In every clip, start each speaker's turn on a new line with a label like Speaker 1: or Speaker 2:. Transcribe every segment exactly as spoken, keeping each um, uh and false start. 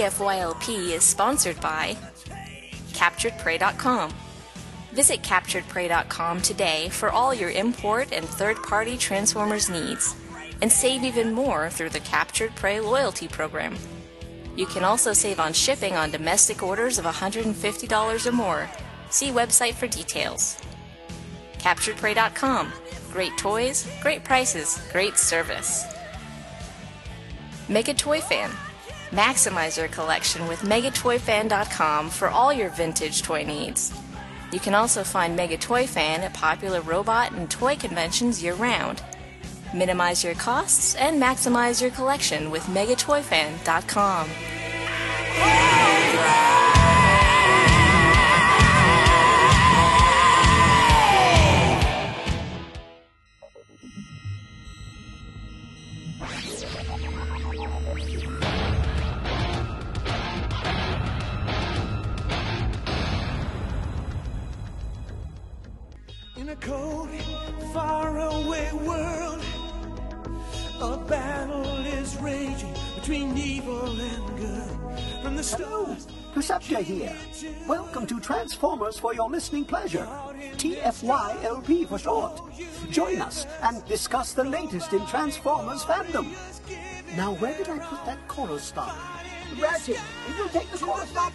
Speaker 1: F Y L P is sponsored by Captured Prey dot com. Visit Captured Prey dot com today for all your import and third-party Transformers needs, and save even more through the Captured Prey loyalty program. You can also save on shipping on domestic orders of one hundred fifty dollars or more. See website for details. Captured Prey dot com. Great toys, great prices, great service. Mega Toy Fan. Maximize your collection with Mega Toy Fan dot com for all your vintage toy needs. You can also find Mega Toy Fan at popular robot and toy conventions year-round. Minimize your costs and maximize your collection with Mega Toy Fan dot com.
Speaker 2: In a cold, faraway world, a battle is raging between evil and good. From the stars,
Speaker 3: Perceptia here. Welcome to Transformers for your listening pleasure. T F Y L P for short. Join us and discuss the latest in Transformers fandom. Now, where did I put that chorus stop? Ratchet, you will take the chorus stop.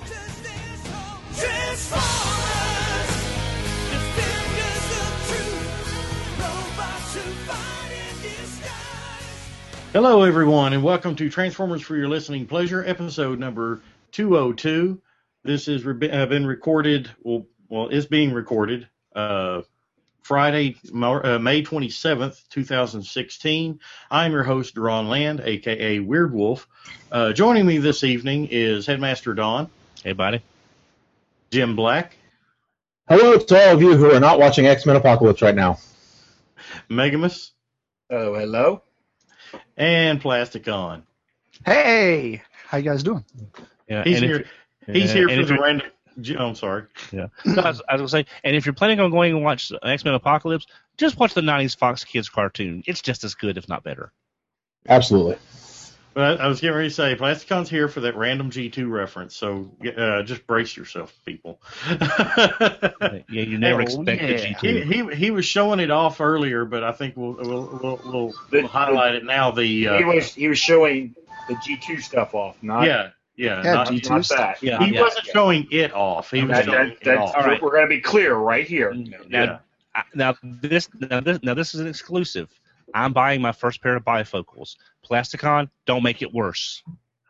Speaker 2: Transformers, defenders of truth, robots who fight in disguise.
Speaker 4: Hello, everyone, and welcome to Transformers for Your Listening Pleasure, episode number two oh two. This has re- uh, been recorded, well, well, it's being recorded uh, Friday, uh, May twenty-seventh, twenty sixteen. I'm your host, Deron Land, a k a. Weird Wolf. Uh, joining me this evening is Headmaster Don.
Speaker 5: Hey, buddy.
Speaker 4: Jim Black.
Speaker 6: Hello to all of you who are not watching X-Men Apocalypse right now.
Speaker 4: Megamus.
Speaker 7: Oh, hello.
Speaker 4: And Plasticon.
Speaker 8: Hey, how you guys doing?
Speaker 5: Yeah,
Speaker 4: He's
Speaker 5: and
Speaker 4: here.
Speaker 5: If,
Speaker 4: He's
Speaker 5: uh,
Speaker 4: here
Speaker 5: and
Speaker 4: for
Speaker 5: if
Speaker 4: the
Speaker 5: you're-
Speaker 4: random. Oh, I'm sorry.
Speaker 5: Yeah. No, I, was, I was going to say, and if you're planning on going and watch X-Men Apocalypse, just watch the nineties Fox Kids cartoon. It's just as good, if not better.
Speaker 6: Absolutely.
Speaker 4: But I was getting ready to say, Plasticon's here for that random G two reference, so uh, just brace yourself, people.
Speaker 5: Yeah, you never
Speaker 8: Oh,
Speaker 5: expect
Speaker 8: yeah.
Speaker 5: the G two.
Speaker 4: He, he he was showing it off earlier, but I think we'll we'll we'll, we'll, we'll highlight it now. The uh,
Speaker 7: He was he was showing the G two stuff off, not
Speaker 4: yeah yeah,
Speaker 8: Yeah,
Speaker 4: not,
Speaker 8: G two
Speaker 7: not
Speaker 8: stuff.
Speaker 7: that.
Speaker 5: Yeah,
Speaker 4: he
Speaker 5: yeah.
Speaker 4: wasn't showing it off. He was
Speaker 7: That,
Speaker 4: showing
Speaker 7: that,
Speaker 4: it
Speaker 7: that's,
Speaker 4: off.
Speaker 5: All right.
Speaker 7: We're going to be clear right here.
Speaker 5: Now,
Speaker 4: Yeah.
Speaker 5: I- now this now this now this is an exclusive. I'm buying my first pair of bifocals. Plasticon, don't make it worse.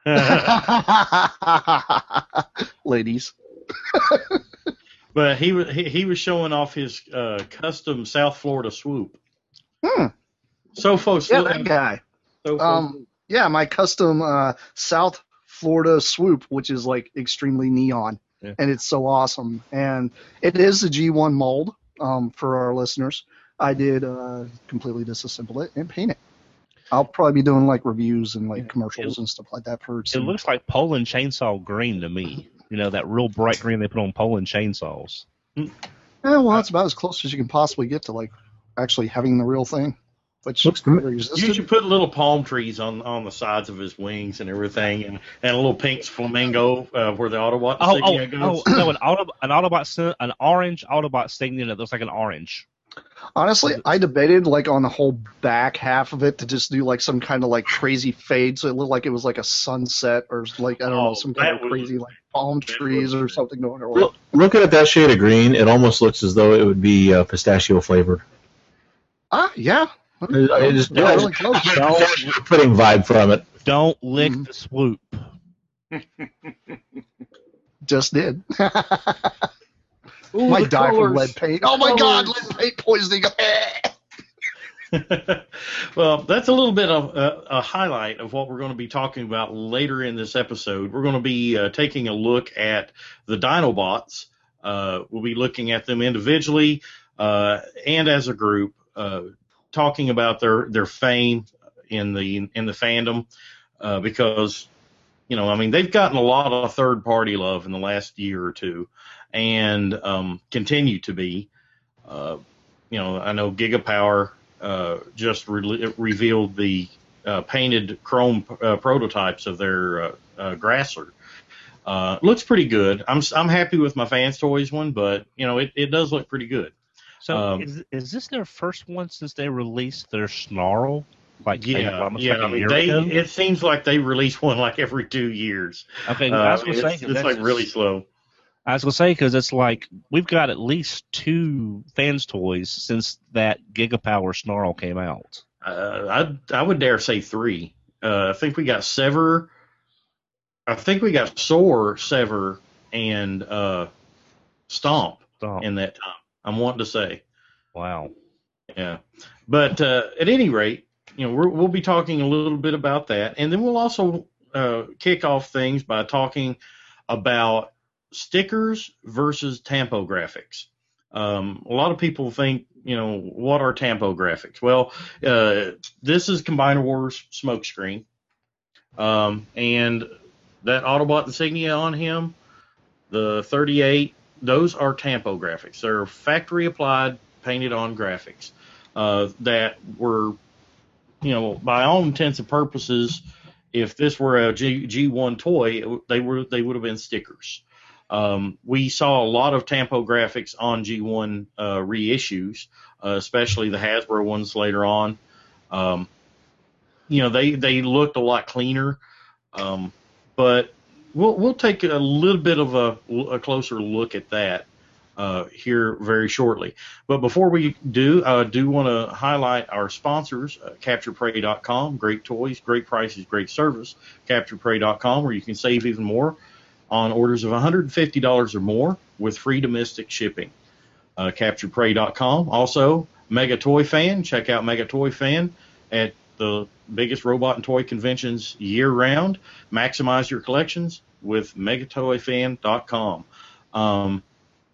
Speaker 8: Ladies.
Speaker 4: But he was he, he was showing off his uh, custom South Florida swoop.
Speaker 8: Hmm.
Speaker 4: So folks,
Speaker 8: Yeah, that guy.
Speaker 4: so
Speaker 8: Um, yeah, my custom uh, South Florida swoop, which is like extremely neon,
Speaker 5: Yeah.
Speaker 8: and it's so awesome. And it is a G one mold. Um, for our listeners, I did uh, completely disassemble it and paint it. I'll probably be doing like reviews and like commercials
Speaker 5: It-
Speaker 8: and stuff like that for
Speaker 5: It
Speaker 8: some-
Speaker 5: looks like Poland chainsaw green to me. You know, that real bright green they put on Poland chainsaws.
Speaker 8: Yeah, well, it's about as close as you can possibly get to like actually having the real thing, which
Speaker 6: Looks
Speaker 8: never
Speaker 6: good.
Speaker 8: existed.
Speaker 4: You should put little palm trees on, on the sides of his wings and everything, and, and a little pink flamingo uh, where the Autobot
Speaker 5: Oh, oh,
Speaker 4: insignia goes.
Speaker 5: oh, no, an Autobot, an Autobot, si- an orange Autobot insignia that looks like an orange.
Speaker 8: Honestly, I debated like on the whole back half of it to just do like some kind of like crazy fade, so it looked like it was like a sunset or like I don't
Speaker 4: Oh,
Speaker 8: know some kind
Speaker 4: that
Speaker 8: of
Speaker 4: would-
Speaker 8: crazy like palm
Speaker 4: that
Speaker 8: trees
Speaker 4: would-
Speaker 8: or something going on.
Speaker 6: Look, looking at that shade of green, it almost looks as though it would be uh, pistachio flavored.
Speaker 8: Ah, yeah,
Speaker 6: It, it just,
Speaker 8: Yeah,
Speaker 6: yeah,
Speaker 8: really close.
Speaker 6: just putting vibe from it.
Speaker 5: Don't lick
Speaker 8: Mhm.
Speaker 5: the swoop.
Speaker 8: just did.
Speaker 7: Ooh,
Speaker 8: Might
Speaker 7: the
Speaker 8: die from
Speaker 7: colors.
Speaker 8: lead paint. Oh my god, lead paint poisoning.
Speaker 4: Well, that's a little bit of uh, a highlight of what we're going to be talking about later in this episode. We're going to be uh, taking a look at the Dinobots. Uh, we'll be looking at them individually uh, and as a group, uh, talking about their, their fame in the in the fandom uh, because, you know, I mean, they've gotten a lot of third-party love in the last year or two and um, continue to be. Uh, you know, I know Gigapower uh, just re- revealed the uh, painted chrome uh, prototypes of their uh, uh, Grasser, Uh, looks pretty good. I'm I'm happy with my Fans Toys one, but you know it, it does look pretty good.
Speaker 5: So
Speaker 4: Um,
Speaker 5: is is this their first one since they released their Snarl? Like
Speaker 4: yeah,
Speaker 5: almost
Speaker 4: yeah.
Speaker 5: like a
Speaker 4: I mean,
Speaker 5: year
Speaker 4: they
Speaker 5: ago?
Speaker 4: it seems like they release one like every two years.
Speaker 5: Okay,
Speaker 4: Uh,
Speaker 5: I was gonna
Speaker 4: it's
Speaker 5: say 'cause
Speaker 4: it's
Speaker 5: that's
Speaker 4: like really
Speaker 5: just-
Speaker 4: slow.
Speaker 5: I was gonna say because it's like we've got at least two Fans Toys since that Gigapower Snarl came out.
Speaker 4: Uh, I I would dare say three. Uh, I think we got Sever. I think we got Soar, Sever, and uh, Stomp
Speaker 5: Stomp.
Speaker 4: in that time. I'm wanting to say.
Speaker 5: Wow.
Speaker 4: Yeah, but uh, at any rate, you know, we're, we'll be talking a little bit about that, and then we'll also uh, kick off things by talking about stickers versus tampographics. Um, a lot of people think, you know, what are tampographics? Well, uh, this is Combiner Wars Smokescreen, um, and that Autobot insignia on him, the thirty-eight, those are tampographics. They're factory applied, painted on graphics uh, that were, you know, by all intents and purposes, if this were a G, G1 toy, they were they would have been stickers. Um, we saw a lot of tampographics on G one uh, reissues, uh, especially the Hasbro ones later on. Um, you know, they, they looked a lot cleaner, um, but we'll we'll take a little bit of a, a closer look at that uh, here very shortly. But before we do, I do want to highlight our sponsors, uh, Capture Prey dot com. Great toys, great prices, great service. Capture Prey dot com, where you can save even more on orders of one hundred fifty dollars or more with free domestic shipping. Uh, Capture Prey dot com. Also, Mega Toy Fan. Check out Mega Toy Fan at the biggest robot and toy conventions year-round. Maximize your collections with Mega Toy Fan dot com. Um,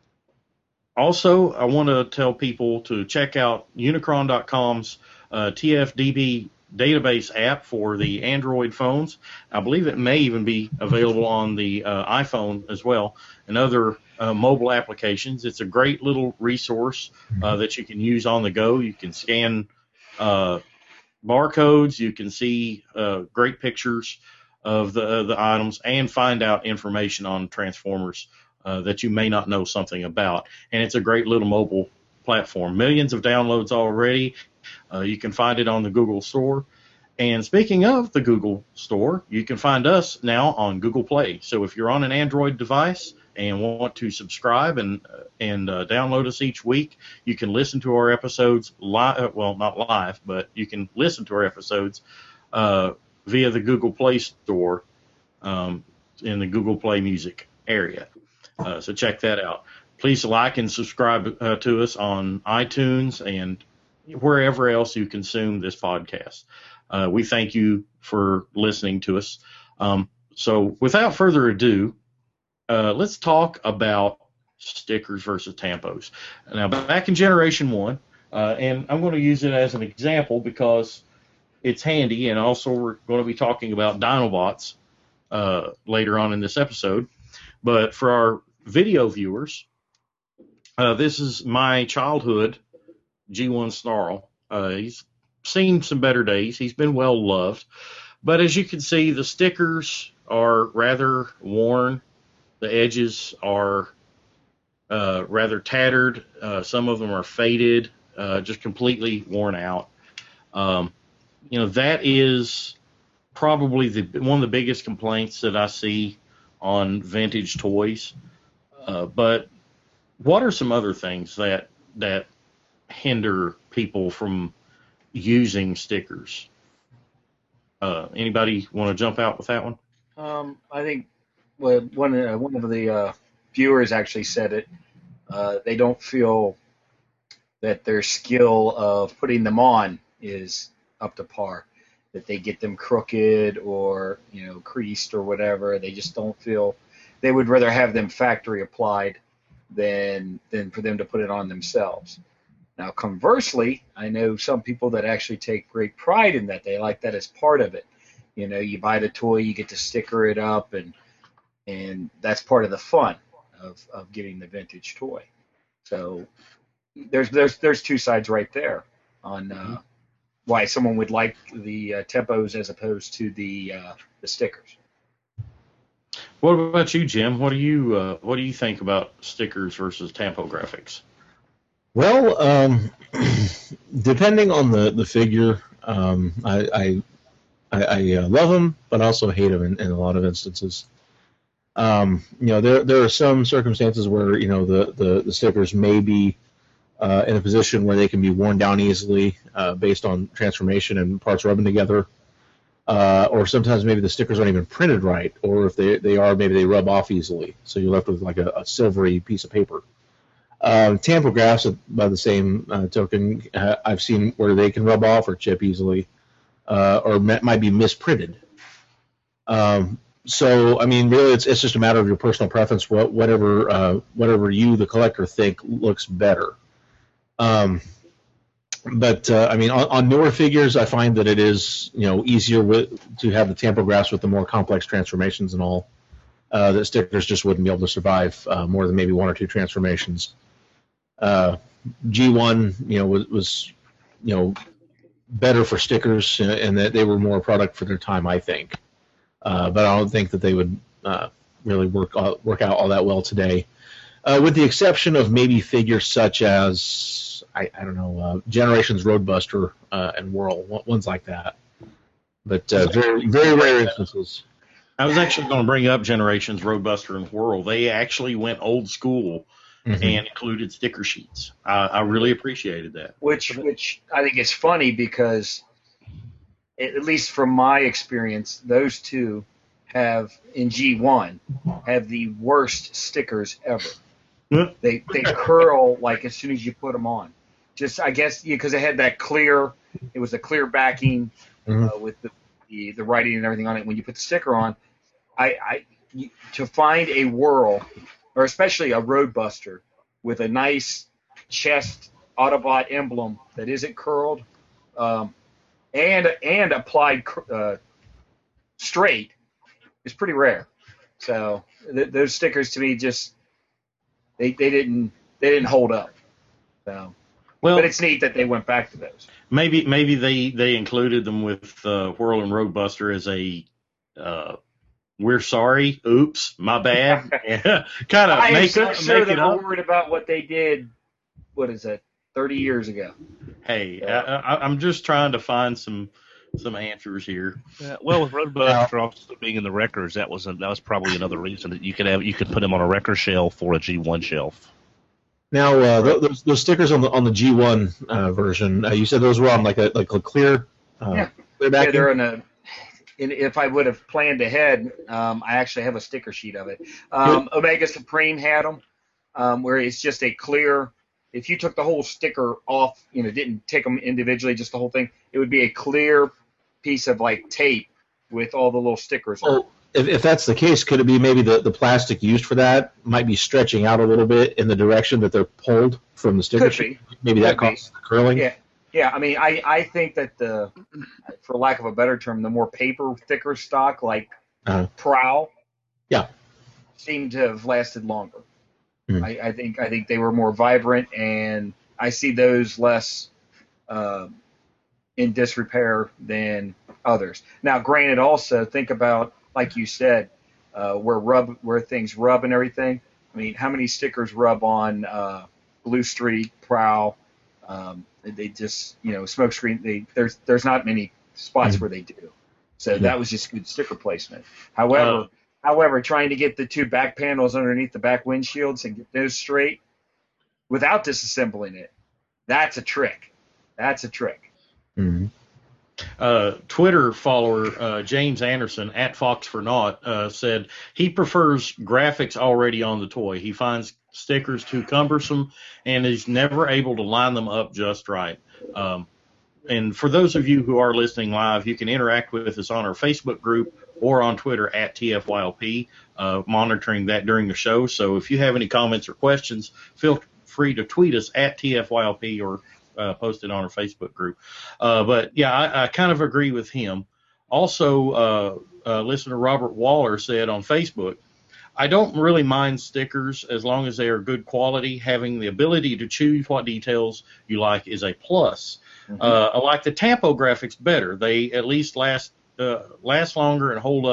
Speaker 4: also, I want to tell people to check out Unicron dot com's uh, T F D B database app for the Android phones. I believe it may even be available on the uh, iPhone as well and other uh, mobile applications. It's a great little resource uh, that you can use on the go. You can scan uh, barcodes, you can see uh, great pictures of the uh, the items and find out information on Transformers uh, that you may not know something about. And it's a great little mobile platform. Millions of downloads already. Uh, you can find it on the Google Store. And speaking of the Google Store, you can find us now on Google Play. So if you're on an Android device and want to subscribe and and uh, download us each week, you can listen to our episodes live. Well, not live, but you can listen to our episodes uh, via the Google Play Store um, in the Google Play Music area. Uh, so check that out. Please like and subscribe uh, to us on iTunes and wherever else you consume this podcast. Uh, we thank you for listening to us. Um, so without further ado, uh, let's talk about stickers versus tampos. Now, back in Generation one, uh, and I'm going to use it as an example because it's handy, and also we're going to be talking about Dinobots uh, later on in this episode. But for our video viewers, uh, this is my childhood G one Snarl. Uh, he's seen some better days. He's been well loved. But as you can see, the stickers are rather worn. The edges are uh, rather tattered. Uh, some of them are faded, uh, just completely worn out. Um, you know, that is probably the one of the biggest complaints that I see on vintage toys. Uh, but what are some other things that that hinder people from using stickers? Uh, anybody want to jump out with that one?
Speaker 7: Um, I think well, one uh, one of the uh, viewers actually said it. Uh, they don't feel that their skill of putting them on is up to par. That they get them crooked or you know creased or whatever. They just don't feel. They would rather have them factory applied than than for them to put it on themselves. Now, conversely, I know some people that actually take great pride in that. They like that as part of it. You know, you buy the toy, you get to sticker it up, and and that's part of the fun of, of getting the vintage toy. So there's there's there's two sides right there on uh, why someone would like the uh, tempos as opposed to the uh, the stickers.
Speaker 4: What about you, Jim? What do you uh, what do you think about stickers versus tampographics?
Speaker 6: Well, um, depending on the the figure, um, I I, I, I uh, love them, but also hate them in, in a lot of instances. Um, you know, there there are some circumstances where you know the the, the stickers may be uh, in a position where they can be worn down easily uh, based on transformation and parts rubbing together. Uh, or sometimes maybe the stickers aren't even printed right, or if they, they are, maybe they rub off easily, so you're left with like a, a silvery piece of paper. Uh, tampographs, by the same uh, token, uh, I've seen where they can rub off or chip easily, uh, or m- might be misprinted. Um, so, I mean, really, it's it's just a matter of your personal preference, what whatever uh, whatever you, the collector, think looks better. Um, But uh, I mean, on, on newer figures, I find that it is you know easier with, to have the tampographs with the more complex transformations and all. Uh, that stickers just wouldn't be able to survive uh, more than maybe one or two transformations. Uh, G one, you know, was, was you know better for stickers, and that they were more a product for their time, I think. Uh, but I don't think that they would uh, really work out, work out all that well today, uh, with the exception of maybe figures such as. I, I don't know, uh, Generations Roadbuster uh, and Whirl, ones like that. But uh, very, very rare instances.
Speaker 4: I was actually going to bring up Generations Roadbuster and Whirl. They actually went old school mm-hmm. and included sticker sheets. I, I really appreciated that.
Speaker 7: Which, which I think is funny because, at least from my experience, those two have, in G one, have the worst stickers ever. They they curl like as soon as you put them on. Just I guess because yeah, it had that clear, it was a clear backing mm-hmm. uh, with the, the the writing and everything on it. When you put the sticker on, I, I you, to find a Whirl or especially a Roadbuster with a nice chest Autobot emblem that isn't curled um, and and applied uh, straight is pretty rare. So th- those stickers to me just. They they didn't they didn't hold up, so. Well, but it's neat that they went back to those.
Speaker 4: Maybe maybe they, they included them with uh, Whirl and Roadbuster as a uh, we're sorry, oops, my bad, kind of.
Speaker 7: I
Speaker 4: make
Speaker 7: am so
Speaker 4: up,
Speaker 7: sure
Speaker 4: make
Speaker 7: they were worried about what they did. What is it? Thirty years ago.
Speaker 4: Hey, uh, I, I'm just trying to find some. Some answers here.
Speaker 5: Yeah, well, with Roadbuster also being in the records, that was a, that was probably another reason that you could have you could put them on a record shelf or a G one shelf.
Speaker 6: Now, uh, those those stickers on the on the G one uh, version, uh, you said those were on like a like a clear. Uh,
Speaker 7: yeah,
Speaker 6: clear
Speaker 7: yeah, they're in a. In, if I would have planned ahead, um, I actually have a sticker sheet of it. Um, Omega Supreme had them, um, where it's just a clear. If you took the whole sticker off, you know, didn't take them individually, just the whole thing, it would be a clear piece of like tape with all the little stickers on.
Speaker 6: Oh, if, if that's the case, could it be maybe the, the plastic used for that might be stretching out a little bit in the direction that they're pulled from the sticker
Speaker 7: Could
Speaker 6: sheet?
Speaker 7: Be.
Speaker 6: Maybe
Speaker 7: Could
Speaker 6: that causes the curling?
Speaker 7: Yeah. Yeah, I mean, I, I think that the, for lack of a better term, the more paper, thicker stock like
Speaker 6: uh-huh.
Speaker 7: Prowl,
Speaker 6: yeah,
Speaker 7: seemed to have lasted longer.
Speaker 6: Mm.
Speaker 7: I, I think I think they were more vibrant, and I see those less uh, in disrepair than others. Now, granted, also think about like you said, uh, where rub where things rub and everything. I mean, how many stickers rub on uh, Blue Street, Prowl? Um, they just, you know, smokescreen. They there's there's not many spots mm-hmm. where they do. So mm-hmm. that was just good sticker placement. However. Uh, However, trying to get the two back panels underneath the back windshields and get those straight without disassembling it, that's a trick. That's a trick.
Speaker 6: Mm-hmm.
Speaker 4: Uh, Twitter follower uh, James Anderson at Fox for Naught uh, said he prefers graphics already on the toy. He finds stickers too cumbersome and is never able to line them up just right. Um, and for those of you who are listening live, you can interact with us on our Facebook group or on Twitter at T F Y L P, uh, monitoring that during the show. So if you have any comments or questions, feel free to tweet us at T F Y L P or uh, post it on our Facebook group. Uh, but, yeah, I, I kind of agree with him. Also, uh, uh, listener Robert Waller said on Facebook, I don't really mind stickers as long as they are good quality. Having the ability to choose what details you like is a plus. Mm-hmm. Uh, I like the tampographics better. They at least last uh, last longer and hold up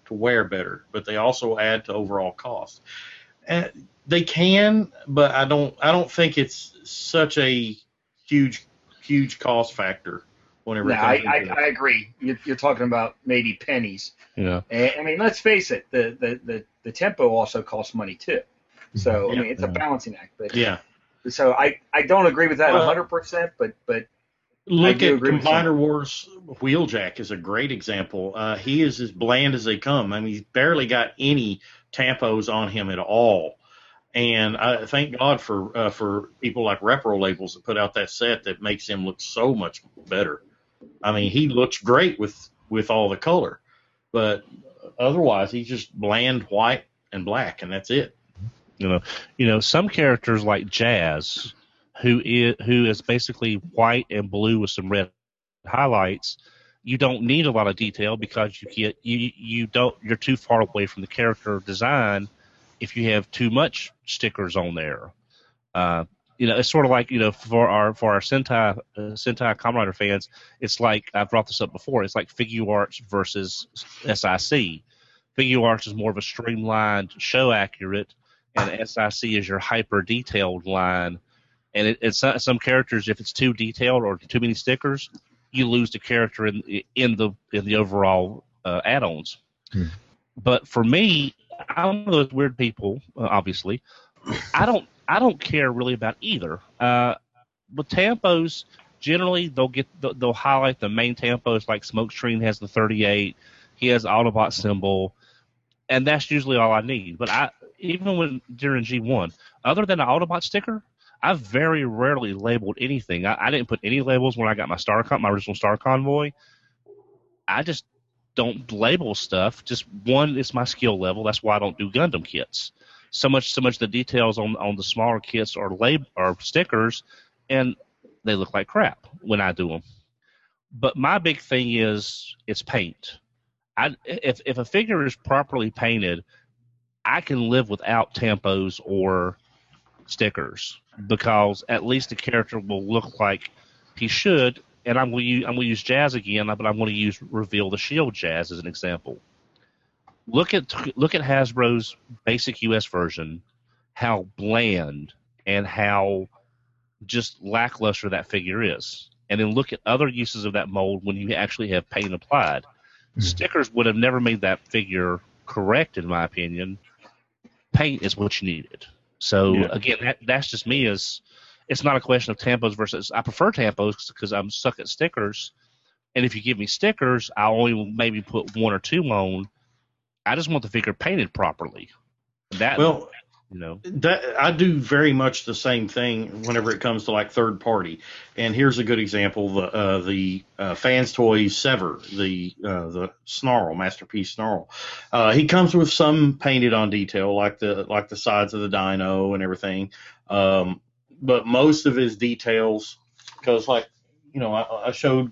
Speaker 4: to wear better, but they also add to overall cost. And they can, but I don't I don't think it's such a huge huge cost factor whenever
Speaker 7: No,
Speaker 4: it
Speaker 7: I,
Speaker 4: comes
Speaker 7: I,
Speaker 4: into it.
Speaker 7: I agree. You're, you're talking about maybe pennies.
Speaker 5: Yeah.
Speaker 7: And, I mean, let's face it, the, the, the, the tempo also costs money too. So I
Speaker 4: Yeah.
Speaker 7: mean, it's a balancing act. But
Speaker 4: Yeah.
Speaker 7: so I, I don't agree with that
Speaker 4: Well,
Speaker 7: one hundred percent, but but
Speaker 4: Look
Speaker 7: do
Speaker 4: at
Speaker 7: agree with
Speaker 4: Combiner Wars Wheeljack is a great example. Uh, he is as bland as they come. I mean, he's barely got any tampos on him at all. And I thank God for uh, for people like Repro Labels that put out that set that makes him look so much better. I mean, he looks great with, with all the color, but otherwise he's just bland white and black, and that's it.
Speaker 5: You know, you know, some characters like Jazz, who is who is basically white and blue with some red highlights. You don't need a lot of detail because you get you you don't you're too far away from the character design if you have too much stickers on there. Uh, you know, it's sort of like, you know, for our for our Sentai uh, Sentai Kamen Rider fans, it's like I've brought this up before. It's like Figuarts versus S I C. Figuarts is more of a streamlined, show accurate, and S I C is your hyper detailed line. And it, it's not, some characters, if it's too detailed or too many stickers, you lose the character in in the in the overall uh, add-ons.
Speaker 6: Hmm.
Speaker 5: But for me, I'm one of those weird people. Uh, obviously, I don't I don't care really about either. Uh, with tampos, generally they'll get they'll, they'll highlight the main tampos. Like Smokescreen has the thirty-eight, he has Autobot symbol, and that's usually all I need. But I even when during G one, other than the Autobot sticker, I've very rarely labeled anything. I, I didn't put any labels when I got my Star Con, my original Star Convoy. I just don't label stuff. Just one, it's my skill level. That's why I don't do Gundam kits. So much, so much the details on on the smaller kits are lab are stickers, and they look like crap when I do them. But my big thing is it's paint. I if if a figure is properly painted, I can live without tampos or stickers because at least the character will look like he should. And I'm going to use, I'm going to use Jazz again, but I'm going to use Reveal the Shield Jazz as an example. Look at look at Hasbro's basic U S version, how bland and how just lackluster that figure is. And then look at other uses of that mold when you actually have paint applied. Mm-hmm. Stickers would have never made that figure correct, in my opinion. Paint is what you needed. So, yeah. again, that, that's just me. As it's not a question of tampos versus – I prefer tampos because I'm stuck at stickers. And if you give me stickers, I'll only maybe put one or two on. I just want the figure painted properly. That,
Speaker 4: well,
Speaker 5: you know,
Speaker 4: that I do very much the same thing whenever it comes to like third party. And here's a good example: the uh, the uh, Fans Toys Sever, the uh, the Snarl Masterpiece Snarl. Uh, he comes with some painted on detail, like the like the sides of the dino and everything. Um, but most of his details, because like you know, I, I showed.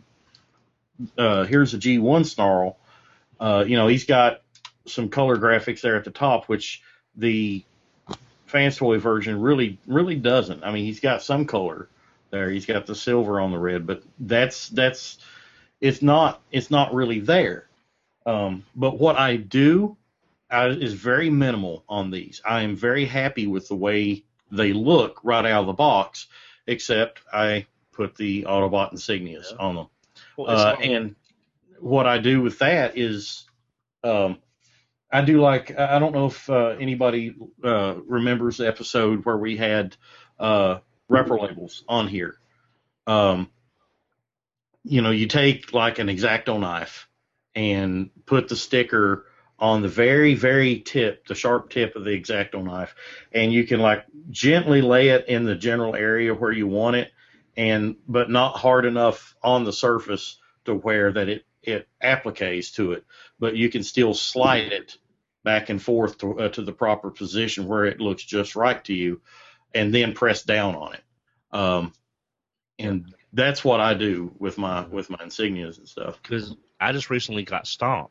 Speaker 4: Uh, here's a G one Snarl. Uh, you know, he's got some color graphics there at the top, which the Fans Toy version really, really doesn't. I mean, he's got some color there. He's got the silver on the red, but that's that's it's not it's not really there. Um, but what I do I, is very minimal on these. I am very happy with the way they look right out of the box, except I put the Autobot insignias yeah. on them. Well, uh, and what I do with that is um, I do like, I don't know if uh, anybody uh, remembers the episode where we had uh, Repro Labels on here. Um, you know, you take like an X-Acto knife and put the sticker on the very, very tip, the sharp tip of the X-Acto knife, and you can like gently lay it in the general area where you want it, and but not hard enough on the surface to where that it, it appliques to it, but you can still slide it back and forth to, uh, to the proper position where it looks just right to you, and then press down on it. Um, and that's what I do with my with my insignias and stuff.
Speaker 5: Because I just recently got Stomp,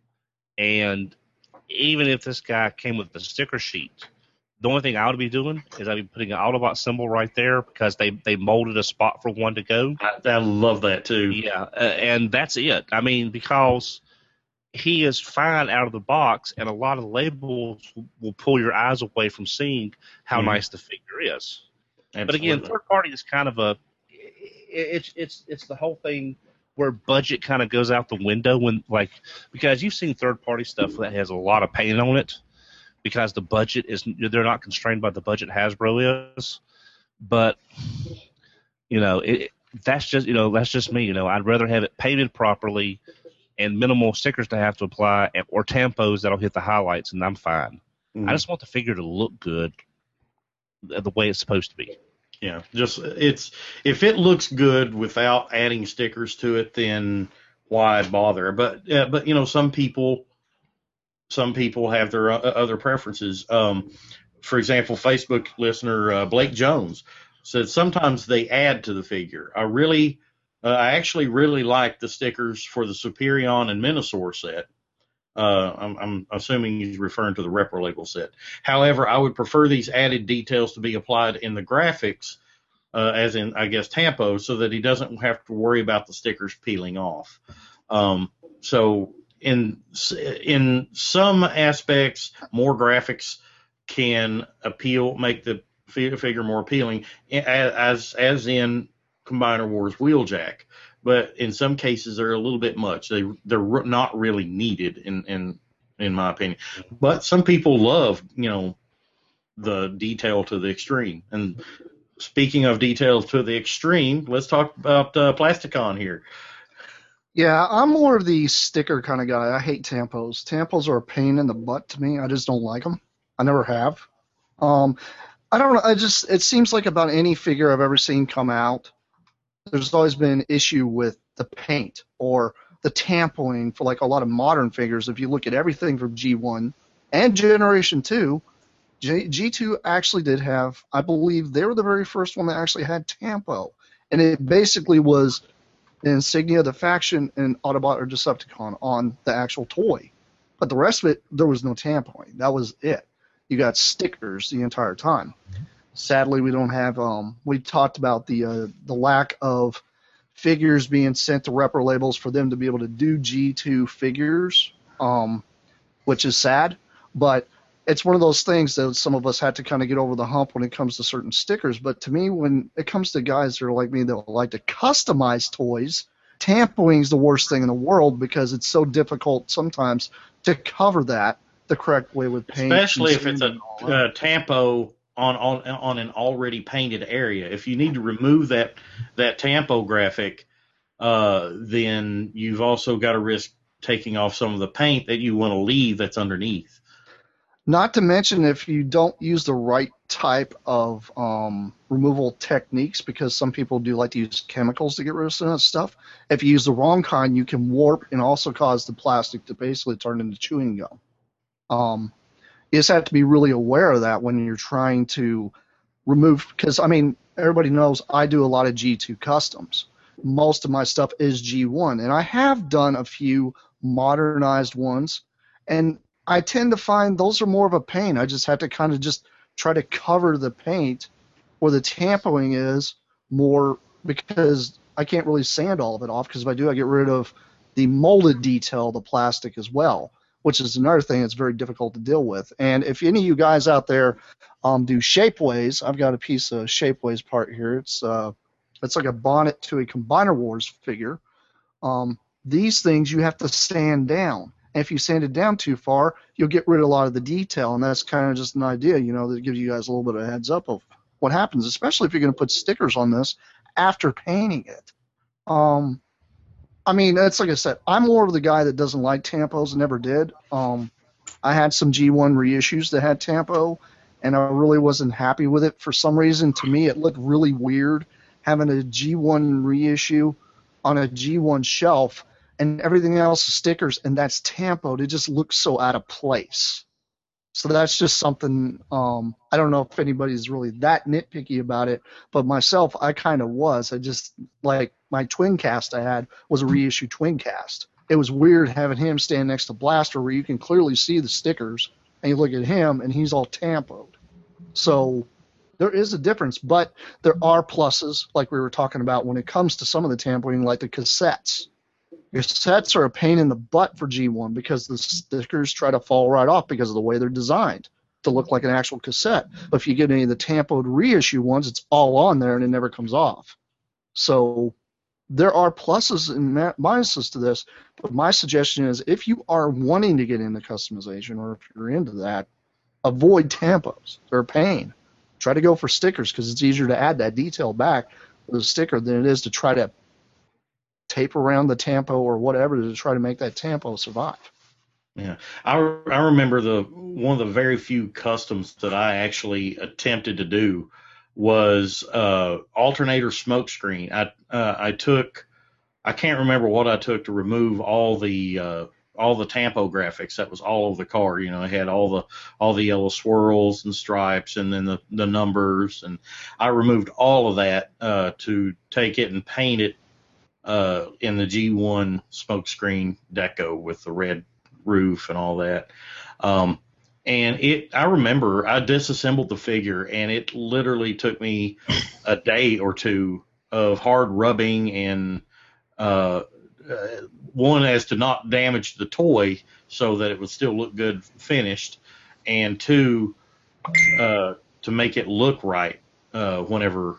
Speaker 5: and even if this guy came with the sticker sheet, the only thing I would be doing is I'd be putting an Autobot symbol right there because they, they molded a spot for one to go.
Speaker 4: I, I love that too.
Speaker 5: Yeah, uh, and that's it. I mean, because he is fine out of the box, and a lot of labels will, will pull your eyes away from seeing how
Speaker 4: Mhm.
Speaker 5: nice the figure is.
Speaker 4: Absolutely.
Speaker 5: But again, third party is kind of a it's it's it's the whole thing where budget kind of goes out the window when like because you've seen third party stuff that has a lot of paint on it because the budget is they're not constrained by the budget Hasbro is, but you know it that's just you know that's just me. You know I'd rather have it painted properly and minimal stickers to have to apply or tampos that'll hit the highlights, and I'm fine.
Speaker 4: Mhm.
Speaker 5: I just want the figure to look good the way it's supposed to be.
Speaker 4: Yeah, just it's if it looks good without adding stickers to it, then why bother? But uh, but you know, some people some people have their uh, other preferences. Um, for example, Facebook listener uh, Blake Jones said sometimes they add to the figure. I really, uh, I actually really like the stickers for the Superion and Minosaur set. Uh, I'm, I'm assuming he's referring to the Repro Label set. However, I would prefer these added details to be applied in the graphics, uh, as in, I guess, Tampo, so that he doesn't have to worry about the stickers peeling off. Um, so in in some aspects, more graphics can appeal, make the figure more appealing, as as in Combiner Wars Wheeljack. But in some cases, they're a little bit much. They they're not really needed, in in in my opinion. But some people love, you know, the detail to the extreme. And speaking of detail to the extreme, let's talk about uh, Plasticon here.
Speaker 8: Yeah, I'm more of the sticker kind of guy. I hate tampos. Tampos are a pain in the butt to me. I just don't like them. I never have. Um, I don't know. I just it seems like about any figure I've ever seen come out, there's always been an issue with the paint or the tampoing for like a lot of modern figures. If you look at everything from G one and Generation two, G- G2 actually did have, I believe they were the very first one that actually had tampo. And it basically was the insignia, the faction, and Autobot or Decepticon on the actual toy. But the rest of it, there was no tampoing. That was it. You got stickers the entire time. Sadly, we don't have. Um, we talked about the uh, the lack of figures being sent to Repro Labels for them to be able to do G two figures, um, which is sad. But it's one of those things that some of us had to kind of get over the hump when it comes to certain stickers. But to me, when it comes to guys that are like me that like to customize toys, tampoing is the worst thing in the world because it's so difficult sometimes to cover that the correct way with paint.
Speaker 4: Especially if it's a uh, tampo on, on on an already painted area. If you need to remove that that tampo graphic, uh, then you've also got to risk taking off some of the paint that you want to leave that's underneath.
Speaker 8: Not to mention if you don't use the right type of um, removal techniques, because some people do like to use chemicals to get rid of some of that stuff. If you use the wrong kind, you can warp and also cause the plastic to basically turn into chewing gum. Um, you just have to be really aware of that when you're trying to remove, because, I mean, everybody knows I do a lot of G two customs. Most of my stuff is G one, and I have done a few modernized ones, and I tend to find those are more of a pain. I just have to kind of just try to cover the paint where the tampoing is more, because I can't really sand all of it off, because if I do, I get rid of the molded detail, the plastic as well, which is another thing that's very difficult to deal with. And if any of you guys out there um, do Shapeways, I've got a piece of Shapeways part here. It's uh, it's like a bonnet to a Combiner Wars figure. Um, these things you have to sand down. And if you sand it down too far, you'll get rid of a lot of the detail, and that's kind of just an idea, you know, that gives you guys a little bit of a heads up of what happens, especially if you're going to put stickers on this after painting it. Um, I mean, that's like I said, I'm more of the guy that doesn't like tampos and never did. Um, I had some G one reissues that had tampo, and I really wasn't happy with it. For some reason, to me, it looked really weird having a G one reissue on a G one shelf and everything else is stickers, and that's tampoed. It just looks so out of place. So that's just something, um, I don't know if anybody's really that nitpicky about it, but myself, I kind of was. I just, like, my twin cast I had was a reissue twin cast. It was weird having him stand next to Blaster where you can clearly see the stickers, and you look at him, and he's all tampoed. So there is a difference, but there are pluses, like we were talking about, when it comes to some of the tampoing, like the cassettes. Cassettes are a pain in the butt for G one because the stickers try to fall right off because of the way they're designed to look like an actual cassette. But if you get any of the tampoed reissue ones, it's all on there and it never comes off. So there are pluses and minuses to this, but my suggestion is if you are wanting to get into customization or if you're into that, avoid tampos. They're a pain. Try to go for stickers because it's easier to add that detail back with a sticker than it is to try to tape around the tampo or whatever to try to make that tampo survive.
Speaker 4: Yeah, I, I remember the one of the very few customs that I actually attempted to do was uh, alternator smoke screen. I uh, I took I can't remember what I took to remove all the uh, all the tampo graphics that was all over the car. You know, it had all the all the yellow swirls and stripes and then the, the numbers, and I removed all of that uh, to take it and paint it uh, in the G one smokescreen deco with the red roof and all that. Um, and it, I remember I disassembled the figure and it literally took me a day or two of hard rubbing and, uh, uh, one as to not damage the toy so that it would still look good finished. And two, uh, to make it look right, uh, whenever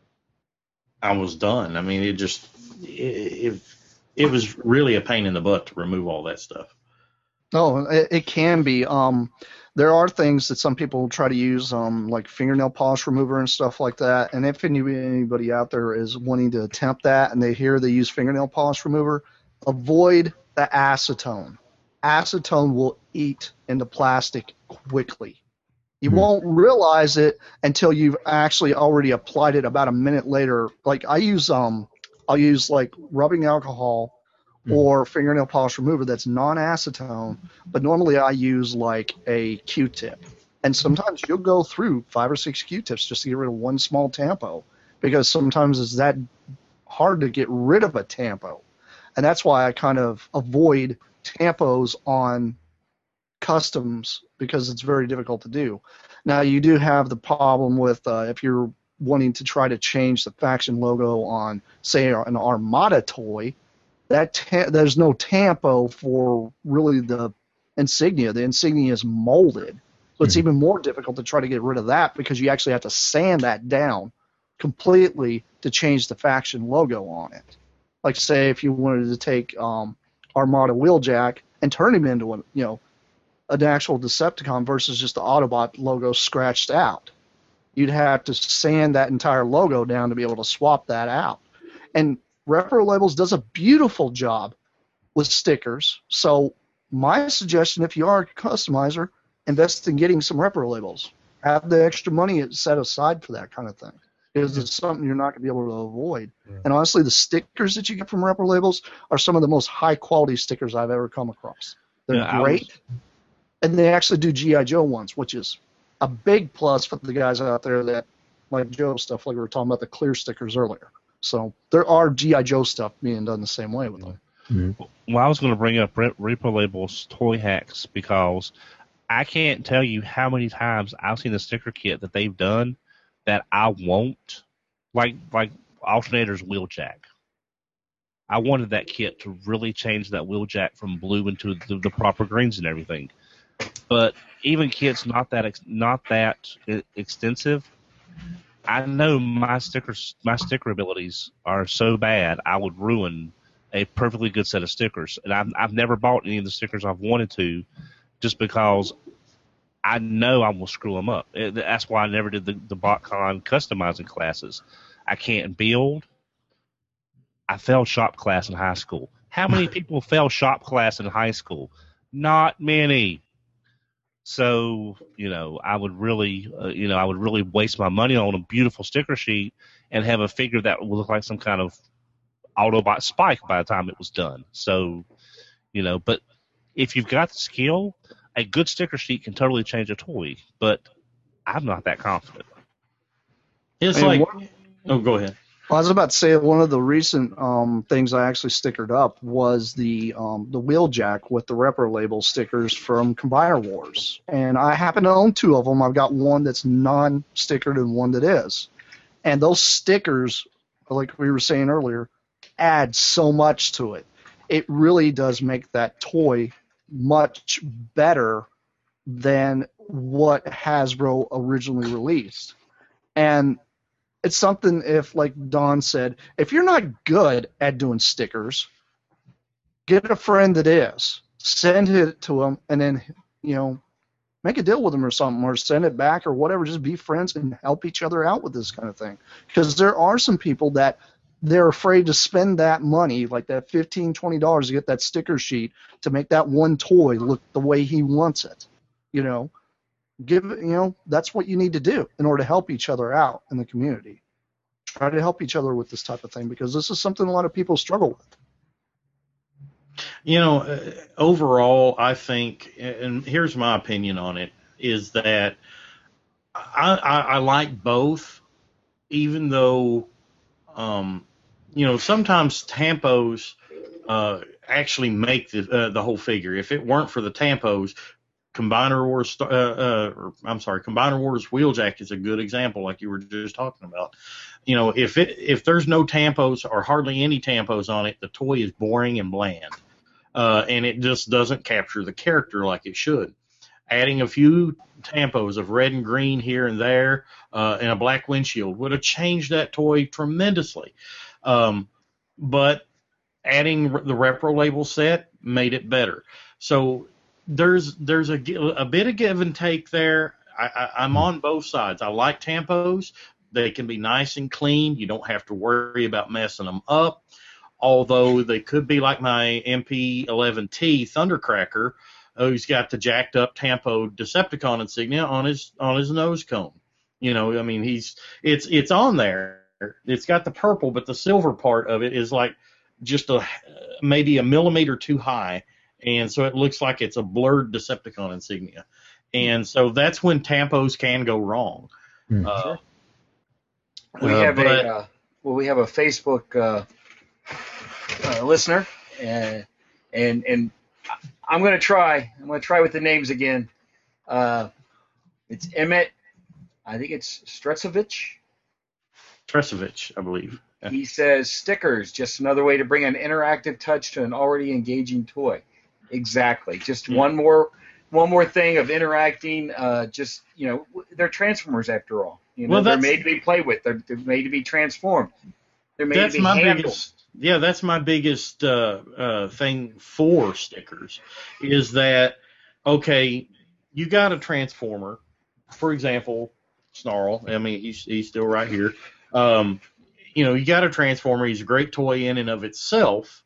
Speaker 4: I was done. I mean, it just, it, it, it was really a pain in the butt to remove all that stuff.
Speaker 8: Oh, it, it can be. Um, there are things that some people try to use, um, like fingernail polish remover and stuff like that. And if any, anybody out there is wanting to attempt that and they hear they use fingernail polish remover, avoid the acetone. Acetone will eat into plastic quickly. You hmm. won't realize it until you've actually already applied it about a minute later. Like I use, um, I'll use like rubbing alcohol or fingernail polish remover that's non-acetone, but normally I use like a Q-tip. And sometimes you'll go through five or six Q-tips just to get rid of one small tampo because sometimes it's that hard to get rid of a tampo. And that's why I kind of avoid tampos on customs because it's very difficult to do. Now, you do have the problem with uh, if you're wanting to try to change the faction logo on, say, an Armada toy, That ta- there's no tampo for really the insignia. The insignia is molded. So it's mm-hmm. even more difficult to try to get rid of that because you actually have to sand that down completely to change the faction logo on it. Like, say, if you wanted to take um, Armada Wheeljack and turn him into a, you know, an actual Decepticon versus just the Autobot logo scratched out. You'd have to sand that entire logo down to be able to swap that out. And Repro Labels does a beautiful job with stickers. So my suggestion, if you are a customizer, invest in getting some Repro Labels. Have the extra money set aside for that kind of thing because it's something you're not going to be able to avoid. Yeah. And honestly, the stickers that you get from Repro Labels are some of the most high-quality stickers I've ever come across. They're yeah, great. Was... And they actually do G I. Joe ones, which is a big plus for the guys out there that like Joe stuff, like we were talking about the clear stickers earlier. So there are G I. Joe stuff being done the same way with them.
Speaker 5: Mm-hmm. Well, I was going to bring up Repro Labels toy hacks because I can't tell you how many times I've seen a sticker kit that they've done that I won't, like like Alternator's Wheeljack. I wanted that kit to really change that Wheeljack from blue into the, the proper greens and everything. But even kits not that ex, not that extensive, I know my stickers, my sticker abilities are so bad, I would ruin a perfectly good set of stickers. And I've, I've never bought any of the stickers I've wanted to just because I know I will screw them up. It, that's why I never did the, the BotCon customizing classes. I can't build. I failed shop class in high school. How many people fail shop class in high school? Not many. So, you know, I would really, uh, you know, I would really waste my money on a beautiful sticker sheet and have a figure that would look like some kind of Autobot Spike by the time it was done. So, you know, but if you've got the skill, a good sticker sheet can totally change a toy. But I'm not that confident.
Speaker 4: It's like, oh, go ahead.
Speaker 8: I was about to say one of the recent um, things I actually stickered up was the um, the Wheeljack with the Repro Label stickers from Combiner Wars. And I happen to own two of them. I've got one that's non-stickered and one that is. And those stickers, like we were saying earlier, add so much to it. it really does make that toy much better than what Hasbro originally released. And it's something, if, like Don said, if you're not good at doing stickers, get a friend that is. Send it to them, and then, you know, make a deal with them or something, or send it back or whatever. Just be friends and help each other out with this kind of thing. Because there are some people that they're afraid to spend that money, like that fifteen dollars, twenty dollars to get that sticker sheet to make that one toy look the way he wants it. You know, give you know, that's what you need to do in order to help each other out in the community. Try to help each other with this type of thing, because this is something a lot of people struggle with.
Speaker 4: You know, uh, overall, I think, and here's my opinion on it, is that I, I, I like both, even though, um, you know, sometimes tampos uh, actually make the uh, the whole figure. If it weren't for the tampos, Combiner Wars, uh, uh, or, I'm sorry, Combiner Wars Wheeljack is a good example, like you were just talking about. You know, if it if there's no tampos or hardly any tampos on it, the toy is boring and bland. Uh, and it just doesn't capture the character like it should. Adding a few tampos of red and green here and there uh, and a black windshield would have changed that toy tremendously. Um, but adding the Repro label set made it better. So there's there's a, a bit of give and take there. I, I, I'm on both sides. I like tampos. They can be nice and clean. You don't have to worry about messing them up. Although they could be like my M P eleven T Thundercracker, who's got the jacked up Tampo Decepticon insignia on his on his nose cone. You know, I mean, he's it's it's on there. It's got the purple, but the silver part of it is like just a maybe a millimeter too high, and so it looks like it's a blurred Decepticon insignia. And so that's when tampos can go wrong.
Speaker 6: Mm-hmm.
Speaker 4: Uh,
Speaker 7: we
Speaker 4: uh,
Speaker 7: have
Speaker 4: but,
Speaker 7: a uh, well, we have a Facebook. Uh, Uh, listener, and and and I'm gonna try. I'm gonna try with the names again. Uh, it's Emmett. I think it's Stresovich.
Speaker 4: Stresovich, I believe. Yeah.
Speaker 7: He says stickers, just another way to bring an interactive touch to an already engaging toy. Exactly. Just
Speaker 4: Yeah.
Speaker 7: one more one more thing of interacting. Uh, just you know, they're Transformers after all. You know,
Speaker 4: Well,
Speaker 7: they're
Speaker 4: that's-
Speaker 7: made to be played with. They're, they're made to be transformed. They're made
Speaker 4: That's
Speaker 7: to be
Speaker 4: my
Speaker 7: handled.
Speaker 4: biggest. Yeah, that's my biggest uh, uh, thing for stickers is that, okay, you got a Transformer, for example, Snarl. I mean, he's he's still right here. Um, you know, you got a Transformer. He's a great toy in and of itself,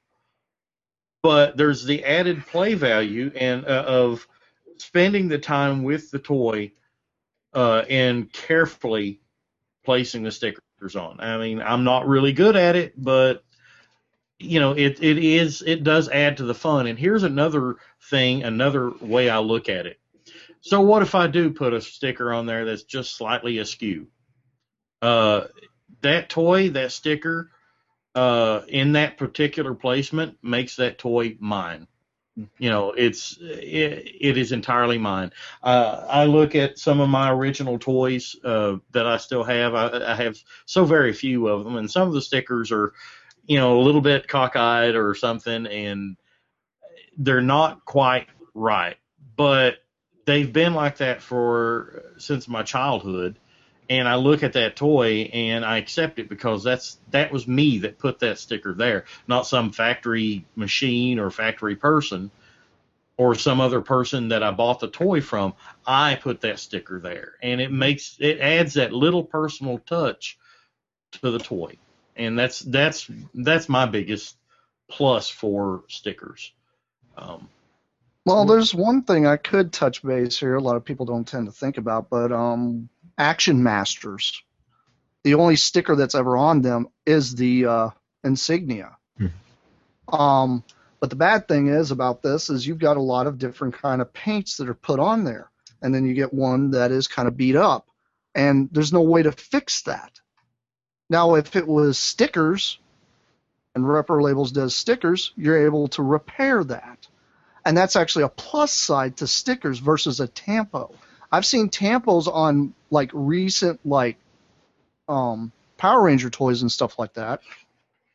Speaker 4: but there's the added play value and uh, of spending the time with the toy uh, and carefully placing the stickers on. I mean, I'm not really good at it, but you know, it it is it does add to the fun. And here's another thing, another way I look at it. So what if I do put a sticker on there that's just slightly askew? Uh, that toy, that sticker, uh, in that particular placement makes that toy mine. You know, it's it, it is entirely mine. Uh, I look at some of my original toys uh, that I still have. I, I have so very few of them, and some of the stickers are, you know, a little bit cockeyed or something, and they're not quite right. But they've been like that for since my childhood, and I look at that toy and I accept it because that's that was me that put that sticker there, not some factory machine or factory person or some other person that I bought the toy from. I put that sticker there, and it makes it adds that little personal touch to the toy. And that's that's that's my biggest plus for stickers. Um,
Speaker 8: Well, there's one thing I could touch base here. A lot of people don't tend to think about, but um, Action Masters, the only sticker that's ever on them is the uh, insignia.
Speaker 6: Hmm.
Speaker 8: Um, but the bad thing is about this is you've got a lot of different kind of paints that are put on there, and then you get one that is kind of beat up, and there's no way to fix that. Now, if it was stickers, and Repro Labels does stickers, you're able to repair that. And that's actually a plus side to stickers versus a tampo. I've seen tampos on like recent like um, Power Ranger toys and stuff like that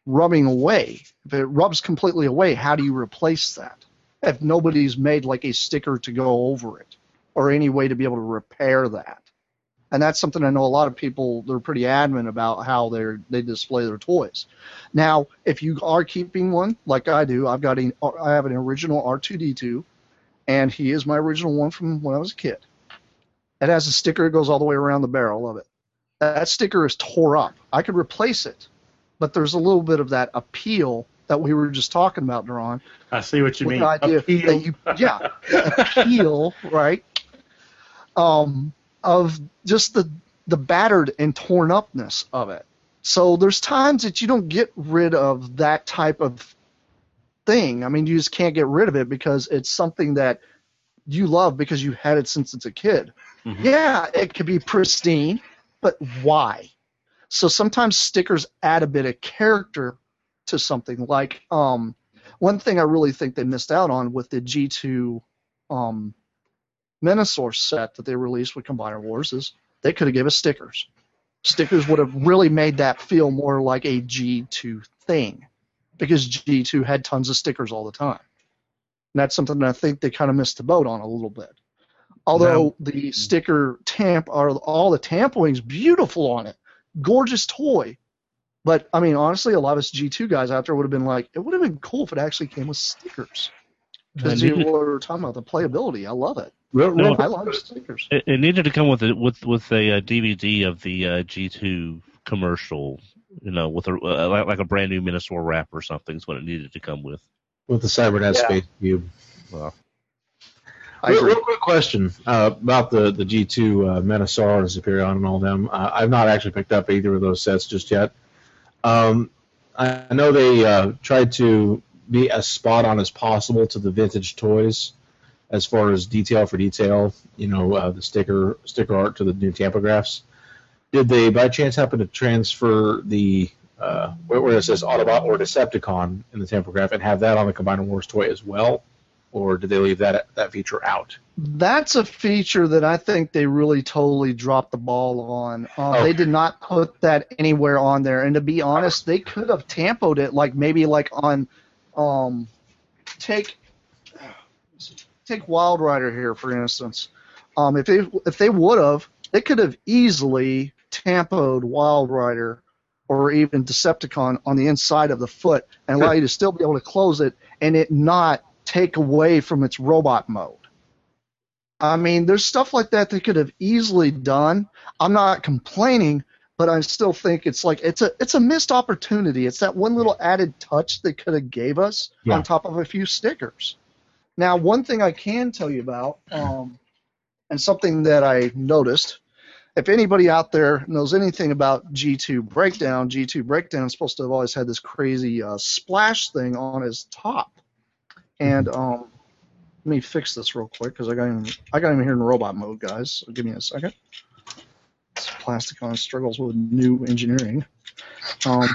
Speaker 8: rubbing away, if it rubs completely away, how do you replace that? If nobody's made like a sticker to go over it or any way to be able to repair that. And that's something I know a lot of people, they're pretty adamant about how they they display their toys. Now, if you are keeping one, like I do, I've got a, I have an original R two D two, and he is my original one from when I was a kid. It has a sticker that goes all the way around the barrel of it. That sticker is tore up. I could replace it, but there's a little bit of that appeal that we were just talking about, Duran.
Speaker 4: I see what you
Speaker 8: with
Speaker 4: mean.
Speaker 8: The idea
Speaker 4: Appeal.
Speaker 8: that you, yeah, the appeal, right? Um, of just the the battered and torn upness of it. So there's times that you don't get rid of that type of thing. I mean, you just can't get rid of it because it's something that you love because you had it since it's a kid.
Speaker 4: Mm-hmm.
Speaker 8: Yeah, it could be pristine, but why? So sometimes stickers add a bit of character to something. Like um, one thing I really think they missed out on with the G two um, Menasor set that they released with Combiner Wars is they could have given us stickers. Stickers would have really made that feel more like a G two thing because G two had tons of stickers all the time. And that's something that I think they kind of missed the boat on a little bit. Although
Speaker 4: No.
Speaker 8: the sticker tamp, are all the tampoing's beautiful on it. Gorgeous toy. But, I mean, honestly, a lot of us G two guys out there would have been like, it would have been cool if it actually came with stickers. Because
Speaker 5: I
Speaker 8: you
Speaker 5: needed-
Speaker 8: were talking about the playability. I love it.
Speaker 6: Real, real
Speaker 5: No,
Speaker 8: I love stickers.
Speaker 5: It, it needed to come with a, with with a, uh D V D of the uh, G two commercial, you know, with a uh, like, like a brand new Minosaur wrap or something is what it needed to come with.
Speaker 6: with the Cybernet
Speaker 8: Yeah.
Speaker 6: Space Cube.
Speaker 5: Well,
Speaker 8: I
Speaker 6: Real,
Speaker 8: agree.
Speaker 6: real quick question uh, about the, the G two uh, Menasor and Superion and all them. Uh, I've not actually picked up either of those sets just yet. Um, I know they uh, tried to be as spot on as possible to the vintage toys as far as detail for detail, you know, uh, the sticker sticker art to the new Tampagraphs. Did they by chance happen to transfer the uh, where, where it says Autobot or Decepticon in the Tampagraph and have that on the Combiner Wars toy as well? Or did they leave that that feature out?
Speaker 8: That's a feature that I think they really totally dropped the ball on. Uh,
Speaker 6: Okay.
Speaker 8: They did not put that anywhere on there. And to be honest, they could have tampoed it like maybe like on um, take take Wild Rider here for instance. Um, if they if they would have, they could have easily tampoed Wild Rider or even Decepticon on the inside of the foot and allow you to still be able to close it and it not take away from its robot mode. I mean, there's stuff like that they could have easily done. I'm not complaining, but I still think it's like it's a it's a missed opportunity. It's that one little added touch they could have gave us
Speaker 6: Yeah.
Speaker 8: on top of a few stickers. Now, one thing I can tell you about, um, and something that I noticed, if anybody out there knows anything about G two Breakdown, G two Breakdown is supposed to have always had this crazy uh, splash thing on his top. And um, let me fix this real quick because I got him. I got him here in robot mode, guys. So give me a second. This Plasticon struggles with new engineering. Um,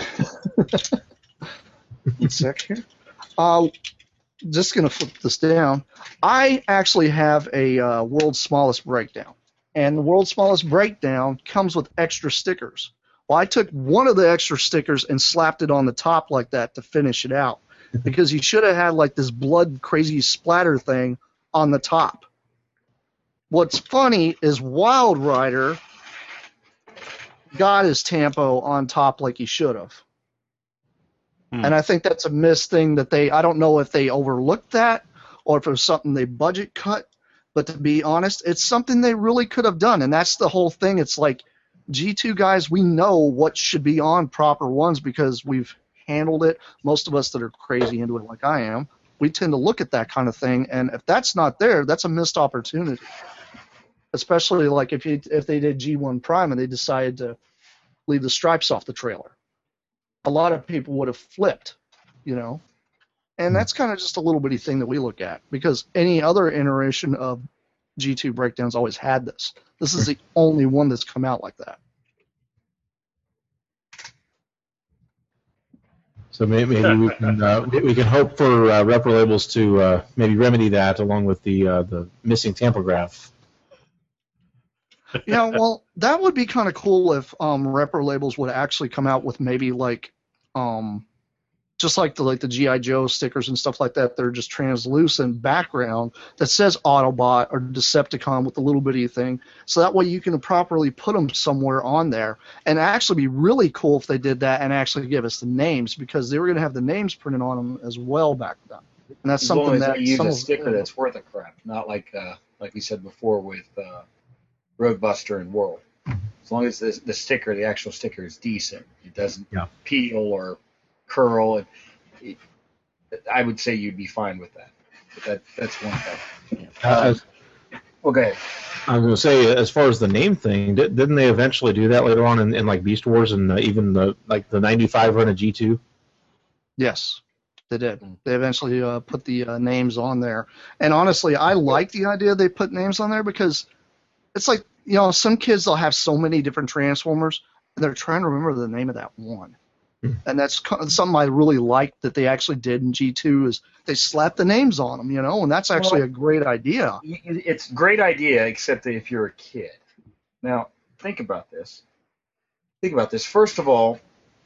Speaker 8: one sec here. Uh, just gonna flip this down. I actually have a uh, world's smallest breakdown, and the world's smallest breakdown comes with extra stickers. Well, I took one of the extra stickers and slapped it on the top like that to finish it out. Because you should have had like this blood crazy splatter thing on the top. What's funny is Wild Rider got his tampo on top like he should have.
Speaker 4: Hmm.
Speaker 8: And I think that's a missed thing that they, I don't know if they overlooked that or if it was something they budget cut, but to be honest, it's something they really could have done. And that's the whole thing. It's like G two guys, we know what should be on proper ones because we've handled it. Most of us that are crazy into it like I am, we tend to look at that kind of thing, and if that's not there, that's a missed opportunity. Especially like if you if they did G one Prime and they decided to leave the stripes off the trailer. A lot of people would have flipped, you know. And that's kind of just a little bitty thing that we look at because any other iteration of G two Breakdown's always had this. This is the only one that's come out like that.
Speaker 6: So maybe, maybe we can uh, we we can hope for uh, Repro Labels to uh, maybe remedy that along with the uh, the missing Tampograph.
Speaker 8: Yeah, well, that would be kind of cool if um, Repro Labels would actually come out with maybe like um, just like the like the G I Joe stickers and stuff like that, they're just translucent background that says Autobot or Decepticon with the little bitty thing. So that way you can properly put them somewhere on there. And it'd actually be really cool if they did that and actually give us the names, because they were going to have the names printed on them as well back then. And that's
Speaker 7: as
Speaker 8: something
Speaker 7: long as
Speaker 8: that
Speaker 7: they use
Speaker 8: some
Speaker 7: a
Speaker 8: of-
Speaker 7: sticker that's worth a crap, not like uh, like we said before with uh, Roadbuster and World. As long as the, the sticker, the actual sticker, is decent, it doesn't
Speaker 6: Yeah.
Speaker 7: peel or curl. And it, I would say you'd be fine with that. But that that's one thing.
Speaker 6: Uh,
Speaker 7: Okay.
Speaker 6: I was going to say, as far as the name thing, di- didn't they eventually do that later on in, in like Beast Wars and uh, even the like the ninety-five run of G two?
Speaker 8: Yes, they did. They eventually uh, put the uh, names on there. And honestly, I like the idea they put names on there, because it's like, you know, some kids, they'll have so many different Transformers, and they're trying to remember the name of that one.
Speaker 6: Hmm.
Speaker 8: And that's co- something I really liked that they actually did in G two, is they slapped the names on them, you know, and that's actually
Speaker 7: Well-
Speaker 8: a great idea.
Speaker 7: Y- It's a great idea, except that if you're a kid. Now, think about this. Think about this. First of all,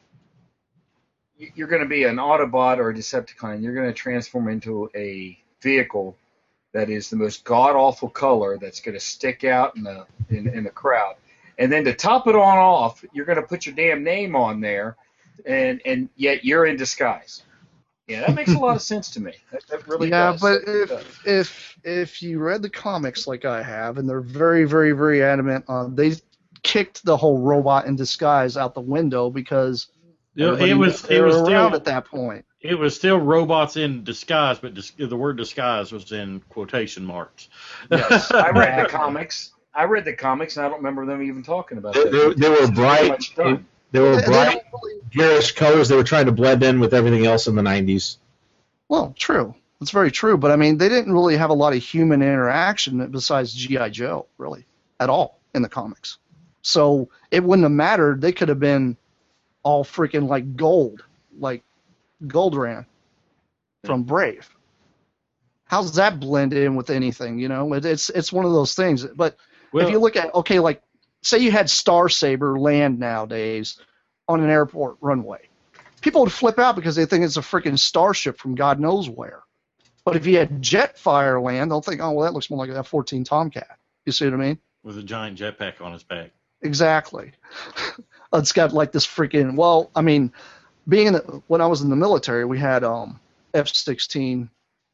Speaker 7: y- you're going to be an Autobot or a Decepticon. You're going to transform into a vehicle that is the most god-awful color that's going to stick out in the in, in the crowd. And then to top it on off, you're going to put your damn name on there, and, and yet you're in disguise. Yeah, that makes a lot of sense to me. That, that really
Speaker 8: Yeah,
Speaker 7: does.
Speaker 8: but
Speaker 7: That does.
Speaker 8: if if if you read the comics like I have, and they're very, very, very adamant on, they kicked the whole robot in disguise out the window, because
Speaker 4: Yeah,
Speaker 8: everybody
Speaker 4: it
Speaker 8: knew
Speaker 4: was
Speaker 8: they
Speaker 4: it
Speaker 8: were
Speaker 4: was
Speaker 8: around
Speaker 4: still
Speaker 8: at that point.
Speaker 4: it was still robots in disguise, but dis- the word disguise was in quotation marks.
Speaker 7: Yes, I read the comics. I read the comics, and I don't remember them even talking about
Speaker 6: They,
Speaker 7: that.
Speaker 6: they, they were
Speaker 7: It's pretty
Speaker 6: bright.
Speaker 7: much done.
Speaker 6: They were
Speaker 8: They- they
Speaker 6: bright,
Speaker 8: don't really-
Speaker 6: garish colors. They were trying to blend in with everything else in the nineties.
Speaker 8: Well, true. That's very true. But I mean, they didn't really have a lot of human interaction besides G I Joe, really, at all in the comics. So it wouldn't have mattered. They could have been all freaking like gold, like Goldran from Brave. How's that blend in with anything? You know, it, it's it's one of those things. But
Speaker 4: Well,
Speaker 8: if you look at, okay, like say you had Star Saber land nowadays on an airport runway, people would flip out because they think it's a freaking starship from God knows where. But if you had Jetfire land, they'll think, oh, well, that looks more like an F fourteen Tomcat. You see what I mean?
Speaker 4: with a giant jetpack on his back.
Speaker 8: Exactly. It's got like this freaking, well, I mean, being in the, when I was in the military, we had um, F sixteen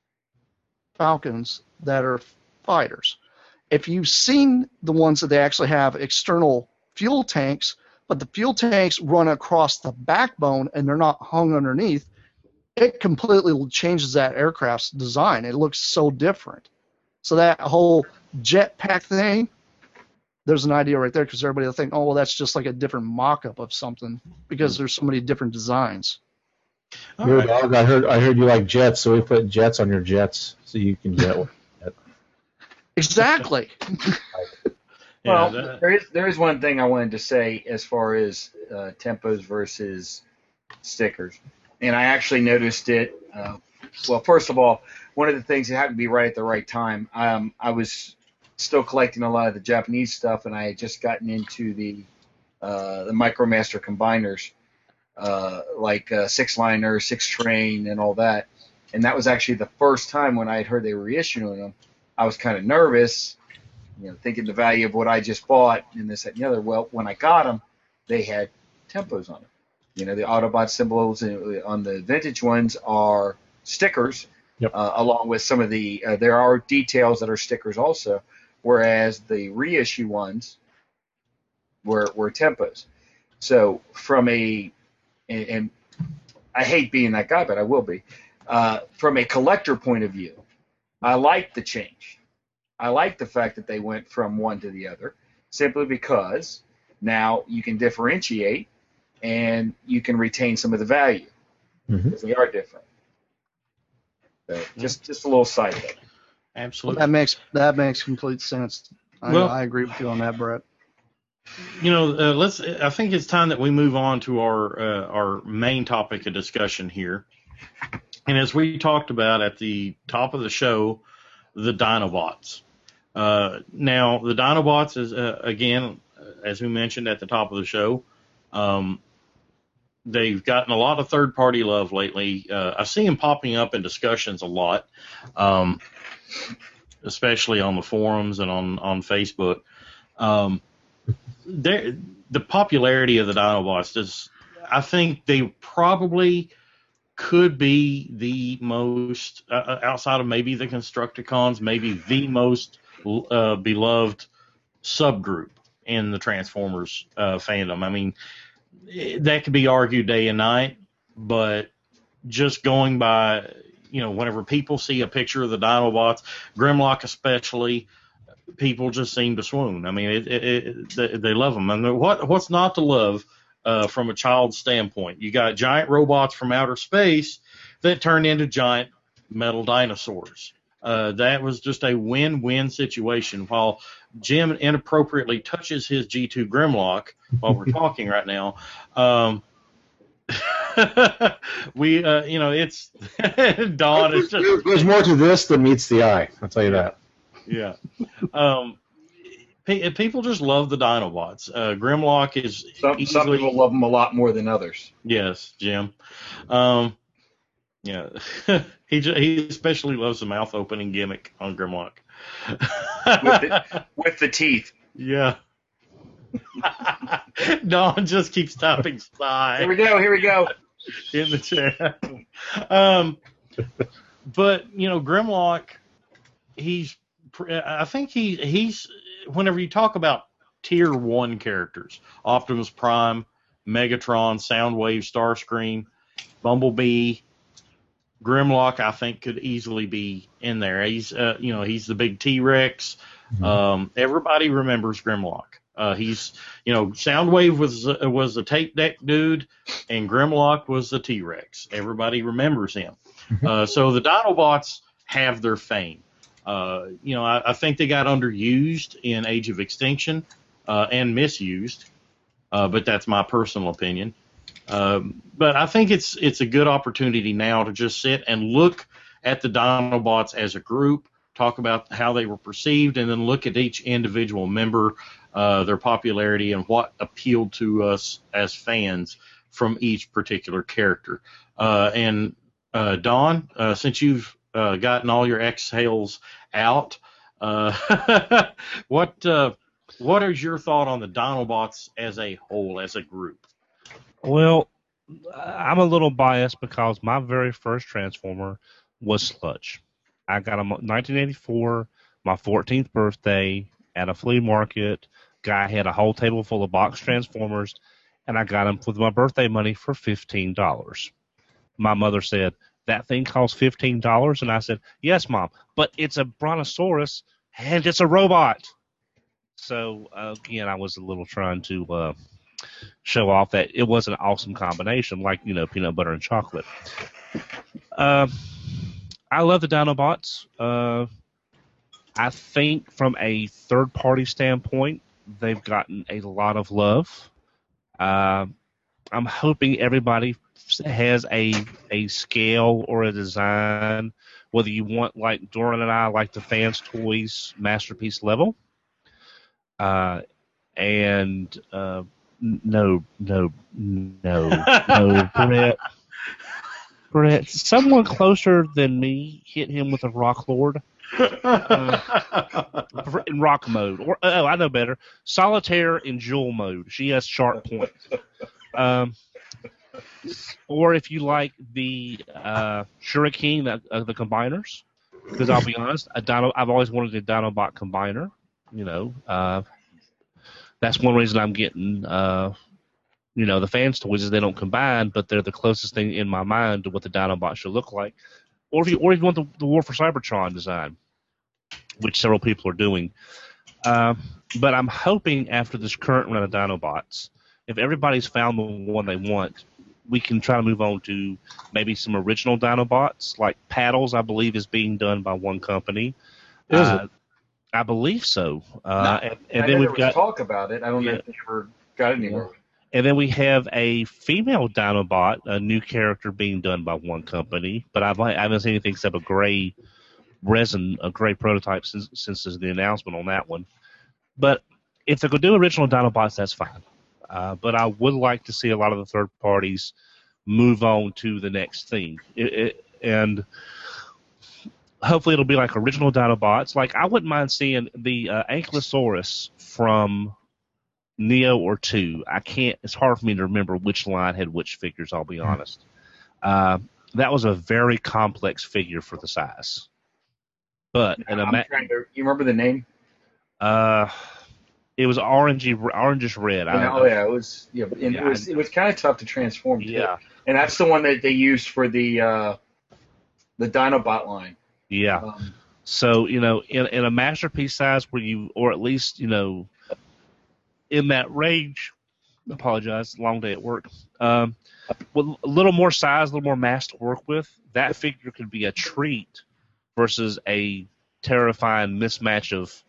Speaker 8: Falcons that are fighters. If you've seen the ones that they actually have external fuel tanks, but the fuel tanks run across the backbone and they're not hung underneath, it completely changes that aircraft's design. It looks so different. So that whole jetpack thing, there's an idea right there, because everybody will think, oh, well, that's just like a different mock-up of something, because there's so many different designs.
Speaker 4: All
Speaker 6: Your
Speaker 4: right.
Speaker 6: dog, I heard. I heard you like jets, so we put jets on your jets so you can jet one.
Speaker 8: Exactly.
Speaker 4: Yeah,
Speaker 7: Well,
Speaker 4: that-
Speaker 7: there is there is one thing I wanted to say as far as uh, tempos versus stickers, and I actually noticed it. Uh, well, first of all, one of the things that happened to be right at the right time. Um, I was still collecting a lot of the Japanese stuff, and I had just gotten into the uh, the MicroMaster combiners, uh, like uh, Six Liner, Six Train, and all that. And that was actually the first time when I had heard they were reissuing them. I was kind of nervous, you know, thinking the value of what I just bought and this, that, and the other. Well, when I got them, they had tempos on them. You know, the Autobot symbols on the vintage ones are stickers,
Speaker 6: Yep.
Speaker 7: uh, along with some of the, uh, there are details that are stickers also, whereas the reissue ones were, were tempos. So from a, and, and I hate being that guy, but I will be, uh, from a collector point of view, I like the change. I like the fact that they went from one to the other, simply because now you can differentiate and you can retain some of the value,
Speaker 6: Mhm.
Speaker 7: because they are different. So just just a little side note.
Speaker 4: absolutely.
Speaker 8: That makes that makes complete sense. I,
Speaker 4: Well-
Speaker 8: I agree with you on that, Brett.
Speaker 4: You know, uh, let's. I think it's time that we move on to our uh, our main topic of discussion here. And as we talked about at the top of the show, the Dinobots. Uh, now, the Dinobots is uh, again, as we mentioned at the top of the show, um, they've gotten a lot of third party love lately. Uh, I see them popping up in discussions a lot, um, especially on the forums and on on Facebook. Um, the popularity of the Dinobots is, I think they probably could be the most, uh, outside of maybe the Constructicons, maybe the most uh, beloved subgroup in the Transformers uh, fandom. I mean, that could be argued day and night, but just going by, you know, whenever people see a picture of the Dinobots, Grimlock especially, people just seem to swoon. I mean, it, it, it, they, they love them. And what what's not to love uh, from a child's standpoint? You got giant robots from outer space that turn into giant metal dinosaurs. Uh, that was just a win-win situation. While Jim inappropriately touches his G two Grimlock while we're talking right now, um, we, uh, you know, it's Don. It's just,
Speaker 6: there's more to this than meets the eye. I'll tell you that.
Speaker 4: Yeah. Um, pe- people just love the Dinobots. Uh, Grimlock is
Speaker 7: some,
Speaker 4: easily,
Speaker 7: some people love them a lot more than others.
Speaker 4: Yes, Jim. Um, yeah, he he especially loves the mouth opening gimmick on Grimlock.
Speaker 7: with, the, with the teeth.
Speaker 4: Yeah. Don just keeps typing sigh.
Speaker 7: Here we go. Here we go.
Speaker 4: In the chat. Um, but you know, Grimlock, he's. I think he he's. Whenever you talk about tier one characters, Optimus Prime, Megatron, Soundwave, Starscream, Bumblebee, Grimlock, I think could easily be in there. He's, uh, you know, he's the big T-Rex. Mm-hmm. Um, everybody remembers Grimlock. Uh, he's, you know, Soundwave was uh, was the tape deck dude, and Grimlock was the T-Rex. Everybody remembers him. Mm-hmm. Uh, so the Dinobots have their fame. Uh, you know, I, I think they got underused in Age of Extinction uh, and misused, uh, but that's my personal opinion. Um, but I think it's it's a good opportunity now to just sit and look at the Dinobots as a group, talk about how they were perceived, and then look at each individual member, uh, their popularity, and what appealed to us as fans from each particular character. Uh, and uh, Don, uh, since you've uh, gotten all your exhales out, uh, what uh, what is your thought on the Dinobots as a whole, as a group?
Speaker 5: Well, I'm a little biased because my very first Transformer was Sludge. I got him in nineteen eighty-four, my fourteenth birthday, at a flea market. Guy had a whole table full of box Transformers, and I got him with my birthday money for fifteen dollars. My mother said, "That thing costs fifteen dollars?" And I said, "Yes, Mom, but it's a Brontosaurus, and it's a robot." So, uh, again, I was a little trying to uh, show off that it was an awesome combination, like, you know, peanut butter and chocolate. Uh, I love the Dinobots. Uh, I think from a third-party standpoint, they've gotten a lot of love. Uh, I'm hoping everybody has a a scale or a design, whether you want, like Doran and I, like the Fans Toys Masterpiece level. Uh, and uh, no, no, no, no, Brett. Brett, someone closer than me hit him with a Rock Lord. Uh, in rock mode, or oh, I know better. Solitaire in Jewel mode. She has sharp points. Um, or if you like the uh, Shuriken, the, uh, the combiners, because I'll be honest, a Dino, I've always wanted a Dinobot combiner. You know, uh, that's one reason I'm getting. Uh, you know, the Fans Toys is they don't combine, but they're the closest thing in my mind to what the Dinobot should look like. Or if you, or if you want the, the War for Cybertron design, which several people are doing. Uh, but I'm hoping after this current run of Dinobots, if everybody's found the one they want, we can try to move on to maybe some original Dinobots, like Paddles, I believe, is being done by one company.
Speaker 6: Is
Speaker 5: uh,
Speaker 6: it?
Speaker 5: I believe so. Uh,
Speaker 7: No,
Speaker 5: and and
Speaker 7: I
Speaker 5: then
Speaker 7: know
Speaker 5: we've
Speaker 7: there was
Speaker 5: got
Speaker 7: talk about it. I don't
Speaker 5: Yeah.
Speaker 7: know if they ever got anywhere.
Speaker 5: And then we have a female Dinobot, a new character being done by one company, but I've, I haven't seen anything except a gray resin, a gray prototype since, since the announcement on that one. But if they're going to do original Dinobots, that's fine. Uh, but I would like to see a lot of the third parties move on to the next thing. It, it, and hopefully it'll be like original Dinobots. Like, I wouldn't mind seeing the uh, Ankylosaurus from Neo or two. I can't, it's hard for me to remember which line had which figures, I'll be honest. Uh, that was a very complex figure for the size. But, and
Speaker 7: I'm
Speaker 5: ma-
Speaker 7: trying to, you remember the name?
Speaker 5: Uh, it was orangey, orangish red.
Speaker 7: Yeah,
Speaker 5: I,
Speaker 7: oh yeah, it was. Yeah, and
Speaker 5: Yeah,
Speaker 7: it was.
Speaker 5: I-
Speaker 7: It was kind of tough to transform. Too.
Speaker 5: Yeah.
Speaker 7: and that's the one that they used for the uh, the Dinobot line.
Speaker 5: Yeah.
Speaker 7: Um,
Speaker 5: So, you know, in, in a masterpiece size where you, or at least, you know, in that range, apologize, long day at work, um, with a little more size, a little more mass to work with, that figure could be a treat versus a terrifying mismatch of.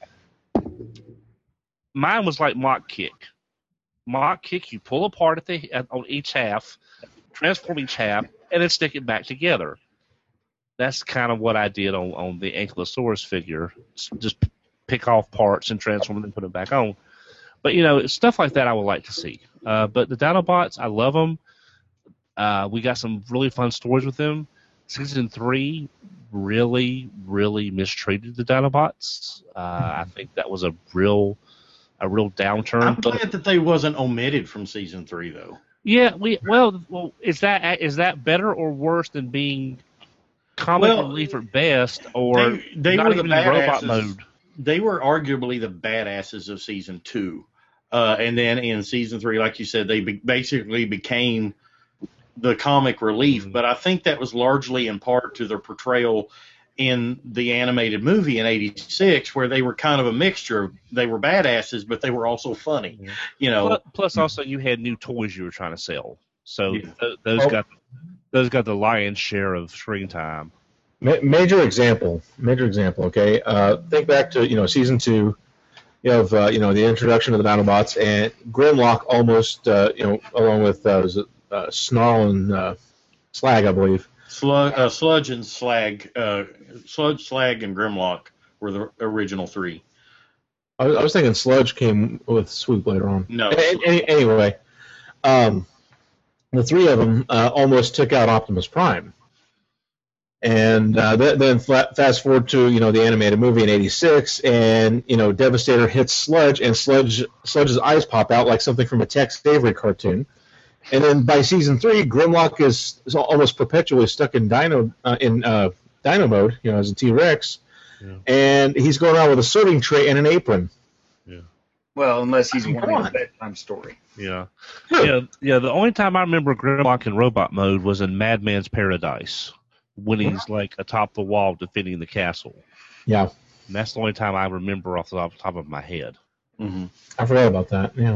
Speaker 5: Mine was like Mock Kick. Mock Kick, you pull apart at the at, on each half, transform each half, and then stick it back together. That's kind of what I did on, on the Ankylosaurus figure. Just pick off parts and transform them and put them back on. But, you know, stuff like that I would like to see. Uh, but the Dinobots, I love them. Uh, we got some really fun stories with them. Season three really, really mistreated the Dinobots. Uh, I think that was a real a real downturn.
Speaker 4: I'm
Speaker 5: But-
Speaker 4: glad that they wasn't omitted from season three, though.
Speaker 5: Yeah, we well, well, is that is that better or worse than being comic
Speaker 4: Well,
Speaker 5: relief at best, or
Speaker 4: They, they
Speaker 5: not
Speaker 4: were the
Speaker 5: even in robot
Speaker 4: badasses.
Speaker 5: mode?
Speaker 4: They were arguably the badasses of season two. Uh, and then in season three, like you said, they be- basically became the comic relief.
Speaker 5: Mm-hmm.
Speaker 4: But I think that was largely in part to their portrayal in the animated movie in eighty-six, where they were kind of a mixture of, they were badasses, but they were also funny.
Speaker 5: Yeah.
Speaker 4: You know,
Speaker 5: Plus, plus, also you had new toys you were trying to sell, so
Speaker 4: Yeah.
Speaker 5: th- those
Speaker 6: Oh.
Speaker 5: got those got the lion's share of screen time.
Speaker 6: Ma- major example, major example. Okay, uh, think back to you know season two. You have uh, you know the introduction of the Dinobots, and Grimlock almost uh, you know along with uh, was it, uh, Snarl and uh, Slag, I believe.
Speaker 4: Slug, uh, Sludge and Slag, uh, Sludge, Slag, and Grimlock were the original three.
Speaker 6: I was, I was thinking Sludge came with Swoop later on.
Speaker 4: No.
Speaker 6: A- a- anyway, um, the three of them uh, almost took out Optimus Prime. And uh, th- then fla- fast forward to you know the animated movie in eighty-six, and you know Devastator hits Sludge, and Sludge Sludge's eyes pop out like something from a Tex Avery cartoon. And then by season three, Grimlock is, is almost perpetually stuck in Dino uh, in uh, Dino mode, you know, as a T-Rex,
Speaker 5: Yeah.
Speaker 6: and he's going around with a serving tray and an apron.
Speaker 7: well, unless he's
Speaker 6: I mean,
Speaker 7: wanting
Speaker 6: come
Speaker 7: a
Speaker 6: on.
Speaker 7: bedtime story.
Speaker 5: Yeah, yeah, yeah. The only time I remember Grimlock in robot mode was in Madman's Paradise when he's like atop the wall defending the castle.
Speaker 6: Yeah,
Speaker 5: And that's the only time I remember off the top of my head.
Speaker 4: Mm-hmm.
Speaker 6: I forgot about that. Yeah.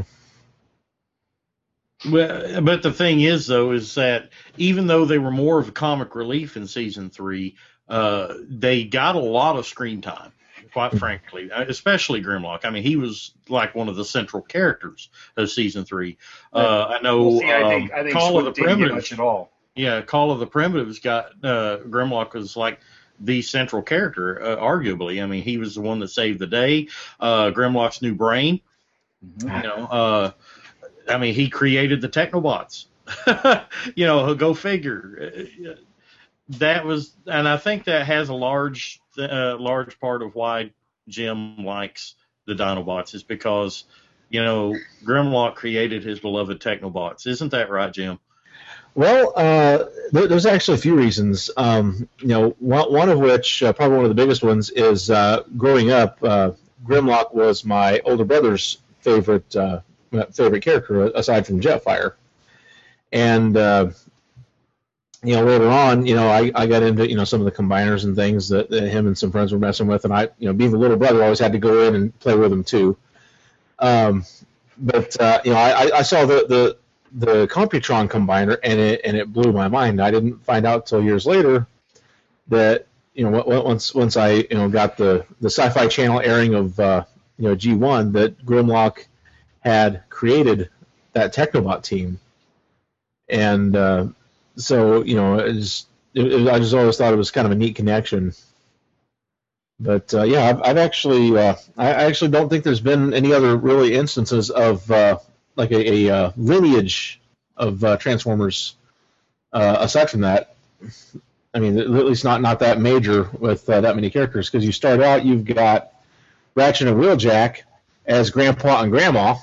Speaker 4: Well, but the thing is, though, is that even though they were more of a comic relief in season three, uh, they got a lot of screen time, quite frankly, especially Grimlock. I mean, he was like one of the central characters of season three. Uh, I know
Speaker 7: Well, see, I think
Speaker 4: um,
Speaker 7: I think
Speaker 4: Call of the
Speaker 7: Swoop didn't get
Speaker 4: Primitives.
Speaker 7: much at all.
Speaker 4: Yeah, Call of the Primitives got uh, Grimlock was like the central character, uh, arguably. I mean, he was the one that saved the day. Uh, Grimlock's new brain, you know. Uh, I mean, he created the Technobots. you know, go figure. Uh, That was, and I think that has a large, uh, large part of why Jim likes the Dinobots is because, you know, Grimlock created his beloved Technobots. Isn't that right, Jim?
Speaker 6: Well, uh, there, there's actually a few reasons. Um, you know, one, one of which, uh, probably one of the biggest ones, is uh, growing up, uh, Grimlock was my older brother's favorite uh, favorite character, aside from Jetfire. And uh, you know, later on, you know, I, I got into you know some of the combiners and things that, that him and some friends were messing with, and I, you know, being the little brother, I always had to go in and play with them too. Um, but uh, you know, I, I saw the the the Computron combiner, and it and it blew my mind. I didn't find out till years later that you know once once I you know got the the Sci-Fi Channel airing of uh, you know G one that Grimlock had created that Technobot team, and uh, so you know it was, it, it, I just always thought it was kind of a neat connection. But uh, yeah, I've, I've actually uh, I actually don't think there's been any other really instances of uh, like a, a uh, lineage of uh, Transformers. Uh, aside from that, I mean, at least not not that major with uh, that many characters, because you start out, you've got Ratchet and Wheeljack as Grandpa and Grandma.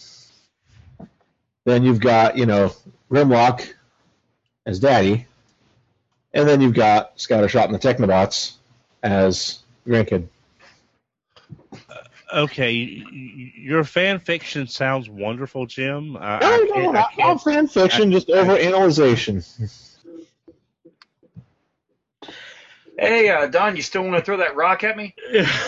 Speaker 6: Then you've got, you know, Grimlock as Daddy. And then you've got Scattershot and the Technobots as grandkid.
Speaker 5: Okay, your fan fiction sounds wonderful, Jim. I,
Speaker 6: No,
Speaker 5: I
Speaker 6: no,
Speaker 5: can't, I
Speaker 6: not,
Speaker 5: can't,
Speaker 6: not fan fiction,
Speaker 5: I-
Speaker 6: just overanalyzation.
Speaker 7: Hey, uh, Don, you still want to throw that rock at me?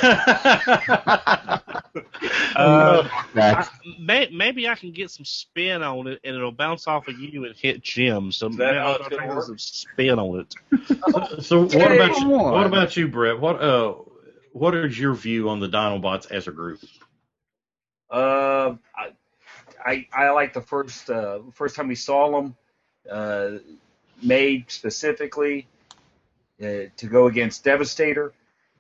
Speaker 5: Uh,
Speaker 6: Back.
Speaker 5: I, may, maybe I can get some spin on it, and it'll bounce off of you and hit Jim. So
Speaker 7: that
Speaker 5: maybe
Speaker 7: how
Speaker 5: I'll
Speaker 7: it's
Speaker 5: try
Speaker 7: gonna
Speaker 5: to
Speaker 7: work?
Speaker 5: get some spin on it.
Speaker 4: So what
Speaker 7: Hey,
Speaker 4: about you,
Speaker 8: come on.
Speaker 4: what about you, Brett? What uh what is your view on the Dinobots as a group?
Speaker 7: Uh, I, I I like the first uh, first time we saw them, uh, made specifically uh, to go against Devastator,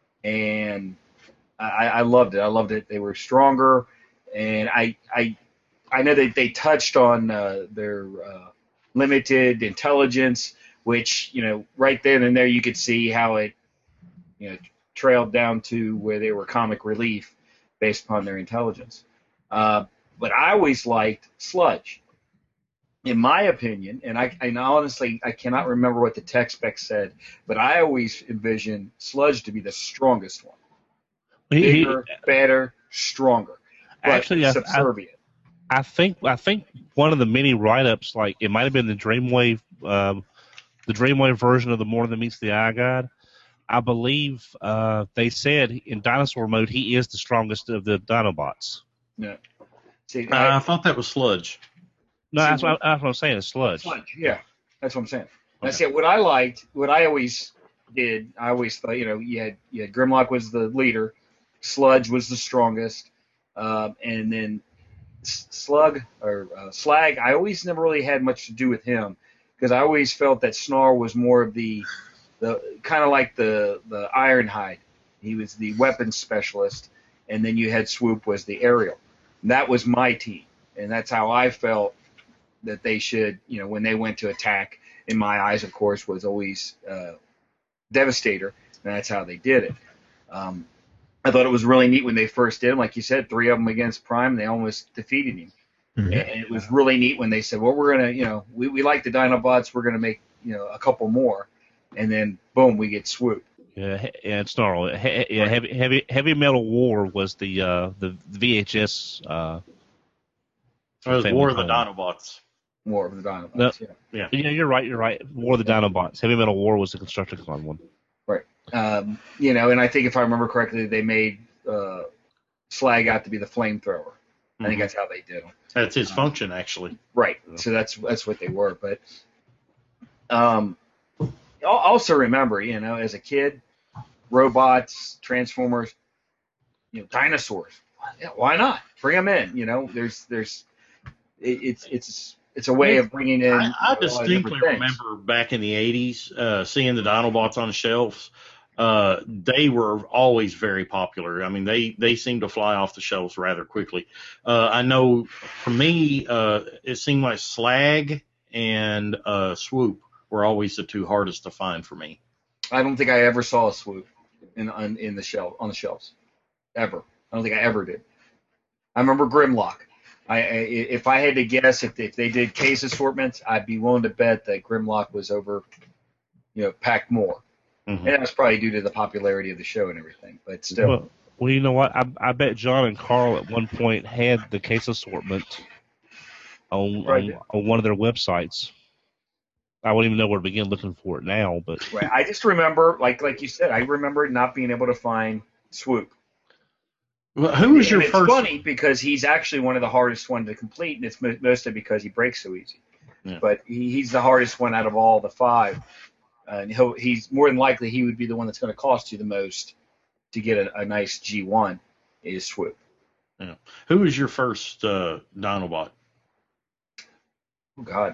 Speaker 7: and I, I loved it. I loved it. They were stronger, and I I I know that they touched on uh, their uh, limited intelligence, which, you know, right then and there you could see how it, you know, trailed down to where they were comic relief based upon their intelligence. Uh, but I always liked Sludge. In my opinion, and I and honestly I cannot remember what the tech spec said, but I always envisioned Sludge to be the strongest one.
Speaker 5: He- he-
Speaker 7: Bigger, better, stronger. But
Speaker 5: Actually, I- I-
Speaker 7: subservient.
Speaker 5: I think I think one of the many write-ups, like it might have been the Dreamwave, um, the Dreamwave version of the More Than Meets the Eye guide. I believe uh, they said in dinosaur mode he is the strongest of the Dinobots.
Speaker 7: Yeah. See,
Speaker 4: Uh, I thought that was Sludge.
Speaker 5: No,
Speaker 7: See,
Speaker 5: that's what, that's what I'm saying. It's Sludge.
Speaker 7: Sludge, yeah, that's what I'm saying. That's it. What I liked, what I always did, I always thought, you know, you had, you had Grimlock was the leader, Sludge was the strongest, um, and then S- Slug or uh, Slag. I always never really had much to do with him because I always felt that Snarl was more of the, the kind of like the the Ironhide. He was the weapons specialist, and then you had Swoop was the aerial. And that was my team, and that's how I felt that they should, you know, when they went to attack, in my eyes, of course, was always uh, Devastator, and that's how they did it. Um, I thought it was really neat when they first did him. Like you said, three of them against Prime, they almost defeated him.
Speaker 6: Mhm.
Speaker 7: And it was really neat when they said, well, we're going to, you know, we, we like the Dinobots, we're going to make, you know, a couple more. And then, boom, we get Swoop.
Speaker 5: Yeah, he- yeah, it's Snarl. He- Yeah, heavy, heavy, heavy Metal War was the uh, the V H S. Uh,
Speaker 4: It was
Speaker 5: family
Speaker 4: War of the
Speaker 5: clan.
Speaker 4: Dinobots.
Speaker 7: More of the Dinobots,
Speaker 5: No.
Speaker 7: yeah.
Speaker 5: Yeah, you're right. You're right. War of the Dinobots. Heavy Metal War was the Constructicon one.
Speaker 7: Um, you know, and I think if I remember correctly, they made uh, Slag out to be the flamethrower. I think
Speaker 4: Mhm.
Speaker 7: that's how they did them.
Speaker 4: That's his function, actually.
Speaker 7: Right. So that's that's what they were. But um, al- also remember, you know, as a kid, robots, Transformers, you know, dinosaurs. Yeah, why not? Bring them in. You know, there's there's it, it's it's it's a way of bringing in.
Speaker 4: I, I
Speaker 7: a lot of
Speaker 4: distinctly
Speaker 7: different things.
Speaker 4: remember back in the eighties uh, seeing the Dinobots on shelves. Uh, they were always very popular. I mean, they, they seemed to fly off the shelves rather quickly. Uh, I know for me, uh, it seemed like Slag and uh, Swoop were always the two hardest to find for me.
Speaker 7: I don't think I ever saw a Swoop in on, in the shelf on the shelves, ever. I don't think I ever did. I remember Grimlock. I, I if I had to guess, if if they did case assortments, I'd be willing to bet that Grimlock was over, you know, packed more.
Speaker 4: Mhm.
Speaker 7: And that's probably due to the popularity of the show and everything. But still,
Speaker 5: Well, well, you know what? I, I bet John and Carl at one point had the case assortment on,
Speaker 7: Right.
Speaker 5: on on one of their websites. I wouldn't even know where to begin looking for it now, but
Speaker 7: right, I just remember, like like you said, I remember not being able to find Swoop.
Speaker 4: Well, who was your
Speaker 7: And it's
Speaker 4: first?
Speaker 7: funny because he's actually one of the hardest one to complete, and it's mo- mostly because he breaks so easy.
Speaker 4: Yeah.
Speaker 7: But he, he's the hardest one out of all the five. Uh, and he'll, he's more than likely he would be the one that's going to cost you the most to get a, a nice G one is Swoop.
Speaker 4: Who was your first uh, Dinobot?
Speaker 7: Oh God,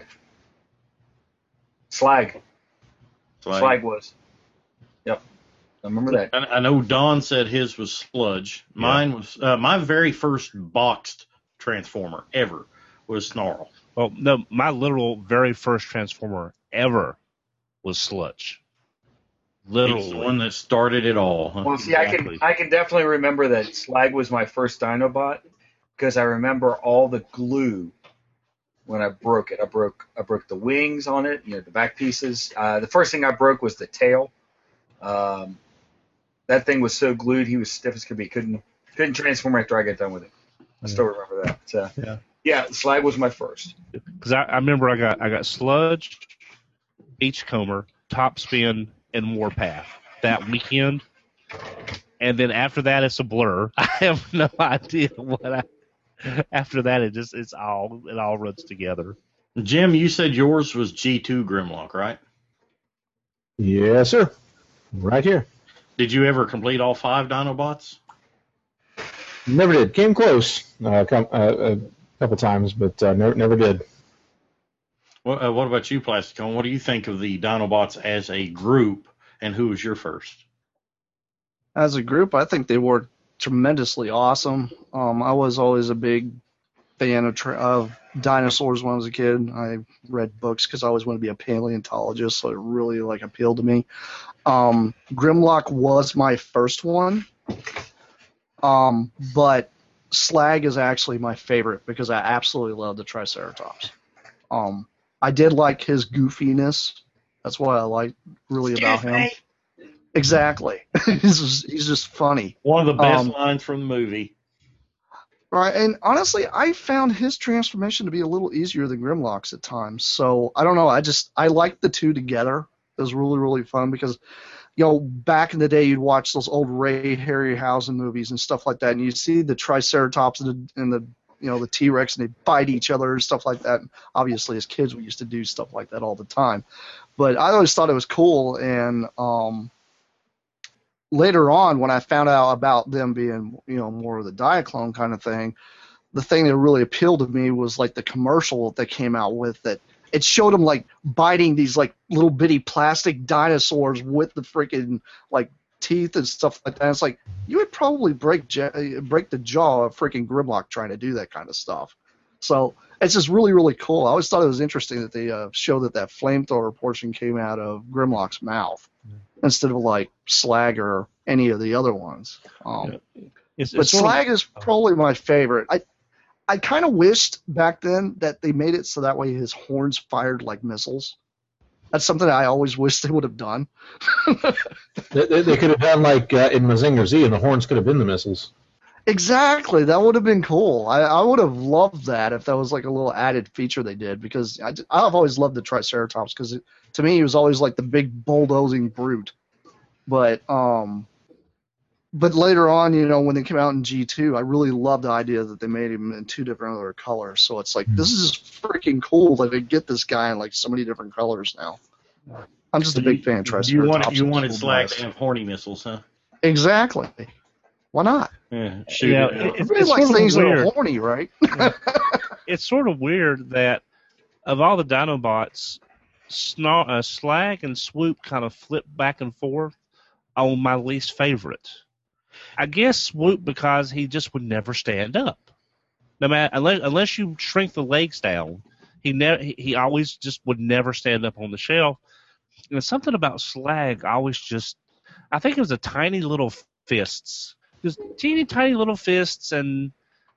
Speaker 7: Slag.
Speaker 4: Slag.
Speaker 7: Slag was. Yep, I remember that.
Speaker 4: I, I know Don said his was Sludge. Mine was uh, my very first boxed Transformer ever was Snarl.
Speaker 5: Well, no, my literal very first Transformer ever was Sludge. Literally.
Speaker 4: He's the one that started it all. Huh?
Speaker 7: Well, see,
Speaker 5: Exactly.
Speaker 7: I can I can definitely remember that Slag was my first Dinobot because I remember all the glue when I broke it. I broke I broke the wings on it, you know, the back pieces. Uh, the first thing I broke was the tail. Um, that thing was so glued, he was stiff as could be. Couldn't couldn't transform after I got done with it. I still remember that. So,
Speaker 5: Yeah.
Speaker 7: yeah, Slag was my first.
Speaker 5: Because I, I remember I got I got Sludge, Beachcomber, Topspin, and Warpath that weekend, and then after that it's a blur. I have no idea what I. After that, it just it's all it all runs together.
Speaker 4: Jim, you said yours was G two Grimlock, right?
Speaker 6: Yes, sir. Right here.
Speaker 4: Did you ever complete all five Dinobots?
Speaker 6: Never did. Came close uh, com- uh, a couple times, but uh, never, never did.
Speaker 4: What, uh, what about you, Plasticone? What do you think of the Dinobots as a group, and who was your first?
Speaker 8: As a group, I think they were tremendously awesome. Um, I was always a big fan of, tra- of dinosaurs when I was a kid. I read books because I always wanted to be a paleontologist, so it really like appealed to me. Um, Grimlock was my first one, um, but Slag is actually my favorite because I absolutely love the Triceratops. Um, I did like his goofiness. That's what I like really about him. Exactly. he's just, he's just funny.
Speaker 4: One of the best
Speaker 8: Um,
Speaker 4: lines from the movie.
Speaker 8: Right, and honestly, I found his transformation to be a little easier than Grimlock's at times. So I don't know. I just I liked the two together. It was really really fun because, you know, back in the day you'd watch those old Ray Harryhausen movies and stuff like that, and you'd see the Triceratops and the, and the you know the T-Rex and they'd bite each other and stuff like that. And obviously, as kids, we used to do stuff like that all the time. But I always thought it was cool, and um, later on, when I found out about them being, you know, more of the Diaclone kind of thing, the thing that really appealed to me was like the commercial that they came out with that it showed them like biting these like little bitty plastic dinosaurs with the freaking like teeth and stuff like that. And it's like you would probably break ja- break the jaw of freaking Grimlock trying to do that kind of stuff. So it's just really really cool. I always thought it was interesting that they uh, showed that that flamethrower portion came out of Grimlock's mouth instead of like Slag or any of the other ones. Um,
Speaker 5: It's,
Speaker 8: but
Speaker 5: it's sort of-
Speaker 8: Slag is probably my favorite. I I kind of wished back then that they made it so that way his horns fired like missiles. That's something I always wished they would have done.
Speaker 6: They, they, they could have done like uh, in Mazinger Z, and the horns could have been the missiles.
Speaker 8: Exactly, that would have been cool. I, I would have loved that if that was like a little added feature they did because I, I've always loved the Triceratops because to me he was always like the big bulldozing brute. But um, but later on, you know, when they came out in G two, I really loved the idea that they made him in two different other colors. So it's like this is freaking cool that they get this guy in like so many different colors now. I'm just a big fan of Triceratops.
Speaker 4: You wanted, you
Speaker 8: It's
Speaker 4: wanted
Speaker 8: cool
Speaker 4: Slag
Speaker 8: device.
Speaker 4: to have horny missiles, huh?
Speaker 8: Exactly. Why not?
Speaker 4: Yeah, shoot
Speaker 5: Yeah,
Speaker 4: it out.
Speaker 5: it-
Speaker 8: Everybody
Speaker 5: it's
Speaker 8: likes
Speaker 5: sort of
Speaker 8: things that are
Speaker 5: weird.
Speaker 8: horny, right?
Speaker 5: It's sort of weird that of all the Dinobots, Snar- uh, Slag and Swoop kind of flip back and forth on my least favorite. I guess Swoop because he just would never stand up. No matter unless unless you shrink the legs down, he never he, he always just would never stand up on the shelf. And something about Slag always just I think it was a tiny little fists. Just teeny tiny little fists and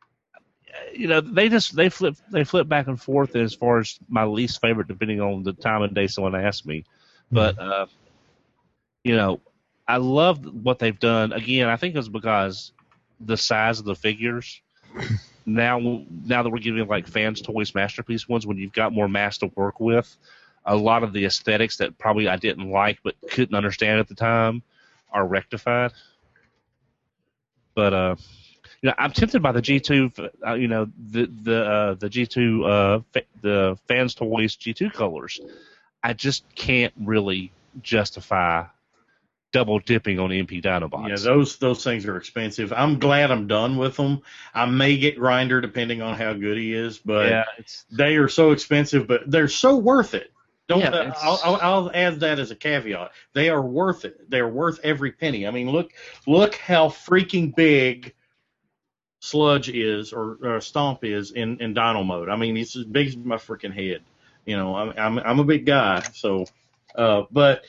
Speaker 5: you know, they just they flip they flip back and forth as far as my least favorite, depending on the time of day someone asks me. But uh, you know, I love what they've done. Again, I think it's because the size of the figures. Now, now that we're giving like Fans Toys Masterpiece ones, when you've got more mass to work with, a lot of the aesthetics that probably I didn't like but couldn't understand at the time are rectified. But uh. You know, I'm tempted by the G two. Uh, you know, the the uh, the G two uh, fa- the Fans Toys G two colors. I just can't really justify double dipping on M P Dinobots.
Speaker 4: Yeah, those those things are expensive. I'm glad I'm done with them. I may get Grinder depending on how good he is, but
Speaker 5: yeah, it's
Speaker 4: they are so expensive, but they're so worth it. Don't
Speaker 5: Yeah,
Speaker 4: uh,
Speaker 5: it's-
Speaker 4: I'll, I'll, I'll add that as a caveat. They are worth it. They're worth every penny. I mean, look look how freaking big Sludge is or, or Stomp is in, in Dino mode. I mean, he's as big as my freaking head. You know, I'm I'm, I'm a big guy, so. Uh, but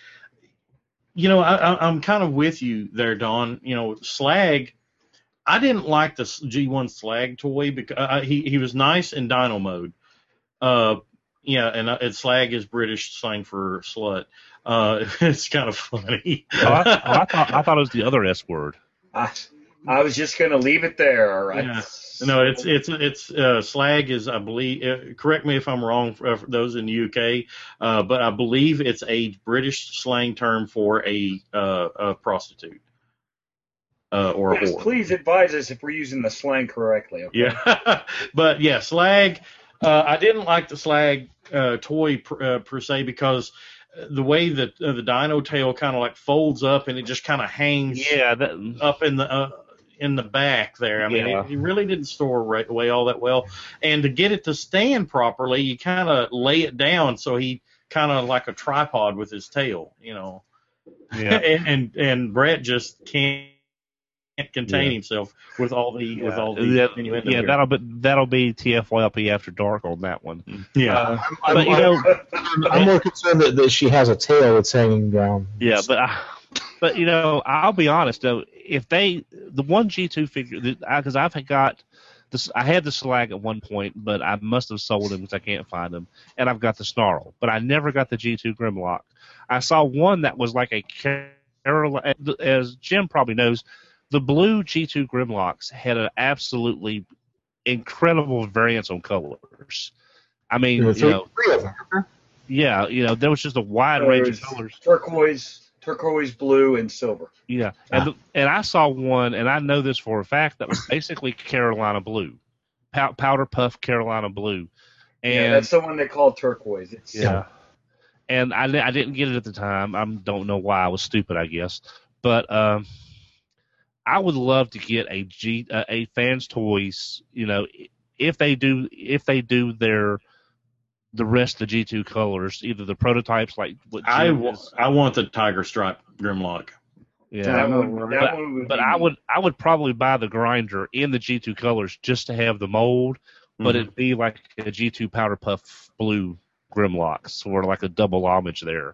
Speaker 4: you know, I, I, I'm kind of with you there, Don. You know, Slag. I didn't like the G one Slag toy because uh, he he was nice in Dino mode. Uh, yeah, and, uh, and Slag is British slang for slut. Uh, it's kind of funny.
Speaker 5: oh, I, oh, I thought I thought it was the other S word.
Speaker 7: I, I was just going to leave it there. All right.
Speaker 4: Yeah. No, it's it's it's uh, Slag is I believe. Uh, correct me if I'm wrong for, for those in the U K, uh, but I believe it's a British slang term for a, uh, a prostitute uh, or a
Speaker 7: Yes,
Speaker 4: whore.
Speaker 7: please advise us if we're using the slang correctly. Okay?
Speaker 4: Yeah, but yeah, Slag. Uh, I didn't like the Slag uh, toy per, uh, per se because the way that uh, the Dino tail kind of like folds up and it just kind of hangs
Speaker 5: Yeah, that,
Speaker 4: up in the uh, in the back there. I mean,
Speaker 5: Yeah.
Speaker 4: it, it really didn't store right away all that well. And to get it to stand properly, you kind of lay it down so he kind of like a tripod with his tail, you know.
Speaker 5: yeah.
Speaker 4: and, and and Brett just can't contain
Speaker 5: Yeah.
Speaker 4: himself with all the with all the
Speaker 5: yeah,
Speaker 4: innuendo
Speaker 5: yeah
Speaker 4: here.
Speaker 5: that'll be that'll be T F Y L P After Dark on that one.
Speaker 4: yeah.
Speaker 5: Uh,
Speaker 6: I'm,
Speaker 5: but you know,
Speaker 6: I'm, I'm more concerned that, that she has a tail that's hanging down.
Speaker 5: yeah, but I, but you know, I'll be honest though. If they the one G two figure, because I've got this, I had the Slag at one point, but I must have sold him because I can't find him, and I've got the Snarl, but I never got the G two Grimlock. I saw one that was like a Carol, as Jim probably knows, the blue G two Grimlocks had an absolutely incredible variance on colors. I mean,
Speaker 6: Yeah,
Speaker 5: you
Speaker 6: so
Speaker 5: know,
Speaker 6: three of them.
Speaker 5: yeah, you know, there was just a wide
Speaker 7: There
Speaker 5: range
Speaker 7: was
Speaker 5: of colors.
Speaker 7: turquoise, turquoise blue, and silver.
Speaker 5: Yeah, and the, and I saw one, and I know this for a fact, that was basically Carolina blue, Pow- powder puff Carolina blue, and
Speaker 7: Yeah, that's the one they call turquoise. It's
Speaker 5: yeah, and I I didn't get it at the time. I don't know why. I was stupid, I guess, but um, I would love to get a G uh, a Fans Toys. You know, if they do if they do their the rest of the G two colors, either the prototypes like what
Speaker 4: I,
Speaker 5: Jim
Speaker 4: w-
Speaker 5: is-
Speaker 4: I want the Tiger Stripe Grimlock.
Speaker 5: yeah.
Speaker 7: that
Speaker 8: know,
Speaker 7: one,
Speaker 8: right?
Speaker 7: that
Speaker 5: But,
Speaker 7: one would
Speaker 5: but
Speaker 7: be
Speaker 5: I
Speaker 7: neat.
Speaker 5: would I would probably buy the grinder in the G two colors just to have the mold, but
Speaker 4: Mhm.
Speaker 5: it'd be like a G two Powder Puff blue Grimlock, sort of like a double homage there.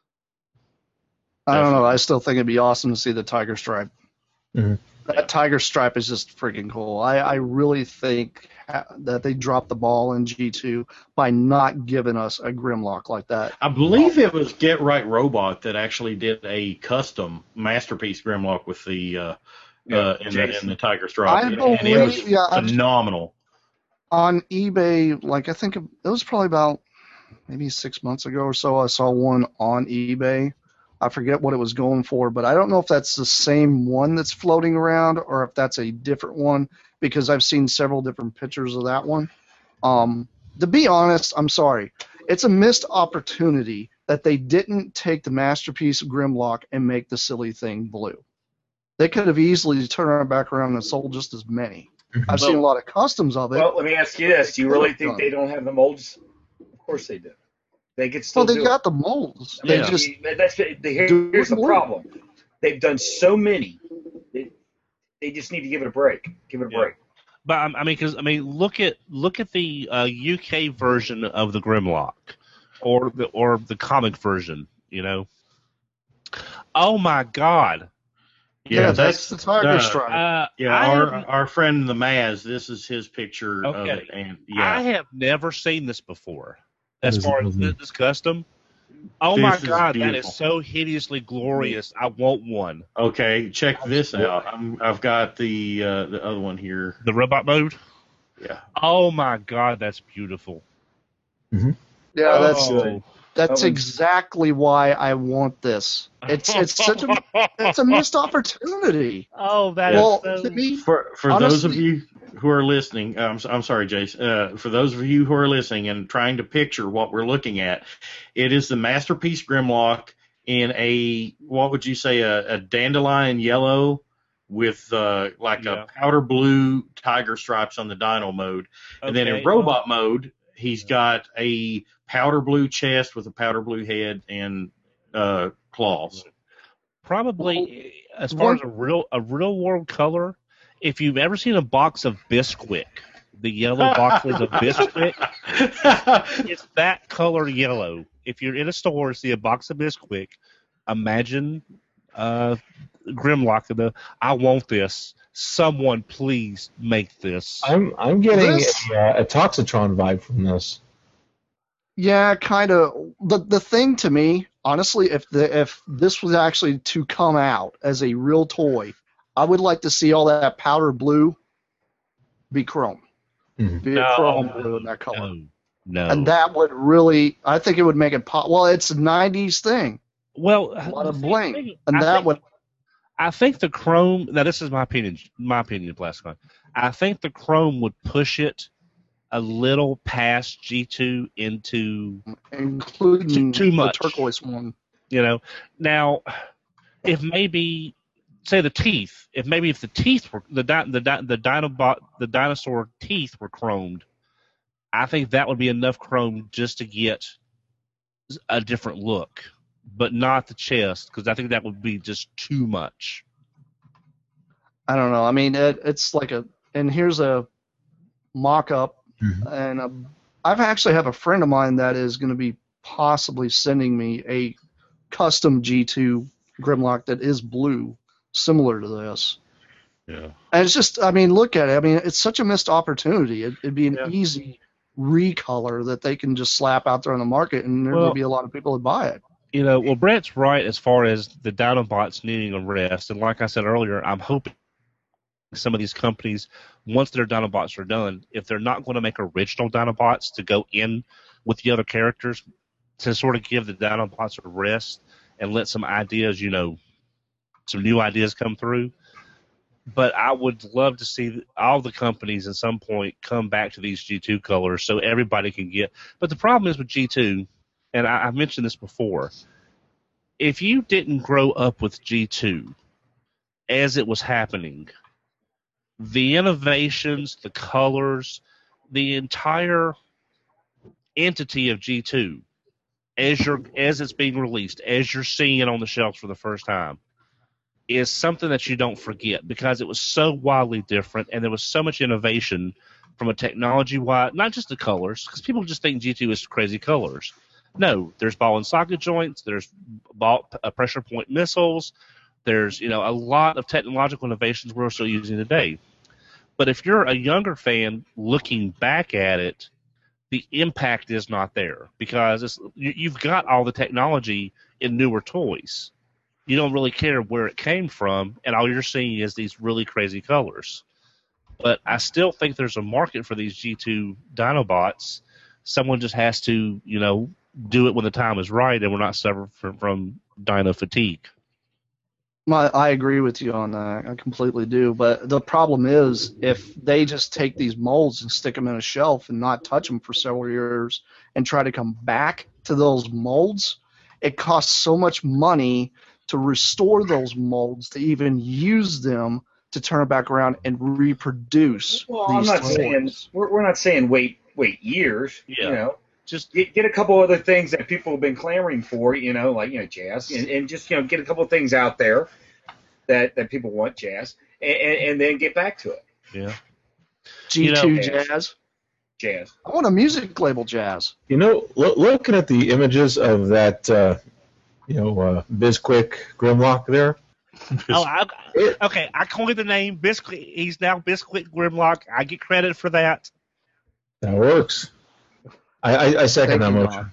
Speaker 8: I don't know. I still think it'd be awesome to see the tiger stripe.
Speaker 6: Mhm.
Speaker 8: That tiger stripe is just freaking cool. I, I really think ha- that they dropped the ball in G two by not giving us a Grimlock like that.
Speaker 4: I believe it was Get Right Robot that actually did a custom masterpiece Grimlock with the uh,
Speaker 7: Yeah,
Speaker 4: uh, in, the,
Speaker 7: Jason.
Speaker 4: in the Tiger Stripe,
Speaker 8: I
Speaker 4: and, and it
Speaker 8: believe-
Speaker 4: was
Speaker 8: yeah, I've-
Speaker 4: phenomenal.
Speaker 8: On eBay, like I think it was probably about maybe six months ago or so, I saw one on eBay. I forget what it was going for, but I don't know if that's the same one that's floating around or if that's a different one, because I've seen several different pictures of that one. Um, to be honest, I'm sorry. It's a missed opportunity that they didn't take the masterpiece Grimlock and make the silly thing blue. They could have easily turned it back around and sold just as many. I've seen a lot of customs of it.
Speaker 7: Well, let me ask you this: do you really think they don't have the molds? Of course they do. They could still
Speaker 8: well, they
Speaker 7: do
Speaker 8: got
Speaker 7: it.
Speaker 8: the molds.
Speaker 7: I mean,
Speaker 8: They just
Speaker 7: that's the, here-
Speaker 8: do
Speaker 7: here's the
Speaker 8: more.
Speaker 7: problem. They've done so many. They, they just need to give it a break. Give it a
Speaker 4: Yeah.
Speaker 7: break.
Speaker 5: But I I mean, because I mean, look at look at the uh, U K version of the Grimlock, or the or the comic version. You know, oh my God!
Speaker 8: yeah, that's, the tiger
Speaker 4: uh,
Speaker 8: stripe.
Speaker 5: Uh,
Speaker 4: Yeah,
Speaker 5: I
Speaker 4: our
Speaker 5: have,
Speaker 4: our friend the Maz. This is his picture of
Speaker 5: Okay.
Speaker 4: it, and
Speaker 5: I
Speaker 4: yeah,
Speaker 5: have never seen this before.
Speaker 6: That
Speaker 5: As
Speaker 6: is
Speaker 5: far as
Speaker 6: lovely.
Speaker 5: this custom, oh
Speaker 4: This
Speaker 5: my
Speaker 4: is
Speaker 5: God, that
Speaker 4: beautiful.
Speaker 5: is so hideously glorious. I want one.
Speaker 4: okay. Check this out. I'm, I've got the uh, the other one here.
Speaker 5: The robot mode.
Speaker 4: Yeah,
Speaker 5: Oh my God, that's beautiful.
Speaker 8: yeah, that's
Speaker 5: Oh.
Speaker 8: that's
Speaker 7: Oh.
Speaker 8: exactly why I want this. It's it's such a it's a missed opportunity.
Speaker 5: Oh, that is
Speaker 8: Well,
Speaker 5: so.
Speaker 8: to me,
Speaker 4: for for those of
Speaker 8: honestly-
Speaker 4: you who are listening, I'm I'm sorry, Jace. Uh, for those of you who are listening and trying to picture what we're looking at, it is the masterpiece Grimlock in a what would you say a, a dandelion yellow with uh, like
Speaker 5: Yeah.
Speaker 4: a powder blue tiger stripes on the Dino mode, and then in
Speaker 5: Okay,
Speaker 4: robot mode he's got a powder blue chest with a powder blue head and uh, claws.
Speaker 5: Probably as far
Speaker 8: one-
Speaker 5: as a real a real world color, if you've ever seen a box of Bisquick, the yellow boxes of Bisquick, it's that color yellow. If you're in a store and see a box of Bisquick, imagine uh, Grimlock. The I want this. Someone please make this.
Speaker 6: I'm I'm getting
Speaker 8: This-
Speaker 6: a, uh, a Toxitron vibe from this.
Speaker 8: Yeah, kind of. The the thing to me, honestly, if the if this was actually to come out as a real toy, I would like to see all that powder blue be chrome.
Speaker 6: Mhm.
Speaker 8: Be
Speaker 5: No,
Speaker 8: chrome blue in that color.
Speaker 5: No, no.
Speaker 8: And that would really, I think it would make it pop. Well, it's a nineties thing.
Speaker 5: well,
Speaker 8: A lot of
Speaker 5: the
Speaker 8: bling.
Speaker 5: thing-
Speaker 8: And
Speaker 5: I
Speaker 8: that
Speaker 5: think-
Speaker 8: would,
Speaker 5: I think the Chrome. Now, this is my opinion. My opinion, Plasticon. I think the Chrome would push it a little past G two into,
Speaker 8: including
Speaker 5: Too- too much.
Speaker 8: the turquoise one.
Speaker 5: you know. Now, if maybe say the teeth, if maybe if the teeth were the di- the di- the Dinobot the dinosaur teeth were chromed, I think that would be enough chrome just to get a different look, but not the chest because I think that would be just too much.
Speaker 8: I don't know. I mean, it, it's like a, and here's a mock-up,
Speaker 6: Mhm.
Speaker 8: and a, I've actually have a friend of mine that is going to be possibly sending me a custom G two Grimlock that is blue, similar to this.
Speaker 5: Yeah.
Speaker 8: And it's just, I mean, look at it. I mean, it's such a missed opportunity. It, it'd be an
Speaker 5: Yeah.
Speaker 8: easy recolor that they can just slap out there on the market, and there
Speaker 5: Well-
Speaker 8: will be a lot of people that buy it.
Speaker 5: You know, well, Brett's right as far as the Dinobots needing a rest, and like I said earlier, I'm hoping some of these companies, once their Dinobots are done, if they're not going to make original Dinobots to go in with the other characters, to sort of give the Dinobots a rest and let some ideas, you know, some new ideas come through. But I would love to see all the companies at some point come back to these G two colors so everybody can get. But the problem is with G two, and I, I've mentioned this before, if you didn't grow up with G two as it was happening, the innovations, the colors, the entire entity of G two, as you're as it's being released, as you're seeing it on the shelves for the first time, is something that you don't forget because it was so wildly different and there was so much innovation from a technology wise, not just the colors, because people just think G two is crazy colors. No, there's ball and socket joints, there's ball, uh, pressure point missiles, there's you know a lot of technological innovations we're still using today. But if you're a younger fan looking back at it, the impact is not there because it's, you, you've got all the technology in newer toys. You don't really care where it came from, and all you're seeing is these really crazy colors. But I still think there's a market for these G two Dinobots. Someone just has to, you know, do it when the time is right, and we're not suffering from, from Dino fatigue.
Speaker 8: My, I agree with you on that. I completely do. But the problem is, if they just take these molds and stick them in a shelf and not touch them for several years and try to come back to those molds, it costs so much money to restore those molds to even use them to turn it back around and reproduce
Speaker 7: Well, I'm
Speaker 8: these
Speaker 7: not
Speaker 8: toys.
Speaker 7: saying we're, we're not saying wait wait years.
Speaker 5: Yeah.
Speaker 7: You know,
Speaker 5: Just
Speaker 7: get get a couple other things that people have been clamoring for. You know, like you know jazz, and, and just you know get a couple of things out there that, that people want jazz, and, and, and then get back to it.
Speaker 5: yeah.
Speaker 8: G two
Speaker 5: You
Speaker 7: know-
Speaker 8: Jazz.
Speaker 7: Jazz.
Speaker 8: I want a music label Jazz.
Speaker 6: You know, lo- looking at the images of that, uh, you know, uh, Bisquick Grimlock there.
Speaker 5: Oh, I, okay. I coined the name Bisquick. He's now Bisquick Grimlock. I get credit for that.
Speaker 6: That works. I, I, I second
Speaker 8: Thank
Speaker 6: that
Speaker 8: you,
Speaker 6: motion.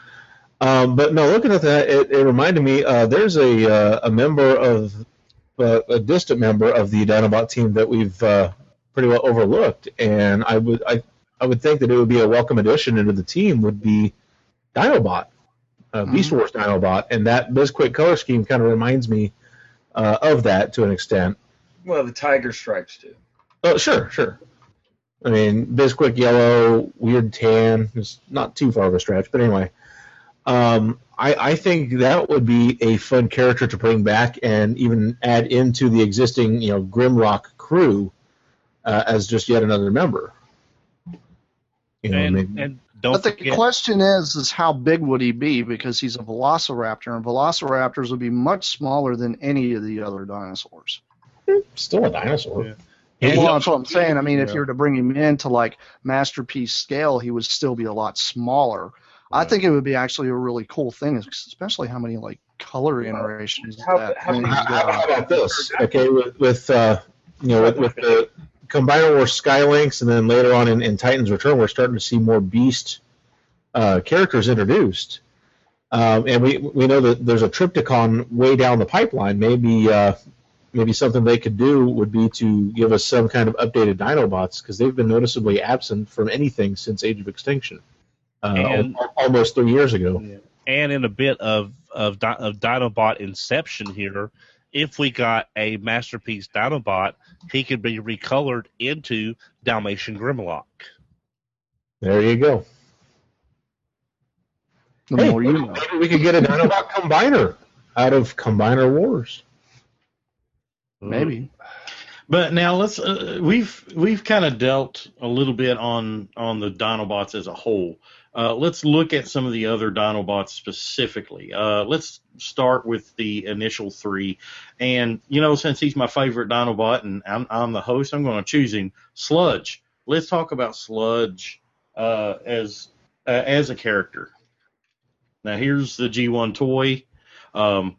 Speaker 6: Um, but no, looking at that, it, it reminded me. Uh, there's a uh, a member of uh, a distant member of the Dinobot team that we've uh, pretty well overlooked, and I would I, I would think that it would be a welcome addition into the team. Would be Dinobot, uh,
Speaker 8: Mhm.
Speaker 6: Beast Wars Dinobot, and that Bisquick color scheme kind of reminds me uh, of that to an extent.
Speaker 7: Well, the tiger stripes too.
Speaker 6: Oh, sure, sure. I mean, Bisquick yellow, weird tan. It's not too far of a stretch, but anyway. Um, I, I think that would be a fun character to bring back and even add into the existing, you know, Grimlock crew uh, as just yet another member. You know,
Speaker 5: And,
Speaker 6: maybe-
Speaker 5: and don't
Speaker 8: But the
Speaker 5: forget,
Speaker 8: question is, is how big would he be? Because he's a velociraptor, and velociraptors would be much smaller than any of the other dinosaurs.
Speaker 6: still a dinosaur.
Speaker 5: Yeah. And
Speaker 8: Well,
Speaker 5: he-
Speaker 8: that's what I'm saying. I mean, if
Speaker 6: Yeah.
Speaker 8: you were to bring him into like masterpiece scale, he would still be a lot smaller. I think it would be actually a really cool thing, especially how many like color iterations
Speaker 7: How-
Speaker 8: that
Speaker 7: how-
Speaker 8: he's
Speaker 6: How,
Speaker 8: got.
Speaker 6: how about this? Okay, with, with uh, you know, with, with the Combiner Wars Skylinks, and then later on in, in Titan's Return, we're starting to see more Beast uh, characters introduced. Um, and we we know that there's a Triptychon way down the pipeline. Maybe uh, maybe something they could do would be to give us some kind of updated Dinobots, because they've been noticeably absent from anything since Age of Extinction, uh,
Speaker 5: And-
Speaker 6: al- almost three years ago.
Speaker 5: and in a bit of of, Di- of Dinobot inception here, if we got a masterpiece Dinobot, he could be recolored into Dalmatian Grimlock.
Speaker 6: There you go.
Speaker 8: The
Speaker 6: Hey,
Speaker 8: more you know.
Speaker 6: maybe we could get a Dinobot Combiner out of Combiner Wars.
Speaker 8: Maybe.
Speaker 4: But now let's uh, we've we've kind of dealt a little bit on on the Dinobots as a whole. Uh, let's look at some of the other Dinobots specifically. Uh, let's start with the initial three. And you know, since he's my favorite Dinobot and I'm, I'm the host, I'm going to choose him. Sludge. Let's talk about Sludge uh, as uh, as a character. Now here's the G one toy. Um,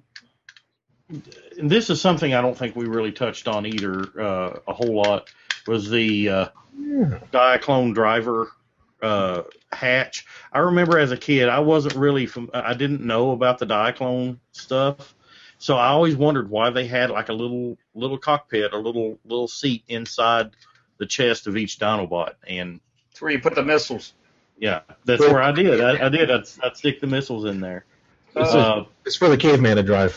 Speaker 4: this is something I don't think we really touched on either uh, a whole lot, was the uh, Diaclone driver uh, hatch. I remember as a kid, I wasn't really, from, I didn't know about the Diaclone stuff, so I always wondered why they had like a little little cockpit, a little little seat inside the chest of each Dinobot, and
Speaker 7: It's where you put the missiles.
Speaker 4: yeah, that's where I did. I, I did. I'd, I'd stick the missiles in there.
Speaker 6: It's,
Speaker 4: Uh,
Speaker 6: it's for the caveman to drive.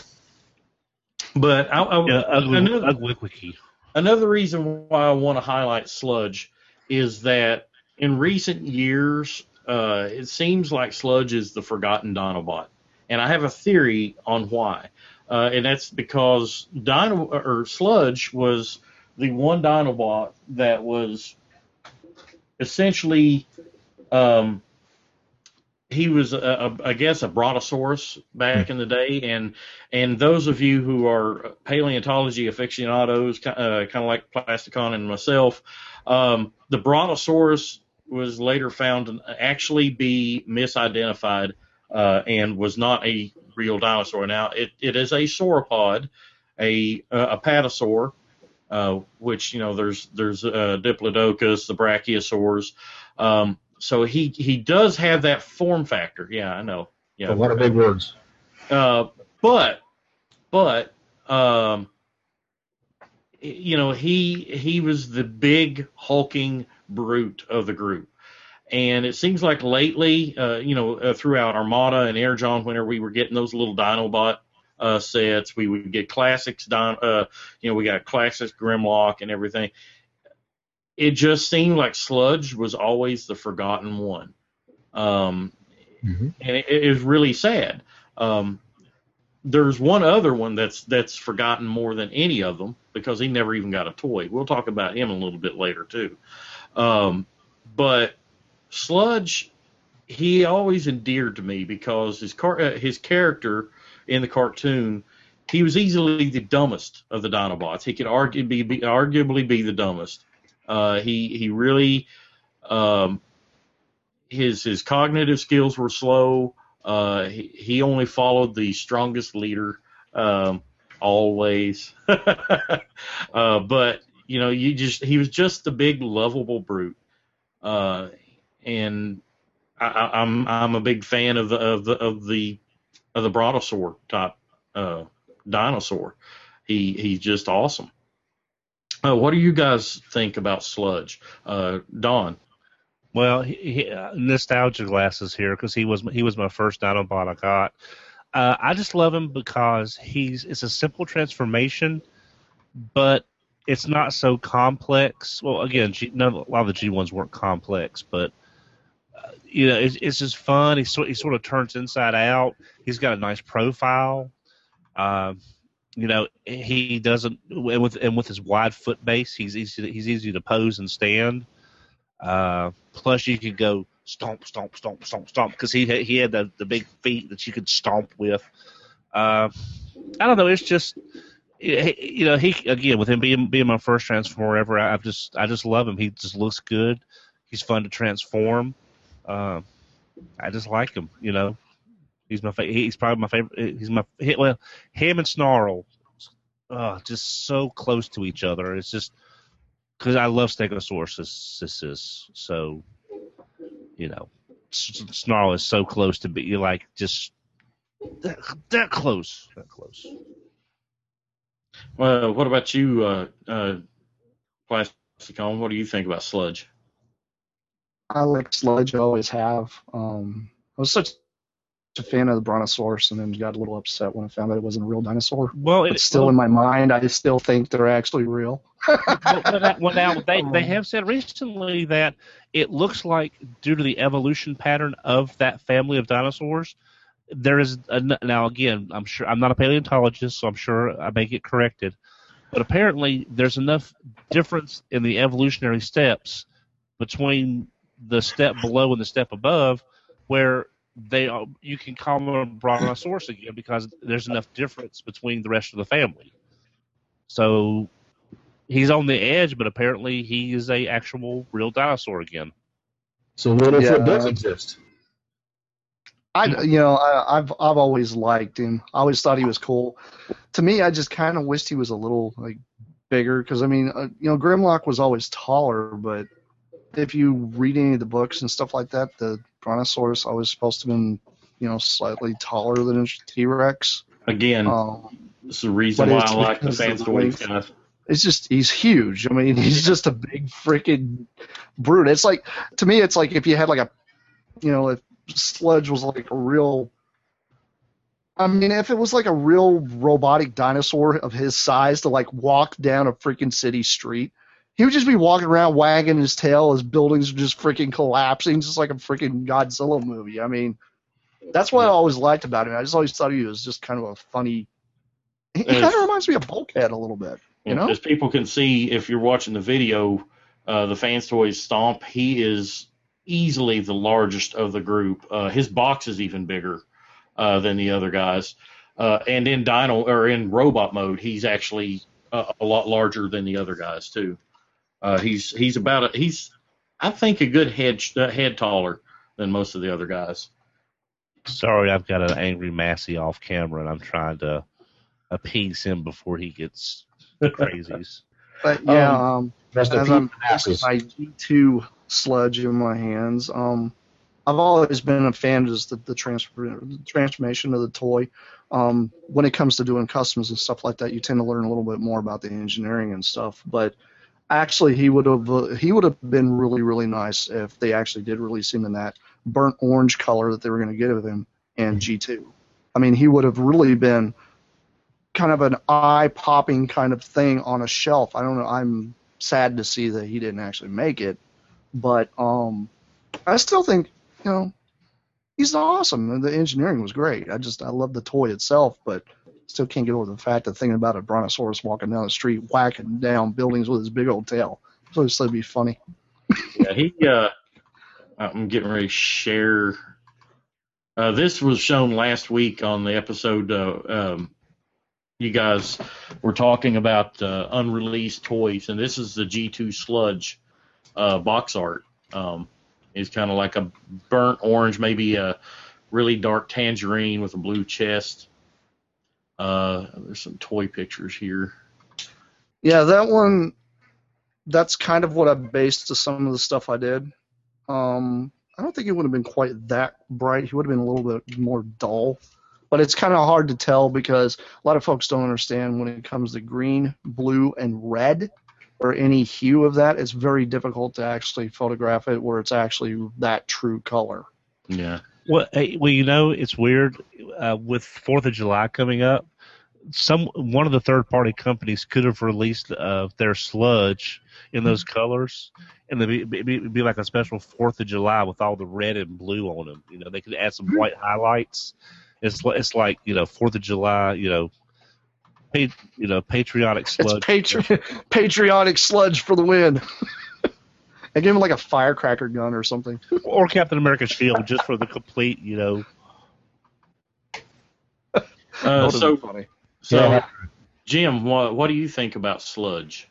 Speaker 4: but I, I,
Speaker 5: Yeah, ugly,
Speaker 4: another,
Speaker 5: ugly quickie.
Speaker 4: Another reason why I want to highlight Sludge is that in recent years, uh, it seems like Sludge is the forgotten Dinobot, and I have a theory on why. Uh, and that's because Dino or Sludge was the one Dinobot that was essentially, um, he was, a, a, I guess, a Brontosaurus back in the day, and and those of you who are paleontology aficionados, uh, kind of like Plasticon and myself, um, the Brontosaurus was later found to actually be misidentified uh, and was not a real dinosaur. Now, it, it is a sauropod, a a patasaur, uh, which, you know, there's there's uh, Diplodocus, the Brachiosaurs. Um, so he he does have that form factor. Yeah, I know. Yeah,
Speaker 6: A lot of big words.
Speaker 4: uh, but but um, you know, he he was the big hulking brute of the group. And it seems like lately, uh, you know, uh, throughout Armada and Air John, whenever we were getting those little Dinobot uh, sets, we would get classics. Din- uh, you know, we got classics Grimlock and everything. It just seemed like Sludge was always the forgotten one, um,
Speaker 6: Mm-hmm.
Speaker 4: and it, it is really sad. Um, there's one other one that's that's forgotten more than any of them because he never even got a toy. We'll talk about him a little bit later too, um, but. Sludge, he always endeared to me because his car, uh, his character in the cartoon, he was easily the dumbest of the Dinobots. He could argue, be, be, arguably be the dumbest. Uh, he he really, um, his his cognitive skills were slow. Uh, he, he only followed the strongest leader um, always. uh, but you know, you just he was just the big lovable brute. Uh, And I, I'm I'm a big fan of the of the of the of the Brontosaur type uh, dinosaur. He he's just awesome. Uh, what do you guys think about Sludge, uh, Don?
Speaker 5: Well, he, he, uh, nostalgia glasses here because he was he was my first Dinobot I got. Uh, I just love him because he's it's a simple transformation, but it's not so complex. Well, again, G, none, a lot of the G ones weren't complex, but uh, you know, it's, it's just fun. He sort he sort of turns inside out. He's got a nice profile. Um, you know, he doesn't and with and with his wide foot base, he's easy to, he's easy to pose and stand. Uh, plus, you could go stomp, stomp, stomp, stomp, stomp because he had, he had the, the big feet that you could stomp with. Uh, I don't know. It's just you know, he again with him being being my first Transformer ever, I, I've just I just love him. He just looks good. He's fun to transform. Uh, I just like him. You know, he's my fa- he's probably my favorite. He's my well, him and Snarl, uh, just so close to each other. It's just because I love Stegosaurus. This is so, you know, Snarl is so close to be like just that, that close, that close.
Speaker 4: Well, what about you, uh, uh, Plasticone? What do you think about Sludge?
Speaker 8: I like Sludge. I always have. Um, I was such a fan of the Brontosaurus, and then got a little upset when I found out it wasn't a real dinosaur.
Speaker 5: Well,
Speaker 8: but
Speaker 5: it,
Speaker 8: still
Speaker 5: well,
Speaker 8: in my mind, I still think they're actually real.
Speaker 5: well, well, well, now they they have said recently that it looks like due to the evolution pattern of that family of dinosaurs, there is a, now again I'm sure I'm not a paleontologist, so I'm sure I may get corrected, but apparently there's enough difference in the evolutionary steps between the step below and the step above where they are, you can call them a Brontosaurus again because there's enough difference between the rest of the family. So he's on the edge, but apparently he is a actual real dinosaur again.
Speaker 6: So what if
Speaker 8: Yeah.
Speaker 6: it does exist?
Speaker 8: I, you know, I, I've I've always liked him. I always thought he was cool. To me, I just kind of wished he was a little like bigger because I mean, uh, you know, Grimlock was always taller, but if you read any of the books and stuff like that, the Brontosaurus always supposed to have been, you know, slightly taller than a T-Rex.
Speaker 4: Again,
Speaker 8: Um,
Speaker 4: this is the reason
Speaker 8: but
Speaker 4: why
Speaker 8: it's
Speaker 4: I like the
Speaker 8: because of
Speaker 4: fan
Speaker 8: the
Speaker 4: stories,
Speaker 8: length.
Speaker 4: guys.
Speaker 8: It's just he's huge. I mean, he's just a big freaking brute. It's like to me, it's like if you had like a, you know, if Sludge was like a real. I mean, if it was like a real robotic dinosaur of his size to like walk down a freaking city street, he would just be walking around wagging his tail as buildings are just freaking collapsing, just like a freaking Godzilla movie. I mean, that's what I always liked about him. I just always thought he was just kind of a funny. He, he kind of reminds me of Bulkhead a little bit. You know?
Speaker 4: As people can see, if you're watching the video, uh, the Fans Toys Stomp, he is easily the largest of the group. Uh, his box is even bigger uh, than the other guys. Uh, and in Dino or in robot mode, he's actually a, a lot larger than the other guys too. Uh, he's he's about a, he's I think a good head uh, head taller than most of the other guys.
Speaker 5: Sorry, I've got an angry Massey off camera, and I'm trying to appease him before he gets crazies.
Speaker 8: But yeah, um,
Speaker 6: Um, Rest
Speaker 8: as
Speaker 6: in
Speaker 8: I'm
Speaker 6: peace,
Speaker 8: holding
Speaker 6: asses.
Speaker 8: my G two Sludge in my hands, um, I've always been a fan of just the, the, transfer, the transformation of the toy. Um, when it comes to doing customs and stuff like that, you tend to learn a little bit more about the engineering and stuff. But actually, he would have uh, he would have been really really nice if they actually did release him in that burnt orange color that they were going to get of him in G two. I mean, he would have really been kind of an eye-popping kind of thing on a shelf. I don't know. I'm sad to see that he didn't actually make it, but um, I still think, you know, he's awesome. And the engineering was great. I just I love the toy itself, but still can't get over the fact of thinking about a Brontosaurus walking down the street whacking down buildings with his big old tail. So it's going to be funny.
Speaker 4: Yeah, he. Uh, I'm getting ready to share. Uh, this was shown last week on the episode. Uh, um, you guys were talking about uh, unreleased toys, and this is the G two Sludge uh, box art. Um, it's kind of like a burnt orange, maybe a really dark tangerine with a blue chest. Uh, there's some toy pictures here.
Speaker 8: Yeah, that one, that's kind of what I based to some of the stuff I did. Um, I don't think it would have been quite that bright. He would have been a little bit more dull. But it's kind of hard to tell because a lot of folks don't understand when it comes to green, blue, and red, or any hue of that, it's very difficult to actually photograph it where it's actually that true color.
Speaker 4: Yeah.
Speaker 5: Well, hey, well, you know, it's weird uh, with Fourth of July coming up. Some one of the third-party companies could have released uh, their Sludge in those colors, and it'd be, be, be like a special Fourth of July with all the red and blue on them. You know, they could add some white highlights. It's it's like, you know, Fourth of July, you know, pa- you know, patriotic Sludge.
Speaker 8: It's patri- patriotic Sludge for the win. And give him like a firecracker gun or something.
Speaker 5: Or Captain America's shield, just for the complete, you know.
Speaker 4: Uh, so
Speaker 8: funny.
Speaker 4: so
Speaker 6: Yeah.
Speaker 4: Jim, what what do you think about Sludge?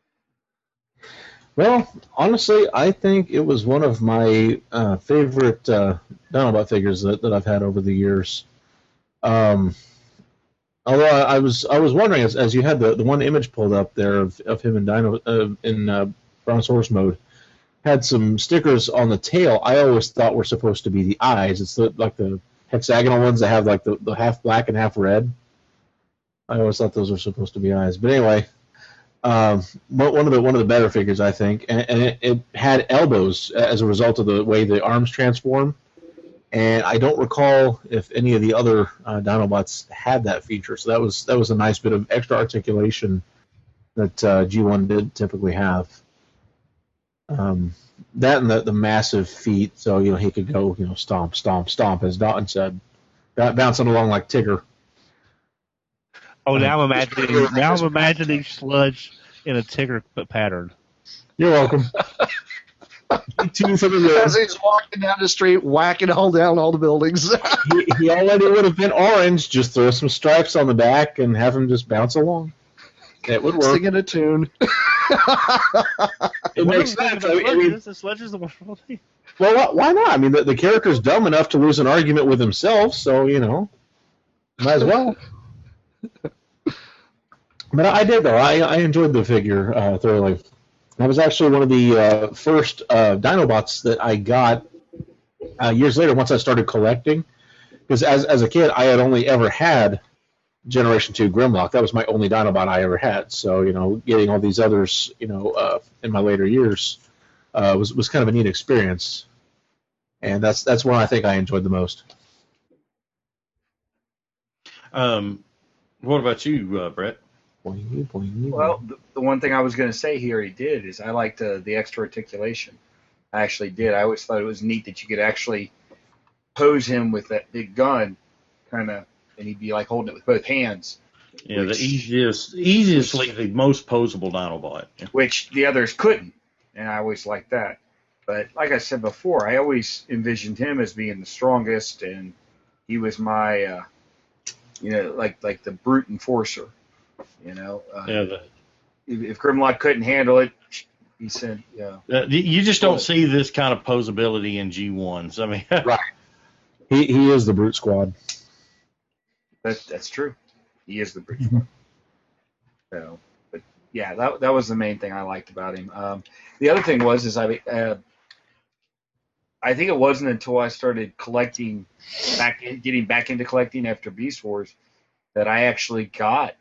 Speaker 6: Well, honestly, I think it was one of my uh, favorite uh, Dinobot figures that, that I've had over the years. Um, although I, I was I was wondering as, as you had the, the one image pulled up there of, of him in Dino uh, in uh, Brontosaurus mode, had some stickers on the tail. I always thought were supposed to be the eyes. It's the, like the hexagonal ones that have like the, the half black and half red. I always thought those were supposed to be eyes. But anyway. Um, one of the one of the better figures, I think, and, and it, it had elbows as a result of the way the arms transform. And I don't recall if any of the other uh, Dinobots had that feature. So that was that was a nice bit of extra articulation that uh, G one did typically have. Um, that and the, the massive feet, so you know he could go you know stomp, stomp, stomp, as Dalton said, bouncing along like Tigger.
Speaker 5: Oh, now I'm imagining now I'm imagining Sludge in a Tigger pattern.
Speaker 6: You're welcome. Two for the
Speaker 8: As he's walking down the street, whacking all down all the buildings.
Speaker 6: he, he already would have been orange. Just throw some stripes on the back and have him just bounce along. It would work.
Speaker 8: Singing a tune.
Speaker 6: It makes sense. I mean, I mean,
Speaker 5: Sludge is the wonderful thing.
Speaker 6: Well, why not? I mean, the, the character's dumb enough to lose an argument with himself, so you know, might as well. But I did though. I, I enjoyed the figure uh, thoroughly. That was actually one of the uh, first uh, Dinobots that I got uh, years later once I started collecting. Because as as a kid, I had only ever had Generation Two Grimlock. That was my only Dinobot I ever had. So you know, getting all these others, you know, uh, in my later years uh, was was kind of a neat experience. And that's that's one I think I enjoyed the most.
Speaker 4: Um. What about you, uh, Brett?
Speaker 6: Boing, boing,
Speaker 7: Well, the, the one thing I was going to say here he did is I liked uh, the extra articulation. I actually did. I always thought it was neat that you could actually pose him with that big gun, kind of, and he'd be like holding it with both hands.
Speaker 4: Yeah,
Speaker 7: which,
Speaker 4: the easiest, easiestly the most posable Dinobot. Yeah.
Speaker 7: Which the others couldn't, and I always liked that. But like I said before, I always envisioned him as being the strongest, and he was my... Uh, You know, like like the brute enforcer. You know, uh,
Speaker 4: Yeah, the,
Speaker 7: if, if Grimlock couldn't handle it, he said, "Yeah."
Speaker 4: uh, you just don't see this kind of posability in G ones. I mean,
Speaker 6: right? He he is the brute squad.
Speaker 7: That that's true. He is the brute squad. So, but yeah, that that was the main thing I liked about him. Um, the other thing was is I uh, I think it wasn't until I started collecting back in, getting back into collecting after Beast Wars that I actually got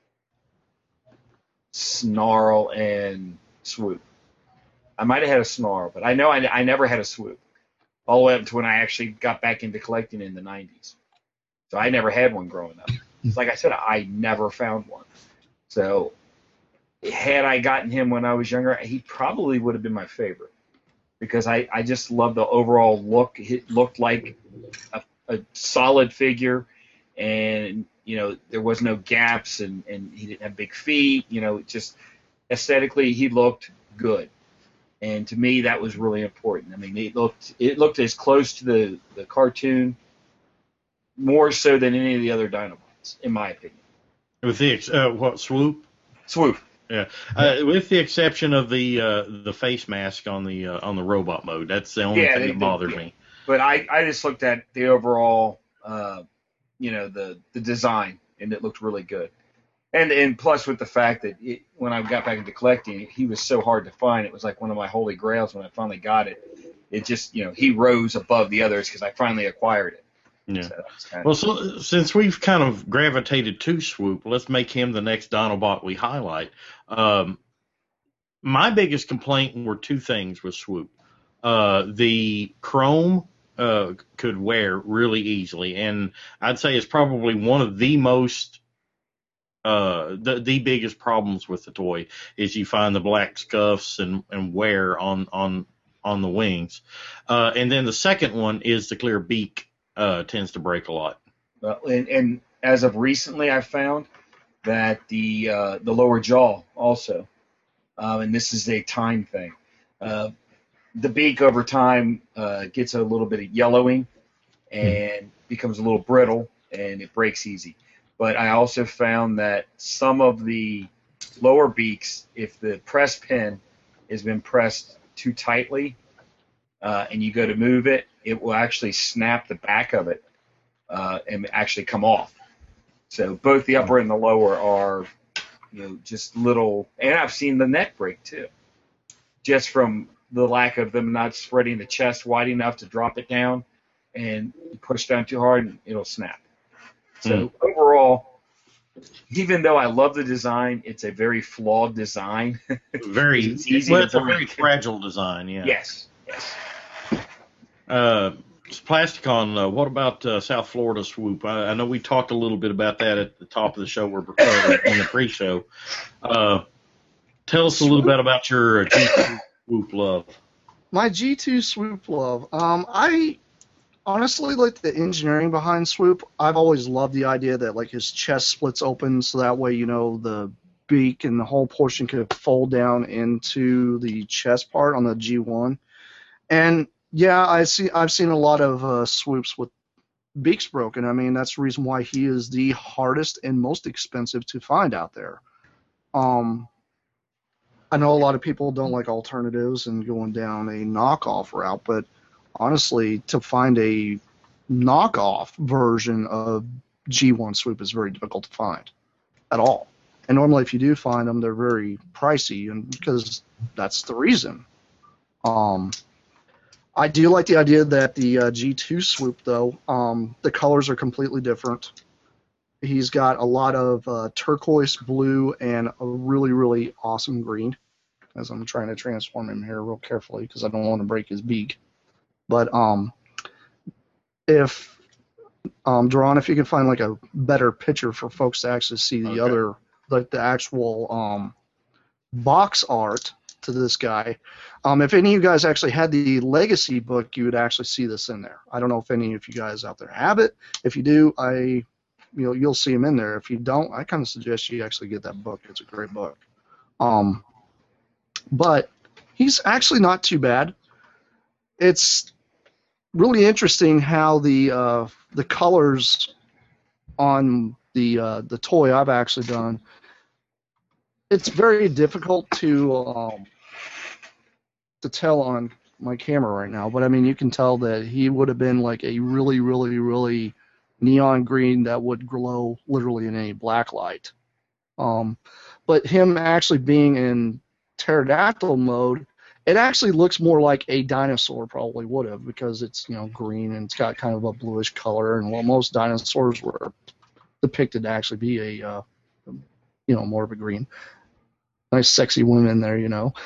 Speaker 7: Snarl and Swoop. I might have had a Snarl, but I know I, I never had a Swoop all the way up to when I actually got back into collecting in the nineties. So I never had one growing up. Like I said, I never found one. So had I gotten him when I was younger, he probably would have been my favorite. Because I, I just love the overall look. It looked like a, a solid figure, and you know there was no gaps, and, and he didn't have big feet. You know, just aesthetically he looked good, and to me that was really important. I mean, it looked it looked as close to the, the cartoon, more so than any of the other Dinobots, in my opinion.
Speaker 4: with the ex- uh, what Swoop?
Speaker 7: Swoop.
Speaker 4: Yeah, uh, with the exception of the uh, the face mask on the uh, on the robot mode, that's the only
Speaker 7: Yeah,
Speaker 4: thing
Speaker 7: they-
Speaker 4: that bothers
Speaker 7: they-
Speaker 4: me.
Speaker 7: But I, I just looked at the overall, uh, you know, the, the design, and it looked really good. And and plus with the fact that it, when I got back into collecting, he was so hard to find. It was like one of my holy grails when I finally got it. It just, you know, he rose above the others because I finally acquired it.
Speaker 4: Yeah.
Speaker 7: So that's kind of,
Speaker 4: Well, so, since we've kind of gravitated to Swoop, let's make him the next Dinobot we highlight. Um, my biggest complaint were two things with Swoop. Uh, the chrome uh, could wear really easily, and I'd say it's probably one of the most uh, the the biggest problems with the toy is you find the black scuffs and, and wear on on on the wings. Uh, and then the second one is the clear beak. Uh, tends to break a lot.
Speaker 7: well, and, and as of recently, I've found that the uh, the lower jaw also, um, and this is a time thing. Uh, the beak over time uh, gets a little bit of yellowing and becomes a little brittle, and it breaks easy. but I also found that some of the lower beaks, if the press pin has been pressed too tightly uh, and you go to move it, it will actually snap the back of it uh, and actually come off. So both the upper and the lower are, you know, just little, and I've seen the neck break too, just from the lack of them not spreading the chest wide enough to drop it down, and you push down too hard and it'll snap. So
Speaker 4: Mm.
Speaker 7: overall, even though I love the design, it's a very flawed design.
Speaker 4: Very,
Speaker 7: It's easy
Speaker 4: well,
Speaker 7: to
Speaker 4: it's a
Speaker 7: break.
Speaker 4: very fragile design. Yeah.
Speaker 7: Yes, yes.
Speaker 4: Uh, Plasticon, uh, what about uh, South Florida swoop? I, I know we talked a little bit about that at the top of the show, or uh, in the pre-show. Uh, tell us a little bit about your uh, G two swoop love.
Speaker 8: My G two swoop love. Um, I honestly like the engineering behind swoop. I've always loved the idea that like his chest splits open, so that way you know the beak and the whole portion could fold down into the chest part on the G one. And yeah, I see. I've seen a lot of uh, swoops with beaks broken. I mean, that's the reason why he is the hardest and most expensive to find out there. Um, I know a lot of people don't like alternatives and going down a knockoff route, but honestly, to find a knockoff version of G one swoop is very difficult to find at all. And normally, if you do find them, they're very pricey, and because that's the reason. Um, I do like the idea that the uh, G two swoop, though, um, the colors are completely different. He's got a lot of uh, turquoise blue and a really, really awesome green, as I'm trying to transform him here real carefully because I don't want to break his beak. But um, if, um, Duran, if you can find like a better picture for folks to actually see the
Speaker 4: Okay.
Speaker 8: other, like the actual um, box art to this guy. Um, if any of you guys actually had the Legacy book, you would actually see this in there. I don't know if any of you guys out there have it. If you do, I, you know, you'll see him in there. If you don't, I kind of suggest you actually get that book. It's a great book. Um, but he's actually not too bad. It's really interesting how the uh, the colors on the uh, the toy I've actually done. It's very difficult to um, to tell on my camera right now, but I mean you can tell that he would have been like a really, really, really neon green that would glow literally in any black light. Um, but him actually being in pterodactyl mode, it actually looks more like a dinosaur probably would have, because it's, you know, green and it's got kind of a bluish color, and well, most dinosaurs were depicted to actually be a uh, you know, more of a green. Nice, sexy women there, you know.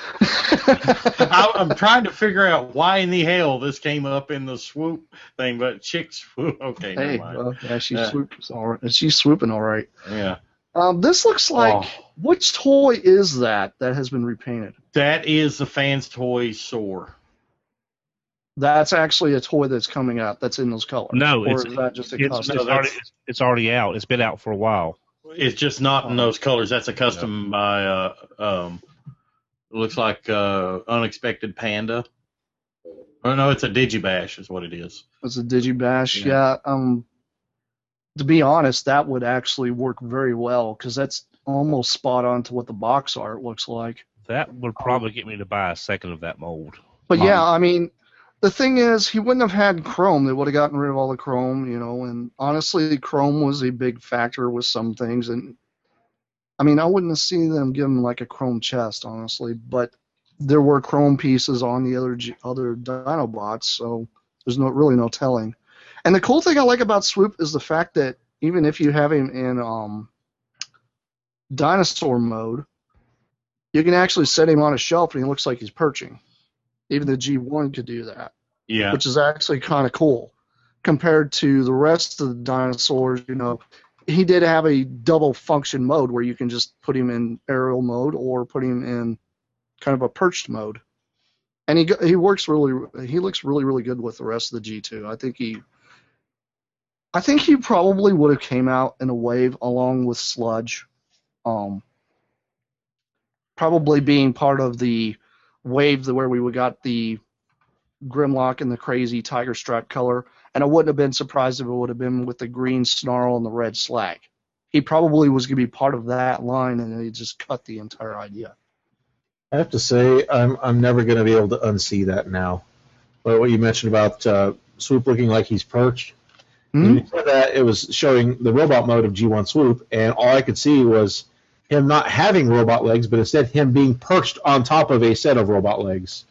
Speaker 4: I, I'm trying to figure out why in the hell this came up in the swoop thing, but chick swoop. Okay,
Speaker 8: Hey,
Speaker 4: never mind.
Speaker 8: well, yeah, she's
Speaker 4: Yeah.
Speaker 8: swoops all right. She's swooping all right.
Speaker 4: Yeah,
Speaker 8: Um, this looks like,
Speaker 4: Oh.
Speaker 8: which toy is that that has been repainted?
Speaker 4: that is the fans' toy Soar.
Speaker 8: That's actually a toy that's coming out. That's in those colors.
Speaker 5: No,
Speaker 8: or
Speaker 5: it's
Speaker 8: is that just a
Speaker 5: it's,
Speaker 8: custom?
Speaker 5: it's,
Speaker 4: No,
Speaker 5: already,
Speaker 4: that's-
Speaker 5: it's, it's already out. It's been out for a while.
Speaker 4: It's just not in those colors. That's a custom by uh, um, it looks like uh, Unexpected Panda. Oh no, it's a Digibash is what it is.
Speaker 8: It's a Digibash.
Speaker 4: Yeah.
Speaker 8: Yeah. Um, to be honest, that would actually work very well because that's almost spot on to what the box art looks like.
Speaker 5: That would probably get me to buy a second of that mold.
Speaker 8: But
Speaker 4: Mine.
Speaker 8: yeah, I mean, the thing is, he wouldn't have had chrome. They would have gotten rid of all the chrome, you know. And honestly, chrome was a big factor with some things. And I mean, I wouldn't have seen them give him like a chrome chest, honestly. But there were chrome pieces on the other G- other Dinobots, so there's no really no telling. And the cool thing I like about Swoop is the fact that even if you have him in um, dinosaur mode, you can actually set him on a shelf and he looks like he's perching. Even the G one could do that,
Speaker 4: Yeah,
Speaker 8: which is actually kind of cool compared to the rest of the dinosaurs. You know, he did have a double function mode where you can just put him in aerial mode or put him in kind of a perched mode, and he go- he works really. He looks really really good with the rest of the G two. I think he. I think he probably would have came out in a wave along with Sludge, um, probably being part of the wave where we got the Grimlock and the crazy tiger stripe color, and I wouldn't have been surprised if it would have been with the green snarl and the red slag. he probably was going to be part of that line, and they just cut the entire idea.
Speaker 6: I have to say, I'm I'm never going to be able to unsee that now. But what you mentioned about uh, Swoop looking like he's perched,
Speaker 8: Hmm?
Speaker 6: when you said that, it was showing the robot mode of G one Swoop, and all I could see was him not having robot legs, but instead him being perched on top of a set of robot legs.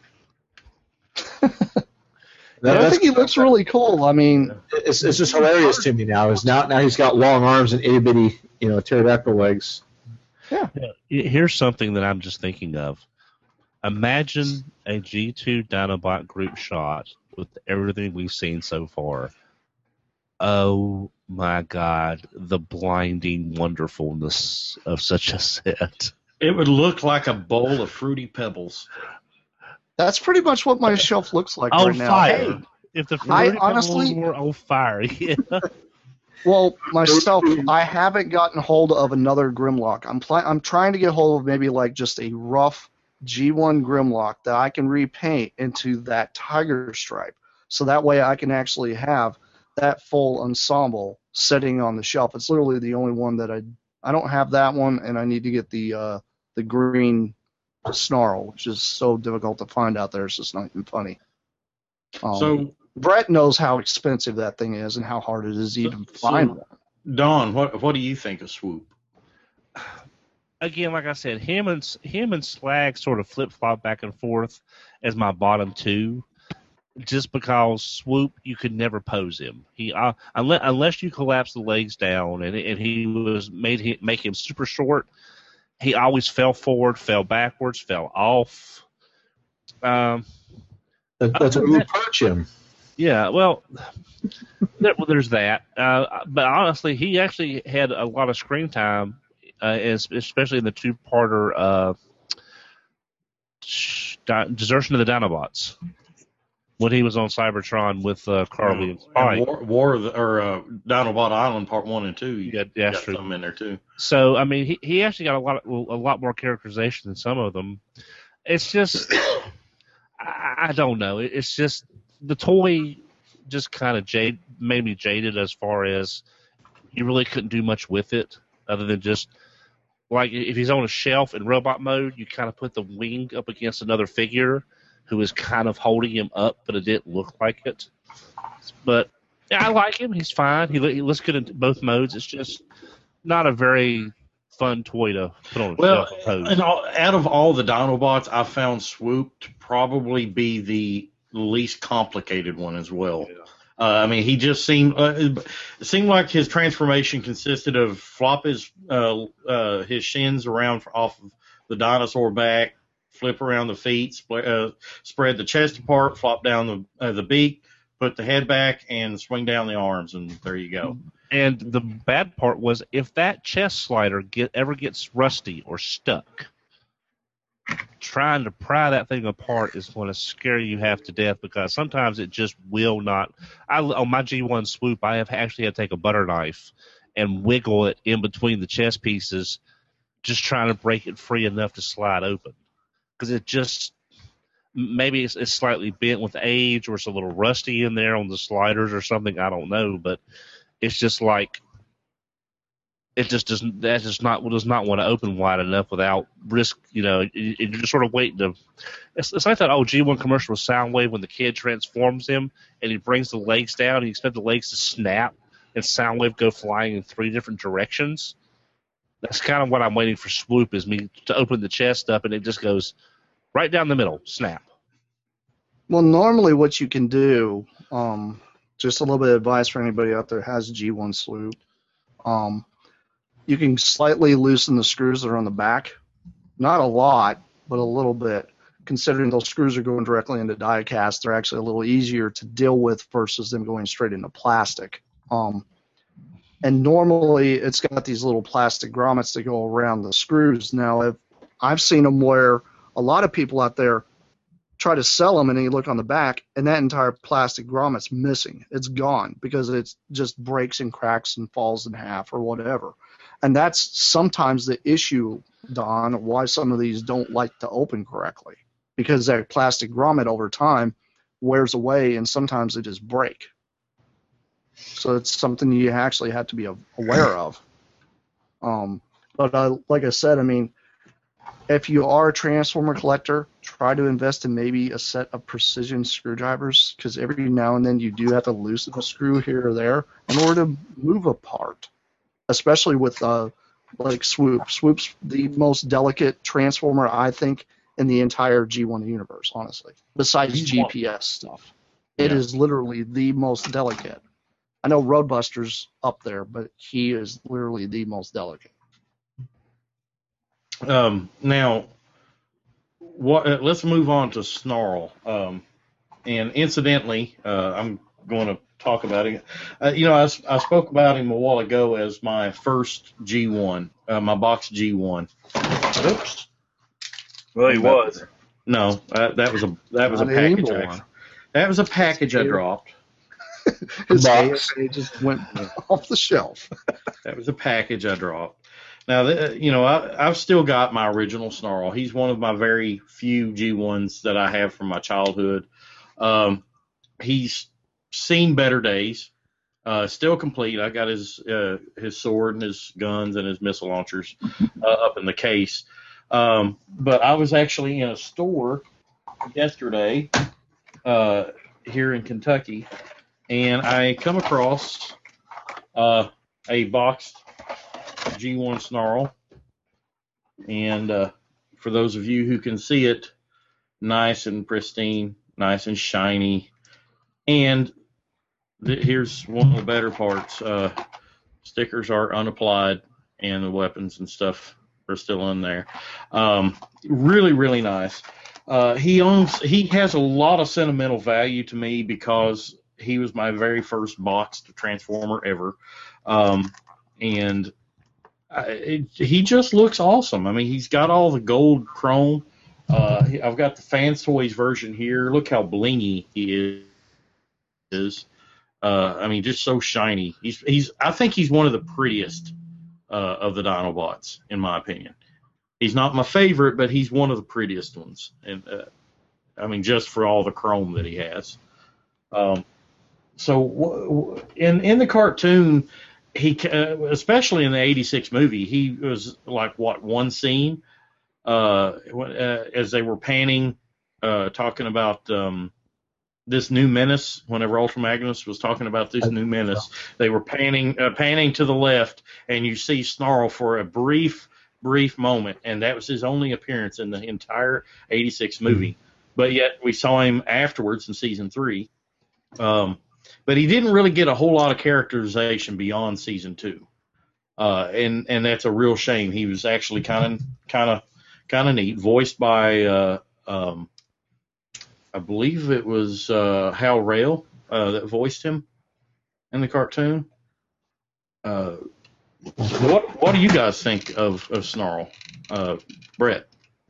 Speaker 6: That-
Speaker 8: Yeah, I
Speaker 6: that's-
Speaker 8: think he looks really cool. I mean,
Speaker 6: It's, it's just hilarious to me now. Is now now he's got long arms and itty bitty, you know, pterodactyl legs.
Speaker 5: Here's something that I'm just thinking of. Imagine a G two Dinobot group shot with everything we've seen so far. Oh my God, the blinding wonderfulness of such a set.
Speaker 4: It would look like a bowl of fruity pebbles.
Speaker 8: that's pretty much what my shelf looks like
Speaker 5: On
Speaker 8: right now.
Speaker 5: fire. If the
Speaker 8: I
Speaker 5: Fruity
Speaker 8: honestly-
Speaker 5: Pebbles were on fire, yeah.
Speaker 8: Well, myself, I haven't gotten hold of another Grimlock. I'm pl- I'm trying to get hold of maybe like just a rough G one Grimlock that I can repaint into that tiger stripe, so that way I can actually have that full ensemble sitting on the shelf. It's literally the only one that I I don't have that one, and I need to get the uh, the green Snarl, which is so difficult to find out there. It's just not even funny. Um,
Speaker 4: So,
Speaker 8: Brett knows how expensive that thing is and how hard it is to even
Speaker 4: So-
Speaker 8: find one.
Speaker 4: Don, what what do you think of Swoop?
Speaker 5: Again, like I said, him and him and Slag sort of flip flop back and forth as my bottom two, just because Swoop you could never pose him. He uh, unless unless you collapse the legs down and and he was made him, make him super short. He always fell forward, fell backwards, fell off. Um,
Speaker 6: That, that's what we would perch him.
Speaker 5: Yeah, well, there, well there's that. Uh, but honestly, he actually had a lot of screen time, uh, as- especially in the two-parter uh, sh- Di- Desertion of the Dinobots, when he was on Cybertron with uh, Carly and
Speaker 4: And
Speaker 5: Spike.
Speaker 4: War, War of the, or uh, Dinobot Island Part One and Two. You
Speaker 5: Yeah,
Speaker 4: got,
Speaker 5: yeah,
Speaker 4: got
Speaker 5: true.
Speaker 4: some in there too.
Speaker 5: So, I mean, he, he actually got a lot of, a lot more characterization than some of them. It's just, I, I don't know. It, it's just the toy just kind of jade made me jaded as far as you really couldn't do much with it other than just like if he's on a shelf in robot mode, you kind of put the wing up against another figure who is kind of holding him up, but it didn't look like it. But yeah, I like him. He's fine. He, he looks good in both modes. It's just not a very fun toy to put on a
Speaker 4: Well,
Speaker 5: shelf and pose.
Speaker 4: and all, out of all the Dinobots, I found Swoop to probably be the least complicated one as well. Uh, I mean, he just seemed uh, it seemed like his transformation consisted of flop his uh, uh, his shins around off of the dinosaur back, flip around the feet, spl- uh, spread the chest apart, flop down the uh, the beak, put the head back, and swing down the arms, and there you go.
Speaker 5: And the bad part was if that chest slider get ever gets rusty or stuck, trying to pry that thing apart is going to scare you half to death because sometimes it just will not. I, on my G one Swoop, I have actually had to take a butter knife and wiggle it in between the chest pieces, just trying to break it free enough to slide open because it just maybe it's, it's slightly bent with age or it's a little rusty in there on the sliders or something. I don't know, but it's just like it just doesn't. That just not does not want to open wide enough without risk. You know, you- you're just sort of waiting to. It's, it's like that old G one commercial with Soundwave when the kid transforms him and he brings the legs down and you expect the legs to snap and Soundwave go flying in three different directions. That's kind of what I'm waiting for. Swoop is me to open the chest up and it just goes right down the middle, snap.
Speaker 8: Well, normally what you can do, um, just a little bit of advice for anybody out there who has G one Swoop, um, you can slightly loosen the screws that are on the back. Not a lot, but a little bit. Considering those screws are going directly into die cast, they're actually a little easier to deal with versus them going straight into plastic. Um, and normally it's got these little plastic grommets that go around the screws. Now, if, I've seen them where a lot of people out there try to sell them and then you look on the back and that entire plastic grommet's missing. It's gone because it just breaks and cracks and falls in half or whatever. And that's sometimes the issue, Don, why some of these don't like to open correctly. Because that plastic grommet over time wears away and sometimes they just break. So it's something you actually have to be aware of. Um, but uh, like I said, I mean, if you are a Transformer collector, try to invest in maybe a set of precision screwdrivers, because every now and then you do have to loosen a screw here or there in order to move a part, especially with uh, like Swoop. Swoop's the most delicate Transformer, I think, in the entire G one universe, honestly, besides G P S stuff. It
Speaker 4: Yeah.
Speaker 8: is literally the most delicate. I know Roadbuster's up there, but he is literally the most delicate.
Speaker 4: Um, now, what? Uh, let's move on to Snarl. Um, and incidentally, uh, I'm going to talk about him. Uh, you know, I, I spoke about him a while ago as my first G one, uh, my box G one. Oops.
Speaker 7: Well, he was.
Speaker 4: No, uh, that was a that was a
Speaker 8: Not
Speaker 4: package.
Speaker 8: anymore.
Speaker 4: Actually. That was a package I dropped.
Speaker 8: His
Speaker 6: Box.
Speaker 8: A F A just went off the shelf.
Speaker 4: That was a package I dropped. Now, th- you know, I, I've still got my original Snarl. He's one of my very few G ones that I have from my childhood. Um, he's seen better days. Uh, still complete. I got his uh, his sword and his guns and his missile launchers uh, up in the case. Um, but I was actually in a store yesterday uh, here in Kentucky, and I come across uh, a boxed G one Snarl. And uh, for those of you who can see it, nice and pristine, nice and shiny. And th- here's one of the better parts. Uh, stickers are unapplied, and the weapons and stuff are still in there. Um, really, really nice. Uh, he owns. He has a lot of sentimental value to me because he was my very first boxed Transformer ever, um, and I, it, he just looks awesome. I mean, he's got all the gold chrome. Uh, I've got the Fans Toys version here. Look how blingy he is. Uh, I mean, just so shiny. He's he's. I think he's one of the prettiest uh, of the Dinobots, in my opinion. He's not my favorite, but he's one of the prettiest ones. And uh, I mean, just for all the chrome that he has. Um, so w- w- in in the cartoon, he uh, especially in the eighty-six movie, he was like what one scene uh, uh, as they were panning, uh, talking about um, this new menace. Whenever Ultra Magnus was talking about this new menace, they were panning uh, panning to the left, and you see Snarl for a brief. brief moment, and that was his only appearance in the entire eighty-six movie. But yet we saw him afterwards in season three. Um, but he didn't really get a whole lot of characterization beyond season two. Uh, and, and that's a real shame. He was actually kind of, kind of, kind of neat, voiced by, uh, um, I believe it was, uh, Hal Rail, uh, that voiced him in the cartoon. Uh, What What do you guys think of, of Snarl, uh, Brett?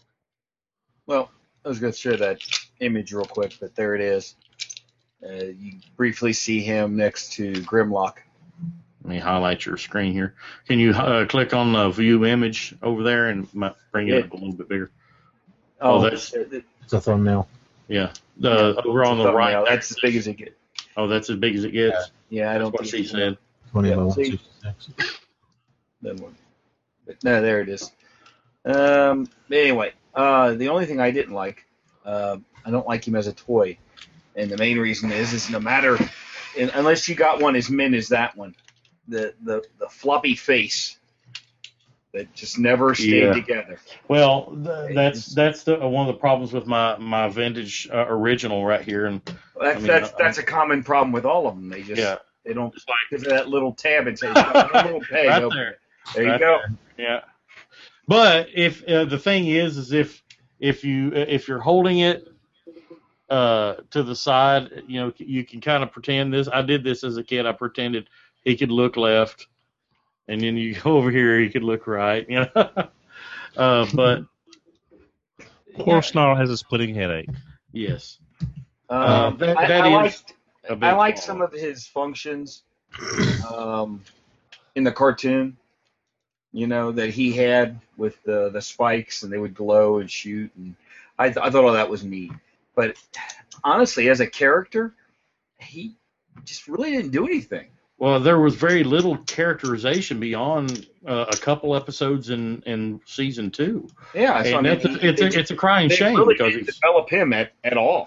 Speaker 7: Well, I was going to share that image real quick, but there it is. Uh, you briefly see him next to Grimlock.
Speaker 4: Let me highlight your screen here. Can you uh, click on the view image over there and might bring it
Speaker 7: Yeah.
Speaker 4: up a little bit bigger?
Speaker 7: Oh,
Speaker 4: Oh, that's-
Speaker 7: uh, th-
Speaker 6: It's a thumbnail.
Speaker 4: Yeah, the over on the
Speaker 7: thumbnail.
Speaker 4: right.
Speaker 7: That's as big as it gets.
Speaker 4: Oh, that's as big as it gets.
Speaker 7: Yeah, I
Speaker 4: That's
Speaker 7: don't
Speaker 4: what
Speaker 7: think
Speaker 4: she said.
Speaker 6: twenty
Speaker 7: Yeah,
Speaker 6: by one
Speaker 7: see?
Speaker 6: sixty-six.
Speaker 7: That one. But no, there it is. Um, anyway, uh, the only thing I didn't like, uh, I don't like him as a toy, and the main reason is, is no matter, in, unless you got one as mint as that one, the the, the floppy face that just never stayed
Speaker 4: Yeah.
Speaker 7: together.
Speaker 4: Well, th- that's that's the, uh, one of the problems with my my vintage uh, original right here, and
Speaker 7: That's
Speaker 4: I mean,
Speaker 7: that's
Speaker 4: I-
Speaker 7: that's a common problem with all of them. They just
Speaker 4: yeah,
Speaker 7: they don't
Speaker 4: it's like
Speaker 7: because of that little tab and say it's got a little peg.
Speaker 4: right
Speaker 7: over
Speaker 4: there.
Speaker 7: it. There you
Speaker 4: Right
Speaker 7: go.
Speaker 4: Yeah, but if uh, the thing is, is if if you if you're holding it uh, to the side, you know, you can kind of pretend this. I did this as a kid. I pretended he could look left, and then you go over here, he could look right. You know, uh, but
Speaker 5: Poor Snarl has a splitting headache.
Speaker 4: yes,
Speaker 7: Um,
Speaker 4: that-
Speaker 7: I,
Speaker 4: that
Speaker 7: I
Speaker 4: is
Speaker 7: liked
Speaker 4: a big
Speaker 7: I like
Speaker 4: flaw.
Speaker 7: some of his functions um, in the cartoon. You know that he had with the the spikes and they would glow and shoot, and I th- I thought all that was neat. But honestly, as a character, he just really didn't do anything.
Speaker 4: Well, there was very little characterization beyond uh, a couple episodes in, in season two.
Speaker 7: Yeah, so
Speaker 4: and
Speaker 7: I mean,
Speaker 4: that's a, it's, a, it's a crying
Speaker 7: they
Speaker 4: shame
Speaker 7: really
Speaker 4: because
Speaker 7: didn't
Speaker 4: he's.
Speaker 7: develop him at, at all.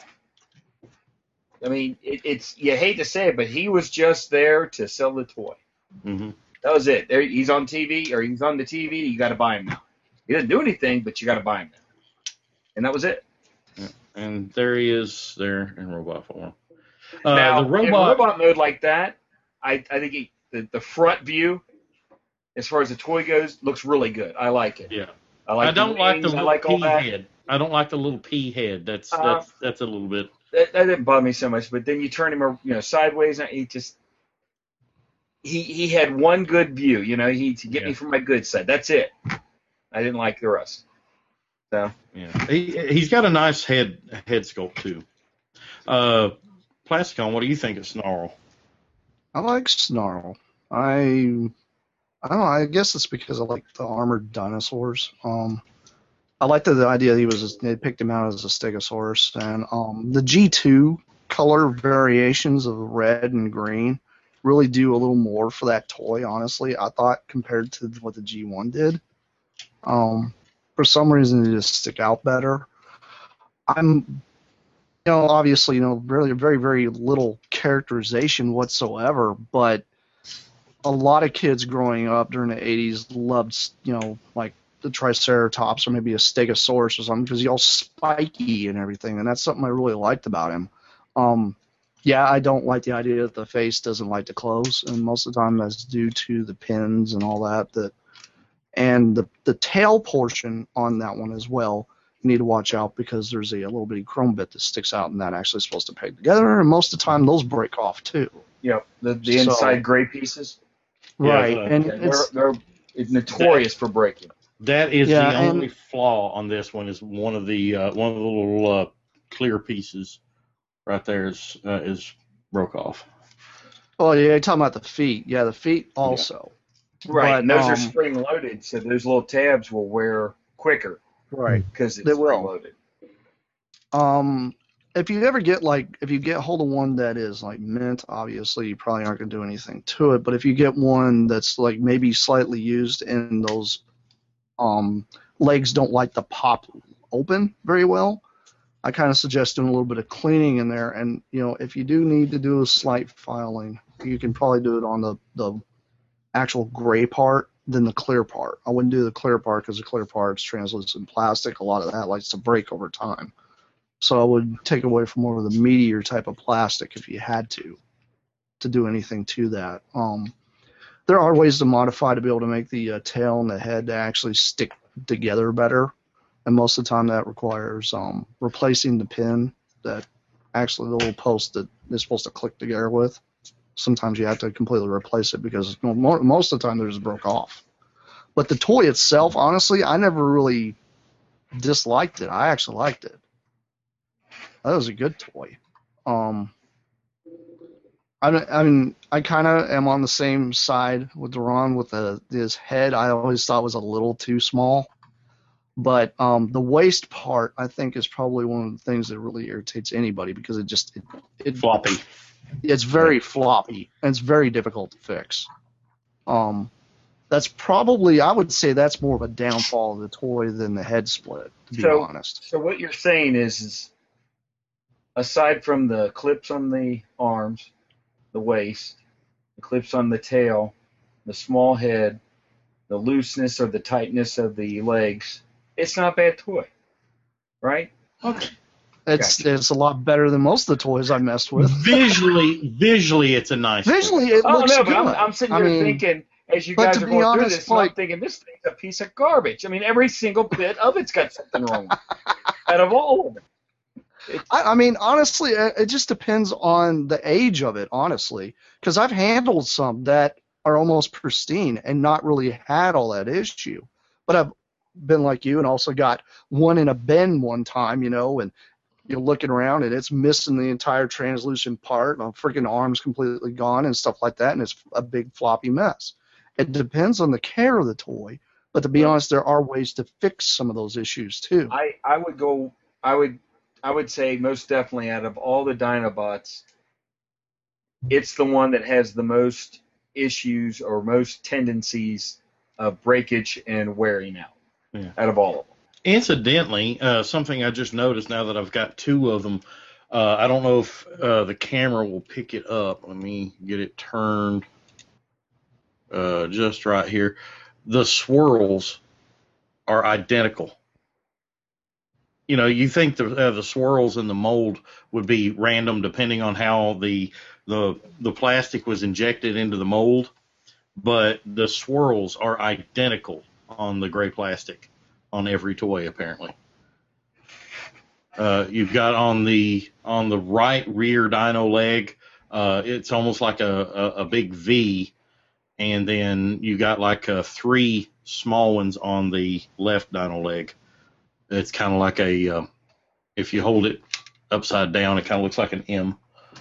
Speaker 7: I mean, it, it's you hate to say it, but he was just there to sell the toy.
Speaker 4: Mm-hmm.
Speaker 7: That was it. There, he's on T V, or he's on the T V. You got to buy him now. He didn't do anything, but you got to buy him now. And that was it.
Speaker 4: Yeah. And there he is there in robot form. Uh,
Speaker 7: now,
Speaker 4: the robot,
Speaker 7: in robot mode like that, I, I think he, the, the front view, as far as the toy goes, looks really good. I like it.
Speaker 4: Yeah.
Speaker 7: I like
Speaker 4: I don't
Speaker 7: the
Speaker 4: like the
Speaker 7: wings, I
Speaker 4: little
Speaker 7: like all
Speaker 4: pea
Speaker 7: that.
Speaker 4: head. I don't like the little pea head. That's
Speaker 7: Uh,
Speaker 4: that's that's a little bit.
Speaker 7: That, that didn't bother me so much, but then you turn him, you know, sideways, and he just he he had one good view, you know, he to get
Speaker 4: Yeah.
Speaker 7: me from my good side. That's it. I didn't like the rest. So
Speaker 4: Yeah. He he's got a nice head head sculpt too. Uh, Plasticon, what do you think of Snarl?
Speaker 8: I like Snarl. I I don't know. I guess it's because I like the armored dinosaurs. Um, I like the, the idea that he was they picked him out as a Stegosaurus, and um, the G two color variations of red and green really do a little more for that toy. Honestly, I thought compared to what the G one did. Um, for some reason, they just stick out better. I'm, you know, obviously, you know, really very very little characterization whatsoever, but a lot of kids growing up during the eighties loved, you know, like the Triceratops or maybe a Stegosaurus or something because he's all spiky and everything, and that's something I really liked about him. Um, yeah, I don't like the idea that the face doesn't like to close, and most of the time that's due to the pins and all that. That and the the tail portion on that one as well, you need to watch out because there's a, a little bitty chrome bit that sticks out, and that actually is supposed to peg together, and most of the time those break off too.
Speaker 7: you know, the the
Speaker 8: So-
Speaker 7: inside gray pieces,
Speaker 8: Right,
Speaker 4: uh,
Speaker 8: and
Speaker 7: yeah, they're
Speaker 8: it's
Speaker 7: they're notorious for breaking.
Speaker 4: That is
Speaker 8: Yeah,
Speaker 4: the
Speaker 8: and-
Speaker 4: only flaw on this one. Is one of the uh, one of the little uh, clear pieces right there is uh, is broke off.
Speaker 8: oh yeah, you're talking about the feet. Yeah, the feet also.
Speaker 7: Right,
Speaker 8: But,
Speaker 7: and those
Speaker 8: um,
Speaker 7: are spring loaded, so those little tabs will wear quicker
Speaker 8: Right.
Speaker 7: because it's
Speaker 8: They will.
Speaker 7: spring loaded.
Speaker 8: Um, if you ever get like, if you get hold of one that is like mint, obviously you probably aren't going to do anything to it. But if you get one that's like maybe slightly used and those um, legs don't like to pop open very well, I kind of suggest doing a little bit of cleaning in there. And, you know, if you do need to do a slight filing, you can probably do it on the, the actual gray part than the clear part. I wouldn't do the clear part because the clear part's translucent plastic. A lot of that likes to break over time. So I would take away from more of the meatier type of plastic if you had to, to do anything to that. Um, there are ways to modify to be able to make the uh, tail and the head to actually stick together better. And most of the time that requires um, replacing the pin that actually the little post that is supposed to click together with. Sometimes you have to completely replace it because you know, mo- most of the time they're just broke off. But the toy itself, honestly, I never really disliked it. I actually liked it. That was a good toy. Um, I, don't- I mean, I kind of am on the same side with Duran with the, his head. I always thought was a little too small. But um, the waist part, I think, is probably one of the things that really irritates anybody because it just it, it
Speaker 4: Floppy.
Speaker 8: it's very floppy and it's very difficult to fix. Um, that's probably I would say that's more of a downfall of the toy than the head split. To be
Speaker 7: So-
Speaker 8: honest,
Speaker 7: So what you're saying is, is aside from the clips on the arms, the waist, the clips on the tail, the small head, the looseness or the tightness of the legs, it's not a bad toy, right? Okay.
Speaker 8: it's
Speaker 7: Gotcha.
Speaker 8: it's a lot better than most of the toys I messed with.
Speaker 4: Visually, visually, it's a nice.
Speaker 8: Visually, it
Speaker 7: Oh
Speaker 8: looks
Speaker 7: no,
Speaker 8: good.
Speaker 7: but I'm, I'm sitting
Speaker 8: I
Speaker 7: here
Speaker 8: mean,
Speaker 7: thinking, as you
Speaker 8: but
Speaker 7: guys
Speaker 8: to
Speaker 7: are
Speaker 8: be
Speaker 7: going through
Speaker 8: honest,
Speaker 7: this, and I'm
Speaker 8: like-
Speaker 7: thinking this thing's a piece of garbage. I mean, every single bit of it's got something wrong with it. Out of all of them. It's,
Speaker 8: I, I mean, honestly, it, it just depends on the age of it, honestly, because I've handled some that are almost pristine and not really had all that issue. But I've been like you and also got one in a bin one time, you know, and you're looking around and it's missing the entire translucent part, and the freaking arm's completely gone and stuff like that, and it's a big floppy mess. It depends on the care of the toy, but to be honest, there are ways to fix some of those issues too.
Speaker 7: I, I would go, I would, I would say most definitely out of all the Dinobots, it's the one that has the most issues or most tendencies of breakage and wearing out
Speaker 4: Yeah.
Speaker 7: out of all of them.
Speaker 4: Incidentally, uh, something I just noticed now that I've got two of them, uh, I don't know if uh, the camera will pick it up. Let me get it turned uh, just right here. The swirls are identical. You know, you think the uh, the swirls in the mold would be random depending on how the the the plastic was injected into the mold, but the swirls are identical on the gray plastic on every toy apparently. Uh, you've got on the on the right rear dino leg, uh, it's almost like a, a, a big V, and then you got like uh, three small ones on the left dino leg. It's kind of like a, uh, if you hold it upside down, it kind of looks like an M.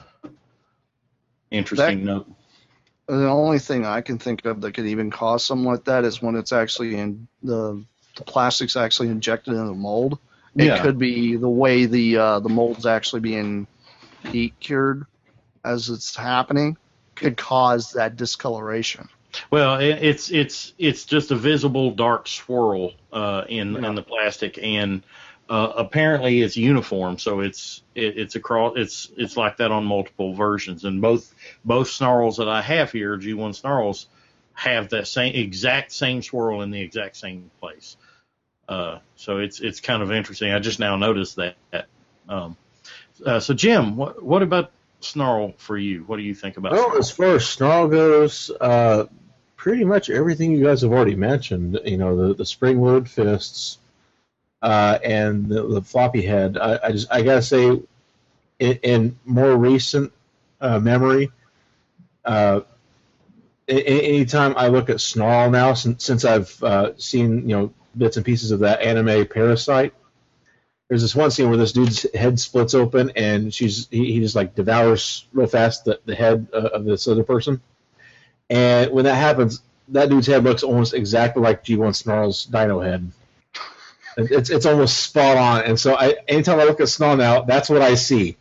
Speaker 4: Interesting
Speaker 8: That-
Speaker 4: note.
Speaker 8: The only thing I can think of that could even cause something like that is when it's actually in the the plastic's actually injected in the mold. It
Speaker 4: Yeah.
Speaker 8: could be the way the uh, the mold's actually being heat cured as it's happening could cause that discoloration.
Speaker 4: Well, it, it's it's it's just a visible dark swirl uh, in
Speaker 8: Yeah.
Speaker 4: in the plastic, and uh, apparently it's uniform, so it's it, it's across it's it's like that on multiple versions, and both both snarls that I have here, G one snarls, have that same exact same swirl in the exact same place. Uh, so it's it's kind of interesting. I just now noticed that. Um, uh, so Jim, what what about snarl for you? What do you think about?
Speaker 6: Well,
Speaker 4: snarl?
Speaker 6: as far as snarl goes, uh, pretty much everything you guys have already mentioned. You know, the, the spring-loaded fists uh, and the, the floppy head. I, I just I gotta say, in, in more recent uh, memory, uh, a- a- anytime I look at snarl now, since since I've uh, seen you know bits and pieces of that anime Parasite. There's this one scene where this dude's head splits open and she's he, he just like devours real fast the, the head uh, of this other person. And when that happens, that dude's head looks almost exactly like G one Snarl's dino head. It- It's it's almost spot on. And so I anytime I look at Snarl now, that's what I see.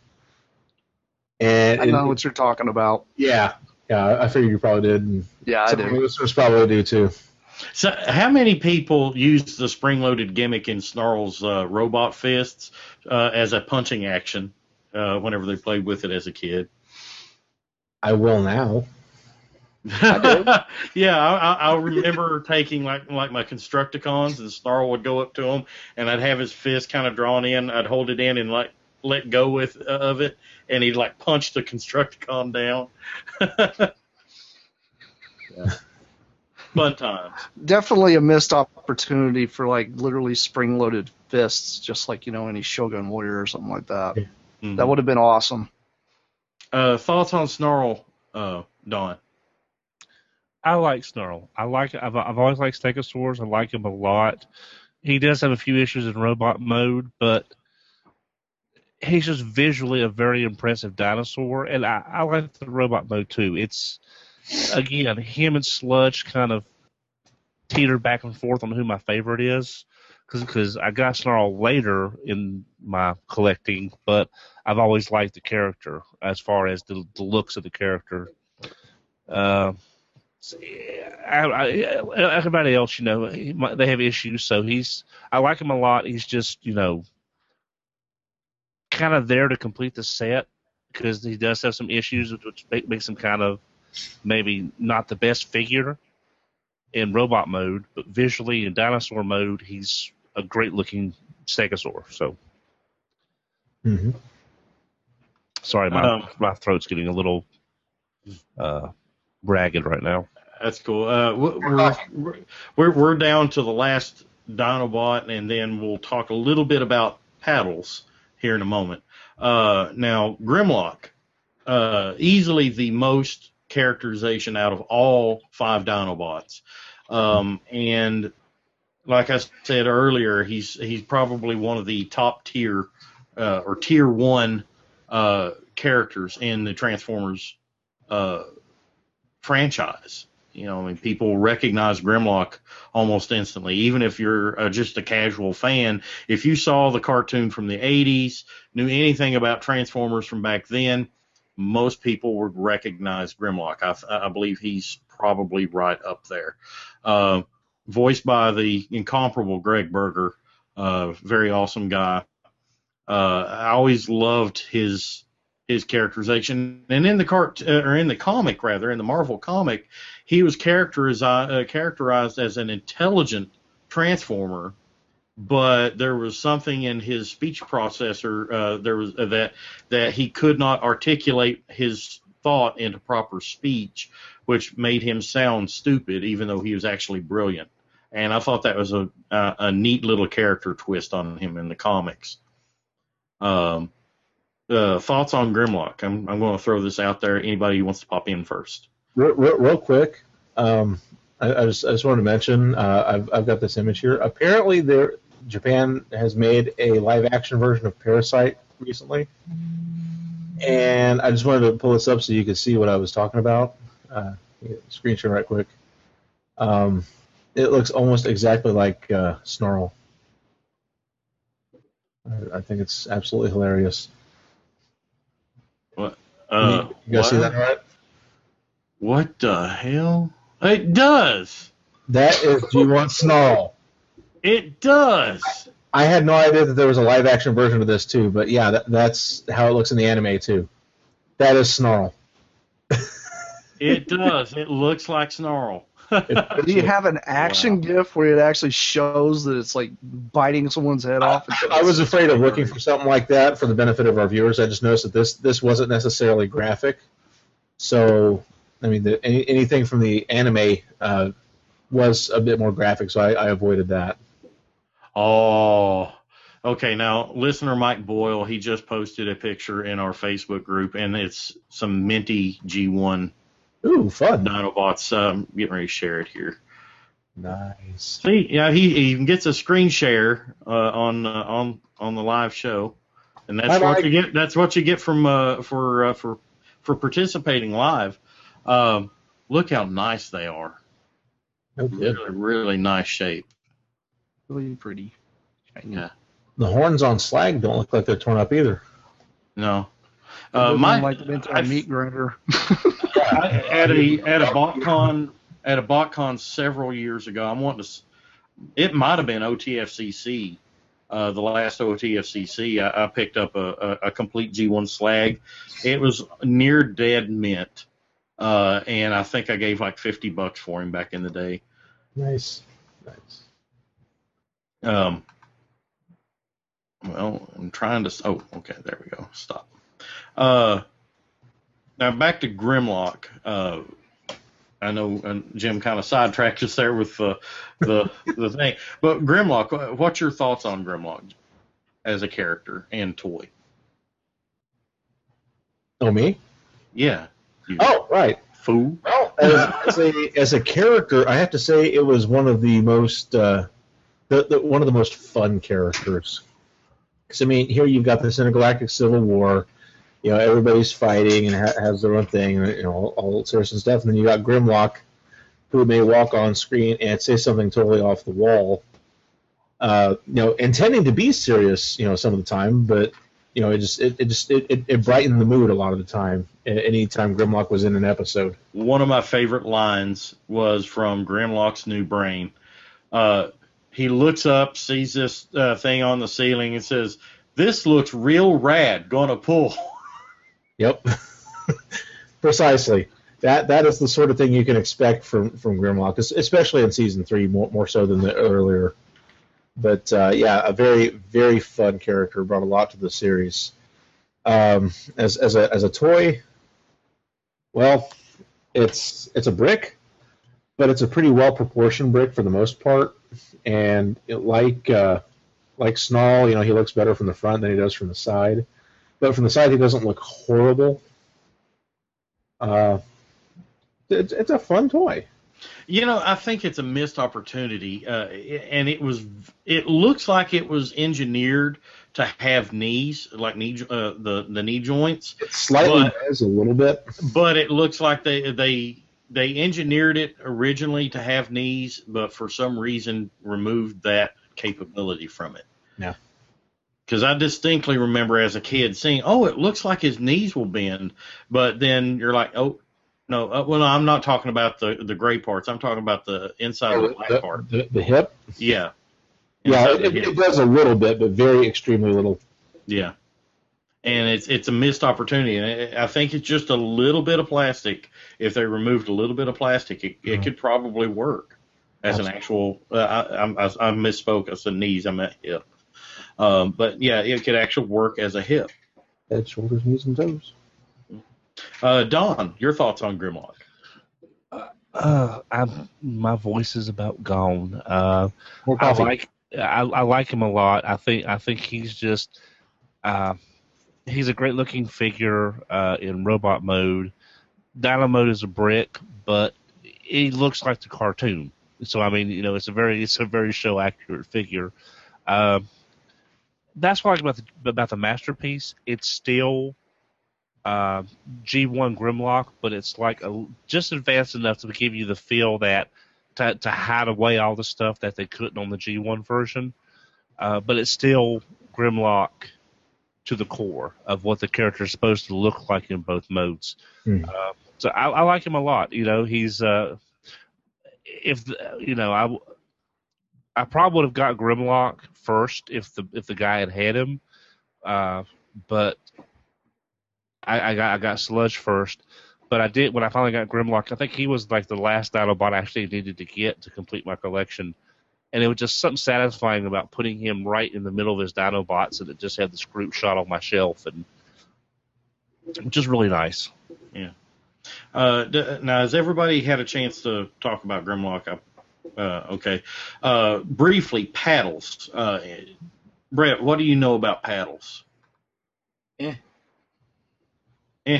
Speaker 6: And
Speaker 8: I know
Speaker 6: it-
Speaker 8: what you're talking about.
Speaker 6: yeah, yeah, I figured you probably did. And
Speaker 8: Yeah, I
Speaker 6: some of the
Speaker 8: do.
Speaker 6: listeners probably do too.
Speaker 4: So, how many people use the spring-loaded gimmick in Snarl's uh, robot fists uh, as a punching action uh, whenever they played with it as a kid?
Speaker 6: I will now.
Speaker 4: Yeah, I, I, I remember taking like like my Constructicons, and Snarl would go up to him, and I'd have his fist kind of drawn in. I'd hold it in and like let go with uh, of it, and he'd like punch the Constructicon down. Yeah. Fun times.
Speaker 8: Definitely a missed opportunity for like literally spring-loaded fists, just like you know any Shogun Warrior or something like that.
Speaker 4: Mhm.
Speaker 8: That would have been awesome.
Speaker 4: Uh, thoughts on Snarl, uh, Don?
Speaker 5: I like Snarl. I like. I've I've always liked Stegosaurus. I like him a lot. He does have a few issues in robot mode, but he's just visually a very impressive dinosaur, and I, I like the robot mode too. It's again him and Sludge kind of teeter back and forth on who my favorite is, because I got Snarl later in my collecting, but I've always liked the character as far as the, the looks of the character. Uh, I, I, everybody else, you know, he, they have issues, so he's. I like him a lot. He's just, you know, kind of there to complete the set because he does have some issues, which make, makes him kind of maybe not the best figure in robot mode, but visually in dinosaur mode, he's a great-looking stegosaur. So,
Speaker 6: Mm-hmm.
Speaker 5: sorry, my
Speaker 4: Um,
Speaker 5: my throat's getting a little uh, ragged right now.
Speaker 4: That's cool. Uh, we're, we're, we're we're down to the last Dinobot, and then we'll talk a little bit about paddles here in a moment. Uh, now, Grimlock, uh, easily the most characterization out of all five Dinobots. Um, and like I said earlier, he's he's probably one of the top tier uh, or tier one uh, characters in the Transformers uh, franchise. You know, I mean, people recognize Grimlock almost instantly, even if you're uh, just a casual fan. If you saw the cartoon from the eighties, knew anything about Transformers from back then, most people would recognize Grimlock. I, I believe he's probably right up there. Uh, voiced by the incomparable Greg Berger, uh, very awesome guy. Uh, I always loved his his characterization, and in the cart uh, or in the comic rather, in the Marvel comic, he was characterized uh, characterized as an intelligent Transformer, but there was something in his speech processor uh, there was uh, that that he could not articulate his thought into proper speech, which made him sound stupid, even though he was actually brilliant. And I thought that was a a, a neat little character twist on him in the comics. Um, uh, thoughts on Grimlock? I'm I'm going to throw this out there. Anybody who wants to pop in first?
Speaker 6: Real, real, real quick, um, I, I just I just wanted to mention uh, I've I've got this image here. Apparently, there Japan has made a live action version of Parasite recently, and I just wanted to pull this up so you could see what I was talking about. Uh, screen share right quick. Um, it looks almost exactly like uh, Snarl. I, I think it's absolutely hilarious.
Speaker 4: What? Uh,
Speaker 6: you, you guys
Speaker 4: what?
Speaker 6: see that all right?
Speaker 4: What the hell? It does.
Speaker 6: That is G one Snarl.
Speaker 4: It does.
Speaker 6: I had no idea that there was a live action version of this too, but yeah, that, that's how it looks in the anime too. That is Snarl.
Speaker 4: It does. It looks like Snarl.
Speaker 8: Do you have an action wow. GIF where it actually shows that it's like biting someone's head off?
Speaker 6: I, I was afraid of looking for something like that for the benefit of our viewers. I just noticed that this this wasn't necessarily graphic. So, I mean, the, any, anything from the anime uh, was a bit more graphic, so I, I avoided that.
Speaker 4: Oh, okay. Now, listener Mike Boyle, he just posted a picture in our Facebook group, and it's some minty G one.
Speaker 6: Ooh, fun.
Speaker 4: Dinobots. Um, getting ready to share it here.
Speaker 6: Nice.
Speaker 4: See, yeah, he, he even gets a screen share uh, on uh, on on the live show, and that's
Speaker 6: Hi,
Speaker 4: what
Speaker 6: Mike.
Speaker 4: you get. That's what you get from uh, for uh, for for participating live. Um, look how nice they are.
Speaker 6: Oh, good.
Speaker 4: Really, really nice shape.
Speaker 8: Really pretty.
Speaker 4: Yeah.
Speaker 6: The horns on Slag don't look like they're torn up either.
Speaker 4: No. Uh, my
Speaker 8: like a meat grinder.
Speaker 4: I, at a at a BotCon at a BotCon several years ago, I'm wanting to. It might have been O T F C C, uh, the last O T F C C. I, I picked up a, a, a complete G one Slag. It was near dead mint, uh, and I think I gave like fifty bucks for him back in the day.
Speaker 6: Nice, nice.
Speaker 4: Um. Well, I'm trying to. Oh, okay. There we go. Stop. Uh, now back to Grimlock. Uh, I know uh, Jim kind of sidetracked us there with uh, the the thing, but Grimlock. What's your thoughts on Grimlock as a character and toy?
Speaker 6: Oh, me?
Speaker 4: Yeah. You
Speaker 6: oh, right.
Speaker 4: Fool.
Speaker 6: Well, as, as a as a character, I have to say it was one of the most uh, the, the one of the most fun characters. Because I mean, here you've got this intergalactic civil war. You know, everybody's fighting and ha- has their own thing, and, you know, all, all sorts of stuff. And then you got Grimlock, who may walk on screen and say something totally off the wall. Uh, you know, intending to be serious, you know, some of the time, but you know, it just it, it just it, it, it brightened the mood a lot of the time. Anytime Grimlock was in an episode.
Speaker 4: One of my favorite lines was from Grimlock's New Brain. Uh, he looks up, sees this uh, thing on the ceiling, and says, "This looks real rad. Gonna pull."
Speaker 6: Yep, precisely. That that is the sort of thing you can expect from from Grimlock, especially in season three, more more so than the earlier. But uh, yeah, a very very fun character, brought a lot to the series. Um, as as a as a toy, well, it's it's a brick, but it's a pretty well proportioned brick for the most part. And it, like uh, like Snarl, you know, he looks better from the front than he does from the side. But from the side, he doesn't look horrible. Uh, it's, it's a fun toy.
Speaker 4: You know, I think it's a missed opportunity, uh, and it was. It looks like it was engineered to have knees, like knee, uh, the the knee joints.
Speaker 6: It slightly
Speaker 4: but,
Speaker 6: does a little bit,
Speaker 4: but it looks like they they they engineered it originally to have knees, but for some reason removed that capability from it.
Speaker 6: Yeah.
Speaker 4: Because I distinctly remember as a kid seeing, oh, it looks like his knees will bend, but then you're like, oh, No, uh, well, no, I'm not talking about the, the gray parts. I'm talking about the inside of the black
Speaker 6: the,
Speaker 4: part.
Speaker 6: the, the hip.
Speaker 4: Yeah.
Speaker 6: Yeah,
Speaker 4: Inside
Speaker 6: it,
Speaker 4: the
Speaker 6: it,
Speaker 4: hip.
Speaker 6: it does a little bit, but very extremely little.
Speaker 4: Yeah. And it's it's a missed opportunity, and I think it's just a little bit of plastic. If they removed a little bit of plastic, it, it could probably work as an actual. Uh, I, I, I misspoke. I said knees. I meant hip. Um, but yeah, it could actually work as a hip.
Speaker 6: Head, shoulders, knees, and toes.
Speaker 4: Uh, Don, your thoughts on Grimlock?
Speaker 5: Uh, I'm, my voice is about gone. Uh,
Speaker 6: More
Speaker 5: I
Speaker 6: coffee.
Speaker 5: like I, I like him a lot. I think I think he's just uh, he's a great looking figure uh, in robot mode. Dino mode is a brick, but he looks like the cartoon. So I mean, you know, it's a very it's a very show accurate figure. Uh, that's what I like about the about the masterpiece. It's still uh, G one Grimlock, but it's like a, just advanced enough to give you the feel that to, to hide away all the stuff that they couldn't on the G one version. Uh, but it's still Grimlock to the core of what the character is supposed to look like in both modes.
Speaker 6: Hmm.
Speaker 5: Uh, so I, I like him a lot. You know, he's uh, if the, you know I. I probably would have got Grimlock first if the if the guy had had him, uh, but I, I got I got Sludge first. But I did when I finally got Grimlock. I think he was like the last Dinobot I actually needed to get to complete my collection, and it was just something satisfying about putting him right in the middle of his Dinobots, and it just had the scroop shot on my shelf, and which is really nice.
Speaker 4: Yeah. Uh, d- now, has everybody had a chance to talk about Grimlock? I, uh, okay. Uh, briefly, paddles. Uh, Brett, what do you know about paddles?
Speaker 7: Eh.
Speaker 4: Eh.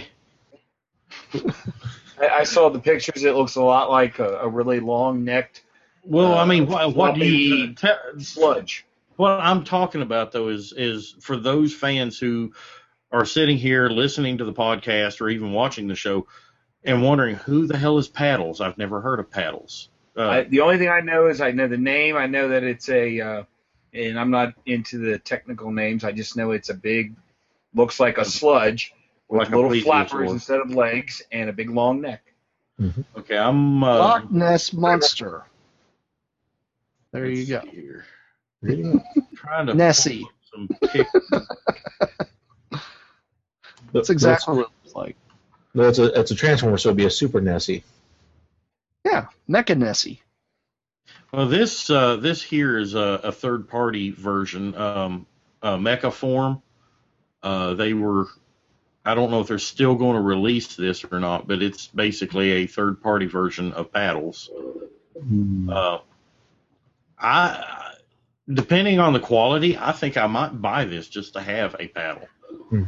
Speaker 7: I, I saw the pictures. It looks a lot like a, a really long-necked.
Speaker 4: Well,
Speaker 7: uh,
Speaker 4: I mean, what, what do you
Speaker 7: floppy
Speaker 4: te-
Speaker 7: sludge?
Speaker 4: What I'm talking about, though, is is for those fans who are sitting here listening to the podcast or even watching the show and wondering who the hell is Paddles. I've never heard of Paddles. Uh,
Speaker 7: I, the only thing I know is I know the name. I know that it's a, uh, and I'm not into the technical names. I just know it's a big, looks like a sludge with
Speaker 4: Like a
Speaker 7: little
Speaker 4: plesiosaur.
Speaker 7: flappers instead of legs and a big long neck.
Speaker 4: okay, I'm uh,
Speaker 8: Loch Ness Monster. There you go.
Speaker 4: let's see here. Trying to
Speaker 8: Nessie.
Speaker 4: pull up some pictures.
Speaker 8: That's exactly what it looks like.
Speaker 6: No, it's a it's a transformer, so it'd be a Super Nessie.
Speaker 8: Yeah, Mecha Nessie.
Speaker 4: Well, this uh, this here is a, a third party version, um, uh, Mecha Form. Uh, they were, I don't know if they're still going to release this or not, but it's basically a third party version of Paddles. Uh, I, depending on the quality, I think I might buy this just to have a paddle.
Speaker 6: Mhm.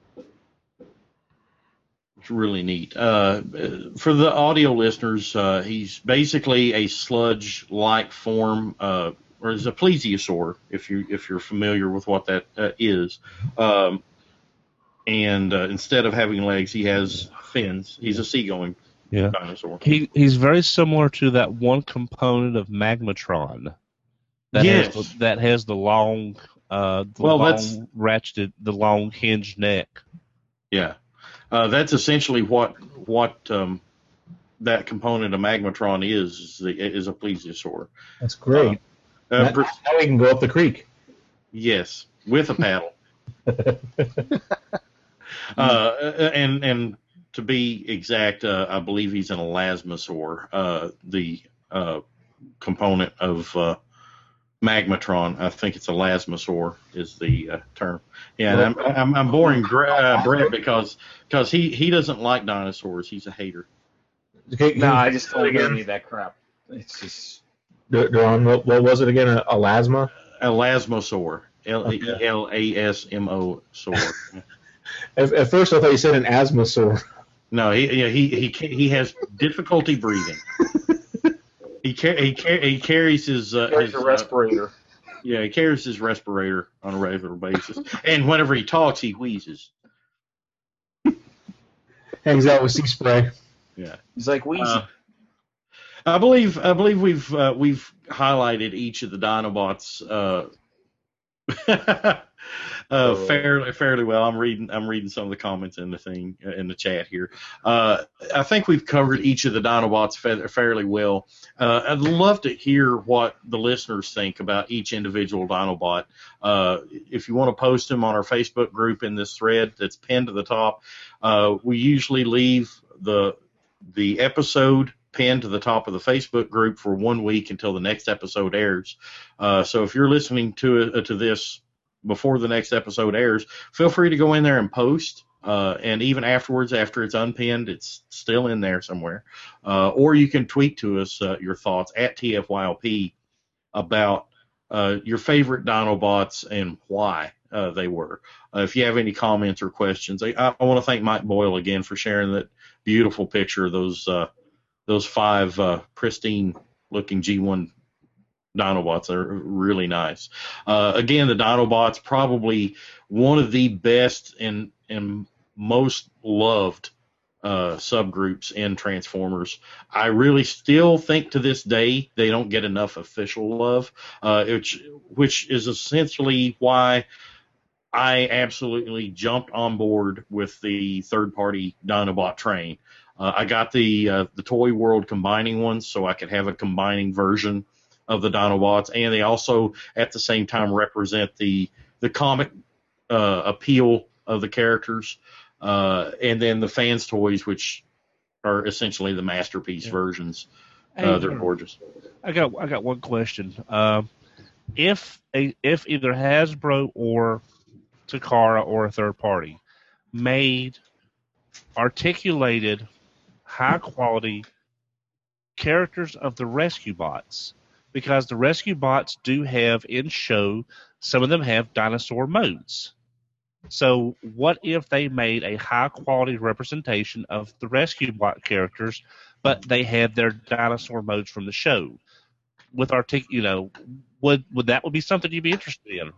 Speaker 4: It's really neat. Uh, for the audio listeners, uh, he's basically a sludge-like form, uh, or is a plesiosaur, if you if you're familiar with what that uh, is. Um, and uh, instead of having legs, he has fins. He's a seagoing
Speaker 5: Yeah.
Speaker 4: dinosaur.
Speaker 5: He he's very similar to that one component of Magmatron that
Speaker 4: Yes.
Speaker 5: has the, that has the long uh the
Speaker 4: Well,
Speaker 5: long
Speaker 4: that's-
Speaker 5: ratcheted the long hinged neck.
Speaker 4: Yeah, uh, that's essentially what what um, that component of Magmatron is is, the, is a plesiosaur.
Speaker 6: That's great.
Speaker 4: Uh,
Speaker 6: now,
Speaker 4: per-
Speaker 6: now we can go up the creek.
Speaker 4: yes, with a paddle. uh, and and to be exact, uh, I believe he's an elasmosaur, uh, the uh, component of uh, Magmatron. I think it's elasmosaur is the uh, term. Yeah, and I'm, I'm, I'm boring Gra- uh, Brett because because he, he doesn't like dinosaurs. He's a hater.
Speaker 6: Okay,
Speaker 7: No, I just don't hear any of that crap. It's just
Speaker 6: Daron, what, what was it again? A, elasma?
Speaker 4: Elasmosaur. L E L A S M O saur.
Speaker 6: At, at first, I thought you said an asthmasaur.
Speaker 4: No, he yeah, he he ca- he has difficulty breathing. He car- he car- he carries his uh,
Speaker 7: there's
Speaker 4: his
Speaker 7: a
Speaker 4: uh,
Speaker 7: respirator.
Speaker 4: yeah he carries his respirator on a regular basis, and whenever he talks, he wheezes.
Speaker 6: Hangs out with sea spray.
Speaker 4: Yeah,
Speaker 7: He's like Wheezy.
Speaker 4: uh, I believe I believe we've uh, we've highlighted each of the Dinobots uh, uh, fairly, fairly well. I'm reading. I'm reading some of the comments in the thing in the chat here. Uh, I think we've covered each of the Dinobots fa- fairly well. Uh, I'd love to hear what the listeners think about each individual Dinobot. Uh, if you want to post them on our Facebook group in this thread that's pinned to the top, uh, we usually leave the the episode pinned to the top of the Facebook group for one week until the next episode airs. Uh, so if you're listening to it, uh, to this before the next episode airs, feel free to go in there and post. Uh, and even afterwards, after it's unpinned, it's still in there somewhere. Uh, or you can tweet to us uh, your thoughts at T F Y L P about uh, your favorite Dinobots and why uh, they were. Uh, if you have any comments or questions, I, I want to thank Mike Boyle again for sharing that beautiful picture of those uh, those five uh, pristine-looking G one Dinobots. Are really nice. Uh, again, the Dinobots probably one of the best and and most loved uh, subgroups in Transformers. I really still think to this day they don't get enough official love, uh, which which is essentially why I absolutely jumped on board with the third-party Dinobot train. Uh, I got the uh, the Toy World combining ones so I could have a combining version of the Dinobots, and they also at the same time represent the the comic uh, appeal of the characters, uh, and then the fans' toys, which are essentially the masterpiece yeah. versions. Uh, hey, they're gorgeous.
Speaker 5: I got I got one question. Uh, if a if either Hasbro or Takara or a third party made articulated high quality characters of the Rescue Bots, because the Rescue Bots do have in show, some of them have dinosaur modes. So what if they made a high quality representation of the Rescue Bot characters, but they had their dinosaur modes from the show? With artic, you know, would would that would be something you'd be interested in?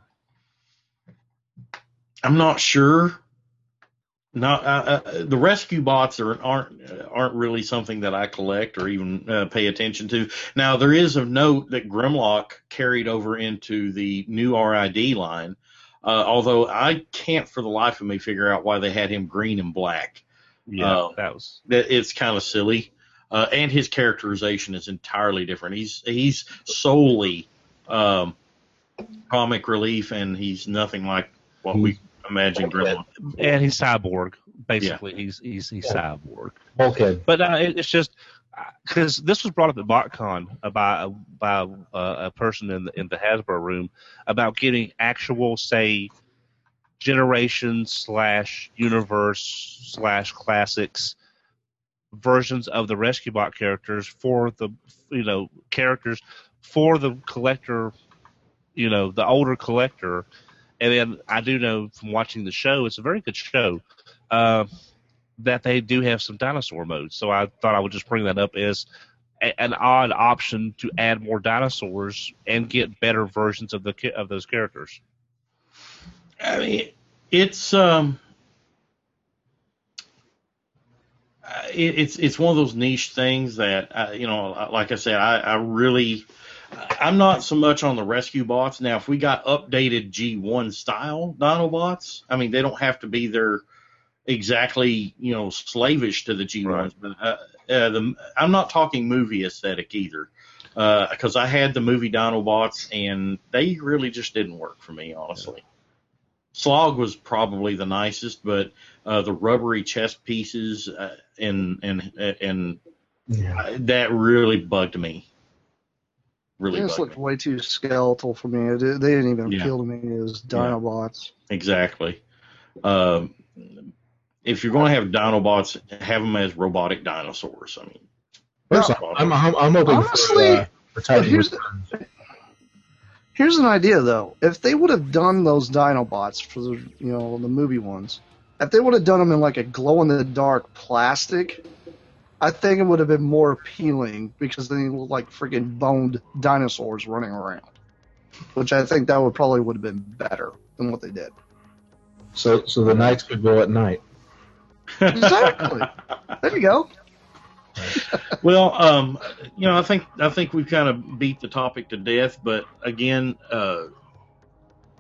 Speaker 4: I'm not sure. Not uh, uh, the Rescue Bots are, aren't aren't really something that I collect or even uh, pay attention to. Now there is a note that Grimlock carried over into the new R I D line, uh, although I can't for the life of me figure out why they had him green and black.
Speaker 5: Yeah,
Speaker 4: uh,
Speaker 5: that was
Speaker 4: it's kind of silly, uh, and his characterization is entirely different. He's he's solely um, comic relief, and he's nothing like what we imagine Grimlock.
Speaker 5: And he's cyborg, basically. Yeah. He's he's he's yeah. cyborg.
Speaker 6: Okay.
Speaker 5: But uh, it, it's just because this was brought up at BotCon by a, by a, a person in the in the Hasbro room about getting actual, say, generation slash universe slash classics versions of the Rescue Bot characters for the you know characters for the collector, you know, the older collector. And then I do know from watching the show, it's a very good show, uh, that they do have some dinosaur modes. So I thought I would just bring that up as a, an odd option to add more dinosaurs and get better versions of the of those characters.
Speaker 4: I mean, it's um, it, it's it's one of those niche things that uh, you know, like I said, I, I really. I'm not so much on the Rescue Bots. Now, if we got updated G one style Dinobots, I mean, they don't have to be their exactly, you know, slavish to the G ones. Right. But uh, uh, the, I'm not talking movie aesthetic either, because uh, I had the movie Dinobots, and they really just didn't work for me, honestly. Yeah. Slog was probably the nicest, but uh, the rubbery chest pieces uh, and and and yeah. that really bugged me. Really,
Speaker 8: it just looked way too skeletal for me. It, they didn't even yeah. appeal to me as Dinobots.
Speaker 4: Yeah. Exactly. Um, if you're going to have Dinobots, have them as robotic dinosaurs. I mean,
Speaker 6: First, no, I'm, I'm, I'm hoping
Speaker 8: honestly,
Speaker 6: for, uh, for Titan
Speaker 8: here's, here's an idea though. If they would have done those Dinobots for the you know the movie ones, if they would have done them in like a glow in the dark plastic, I think it would have been more appealing because they look like freaking boned dinosaurs running around, which I think that would probably would have been better than what they did.
Speaker 6: So, so the nights could go at night.
Speaker 8: Exactly. There you go.
Speaker 4: Well, um, you know, I think I think we've kind of beat the topic to death, but again, uh,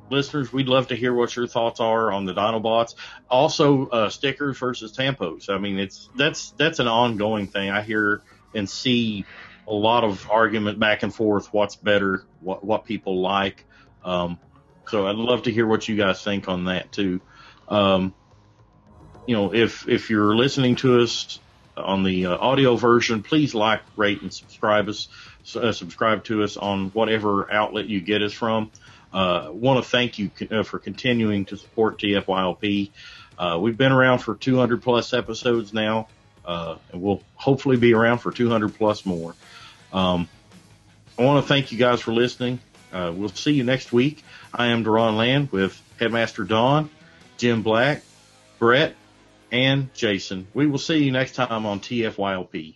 Speaker 4: listeners, we'd love to hear what your thoughts are on the Dinobots. Also, uh, stickers versus tampos. I mean, it's that's that's an ongoing thing. I hear and see a lot of argument back and forth. What's better? What what people like? Um, so I'd love to hear what you guys think on that too. Um, you know, if if you're listening to us on the uh, audio version, please like, rate, and subscribe us. Uh, subscribe to us on whatever outlet you get us from. Uh, want to thank you uh, for continuing to support T F Y L P. Uh, we've been around for two hundred plus episodes now, uh, and we'll hopefully be around for two hundred plus more. Um, I want to thank you guys for listening. Uh, we'll see you next week. I am Deron Land with Headmaster Don, Jim Black, Brett, and Jason. We will see you next time on T F Y L P.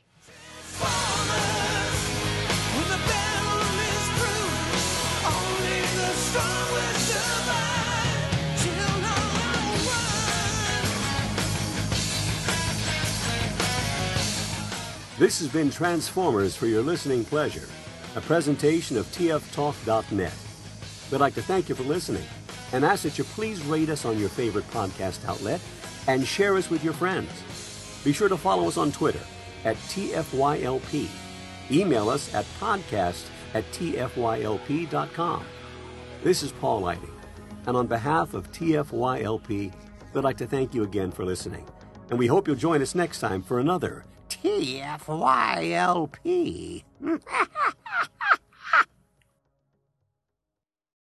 Speaker 3: This has been Transformers for your listening pleasure, a presentation of T F talk dot net. We'd like to thank you for listening and ask that you please rate us on your favorite podcast outlet and share us with your friends. Be sure to follow us on Twitter at T F Y L P. Email us at podcast at T F Y L P dot com. This is Paul Lighting, and on behalf of T F Y L P, we'd like to thank you again for listening, and we hope you'll join us next time for another T F Y L P.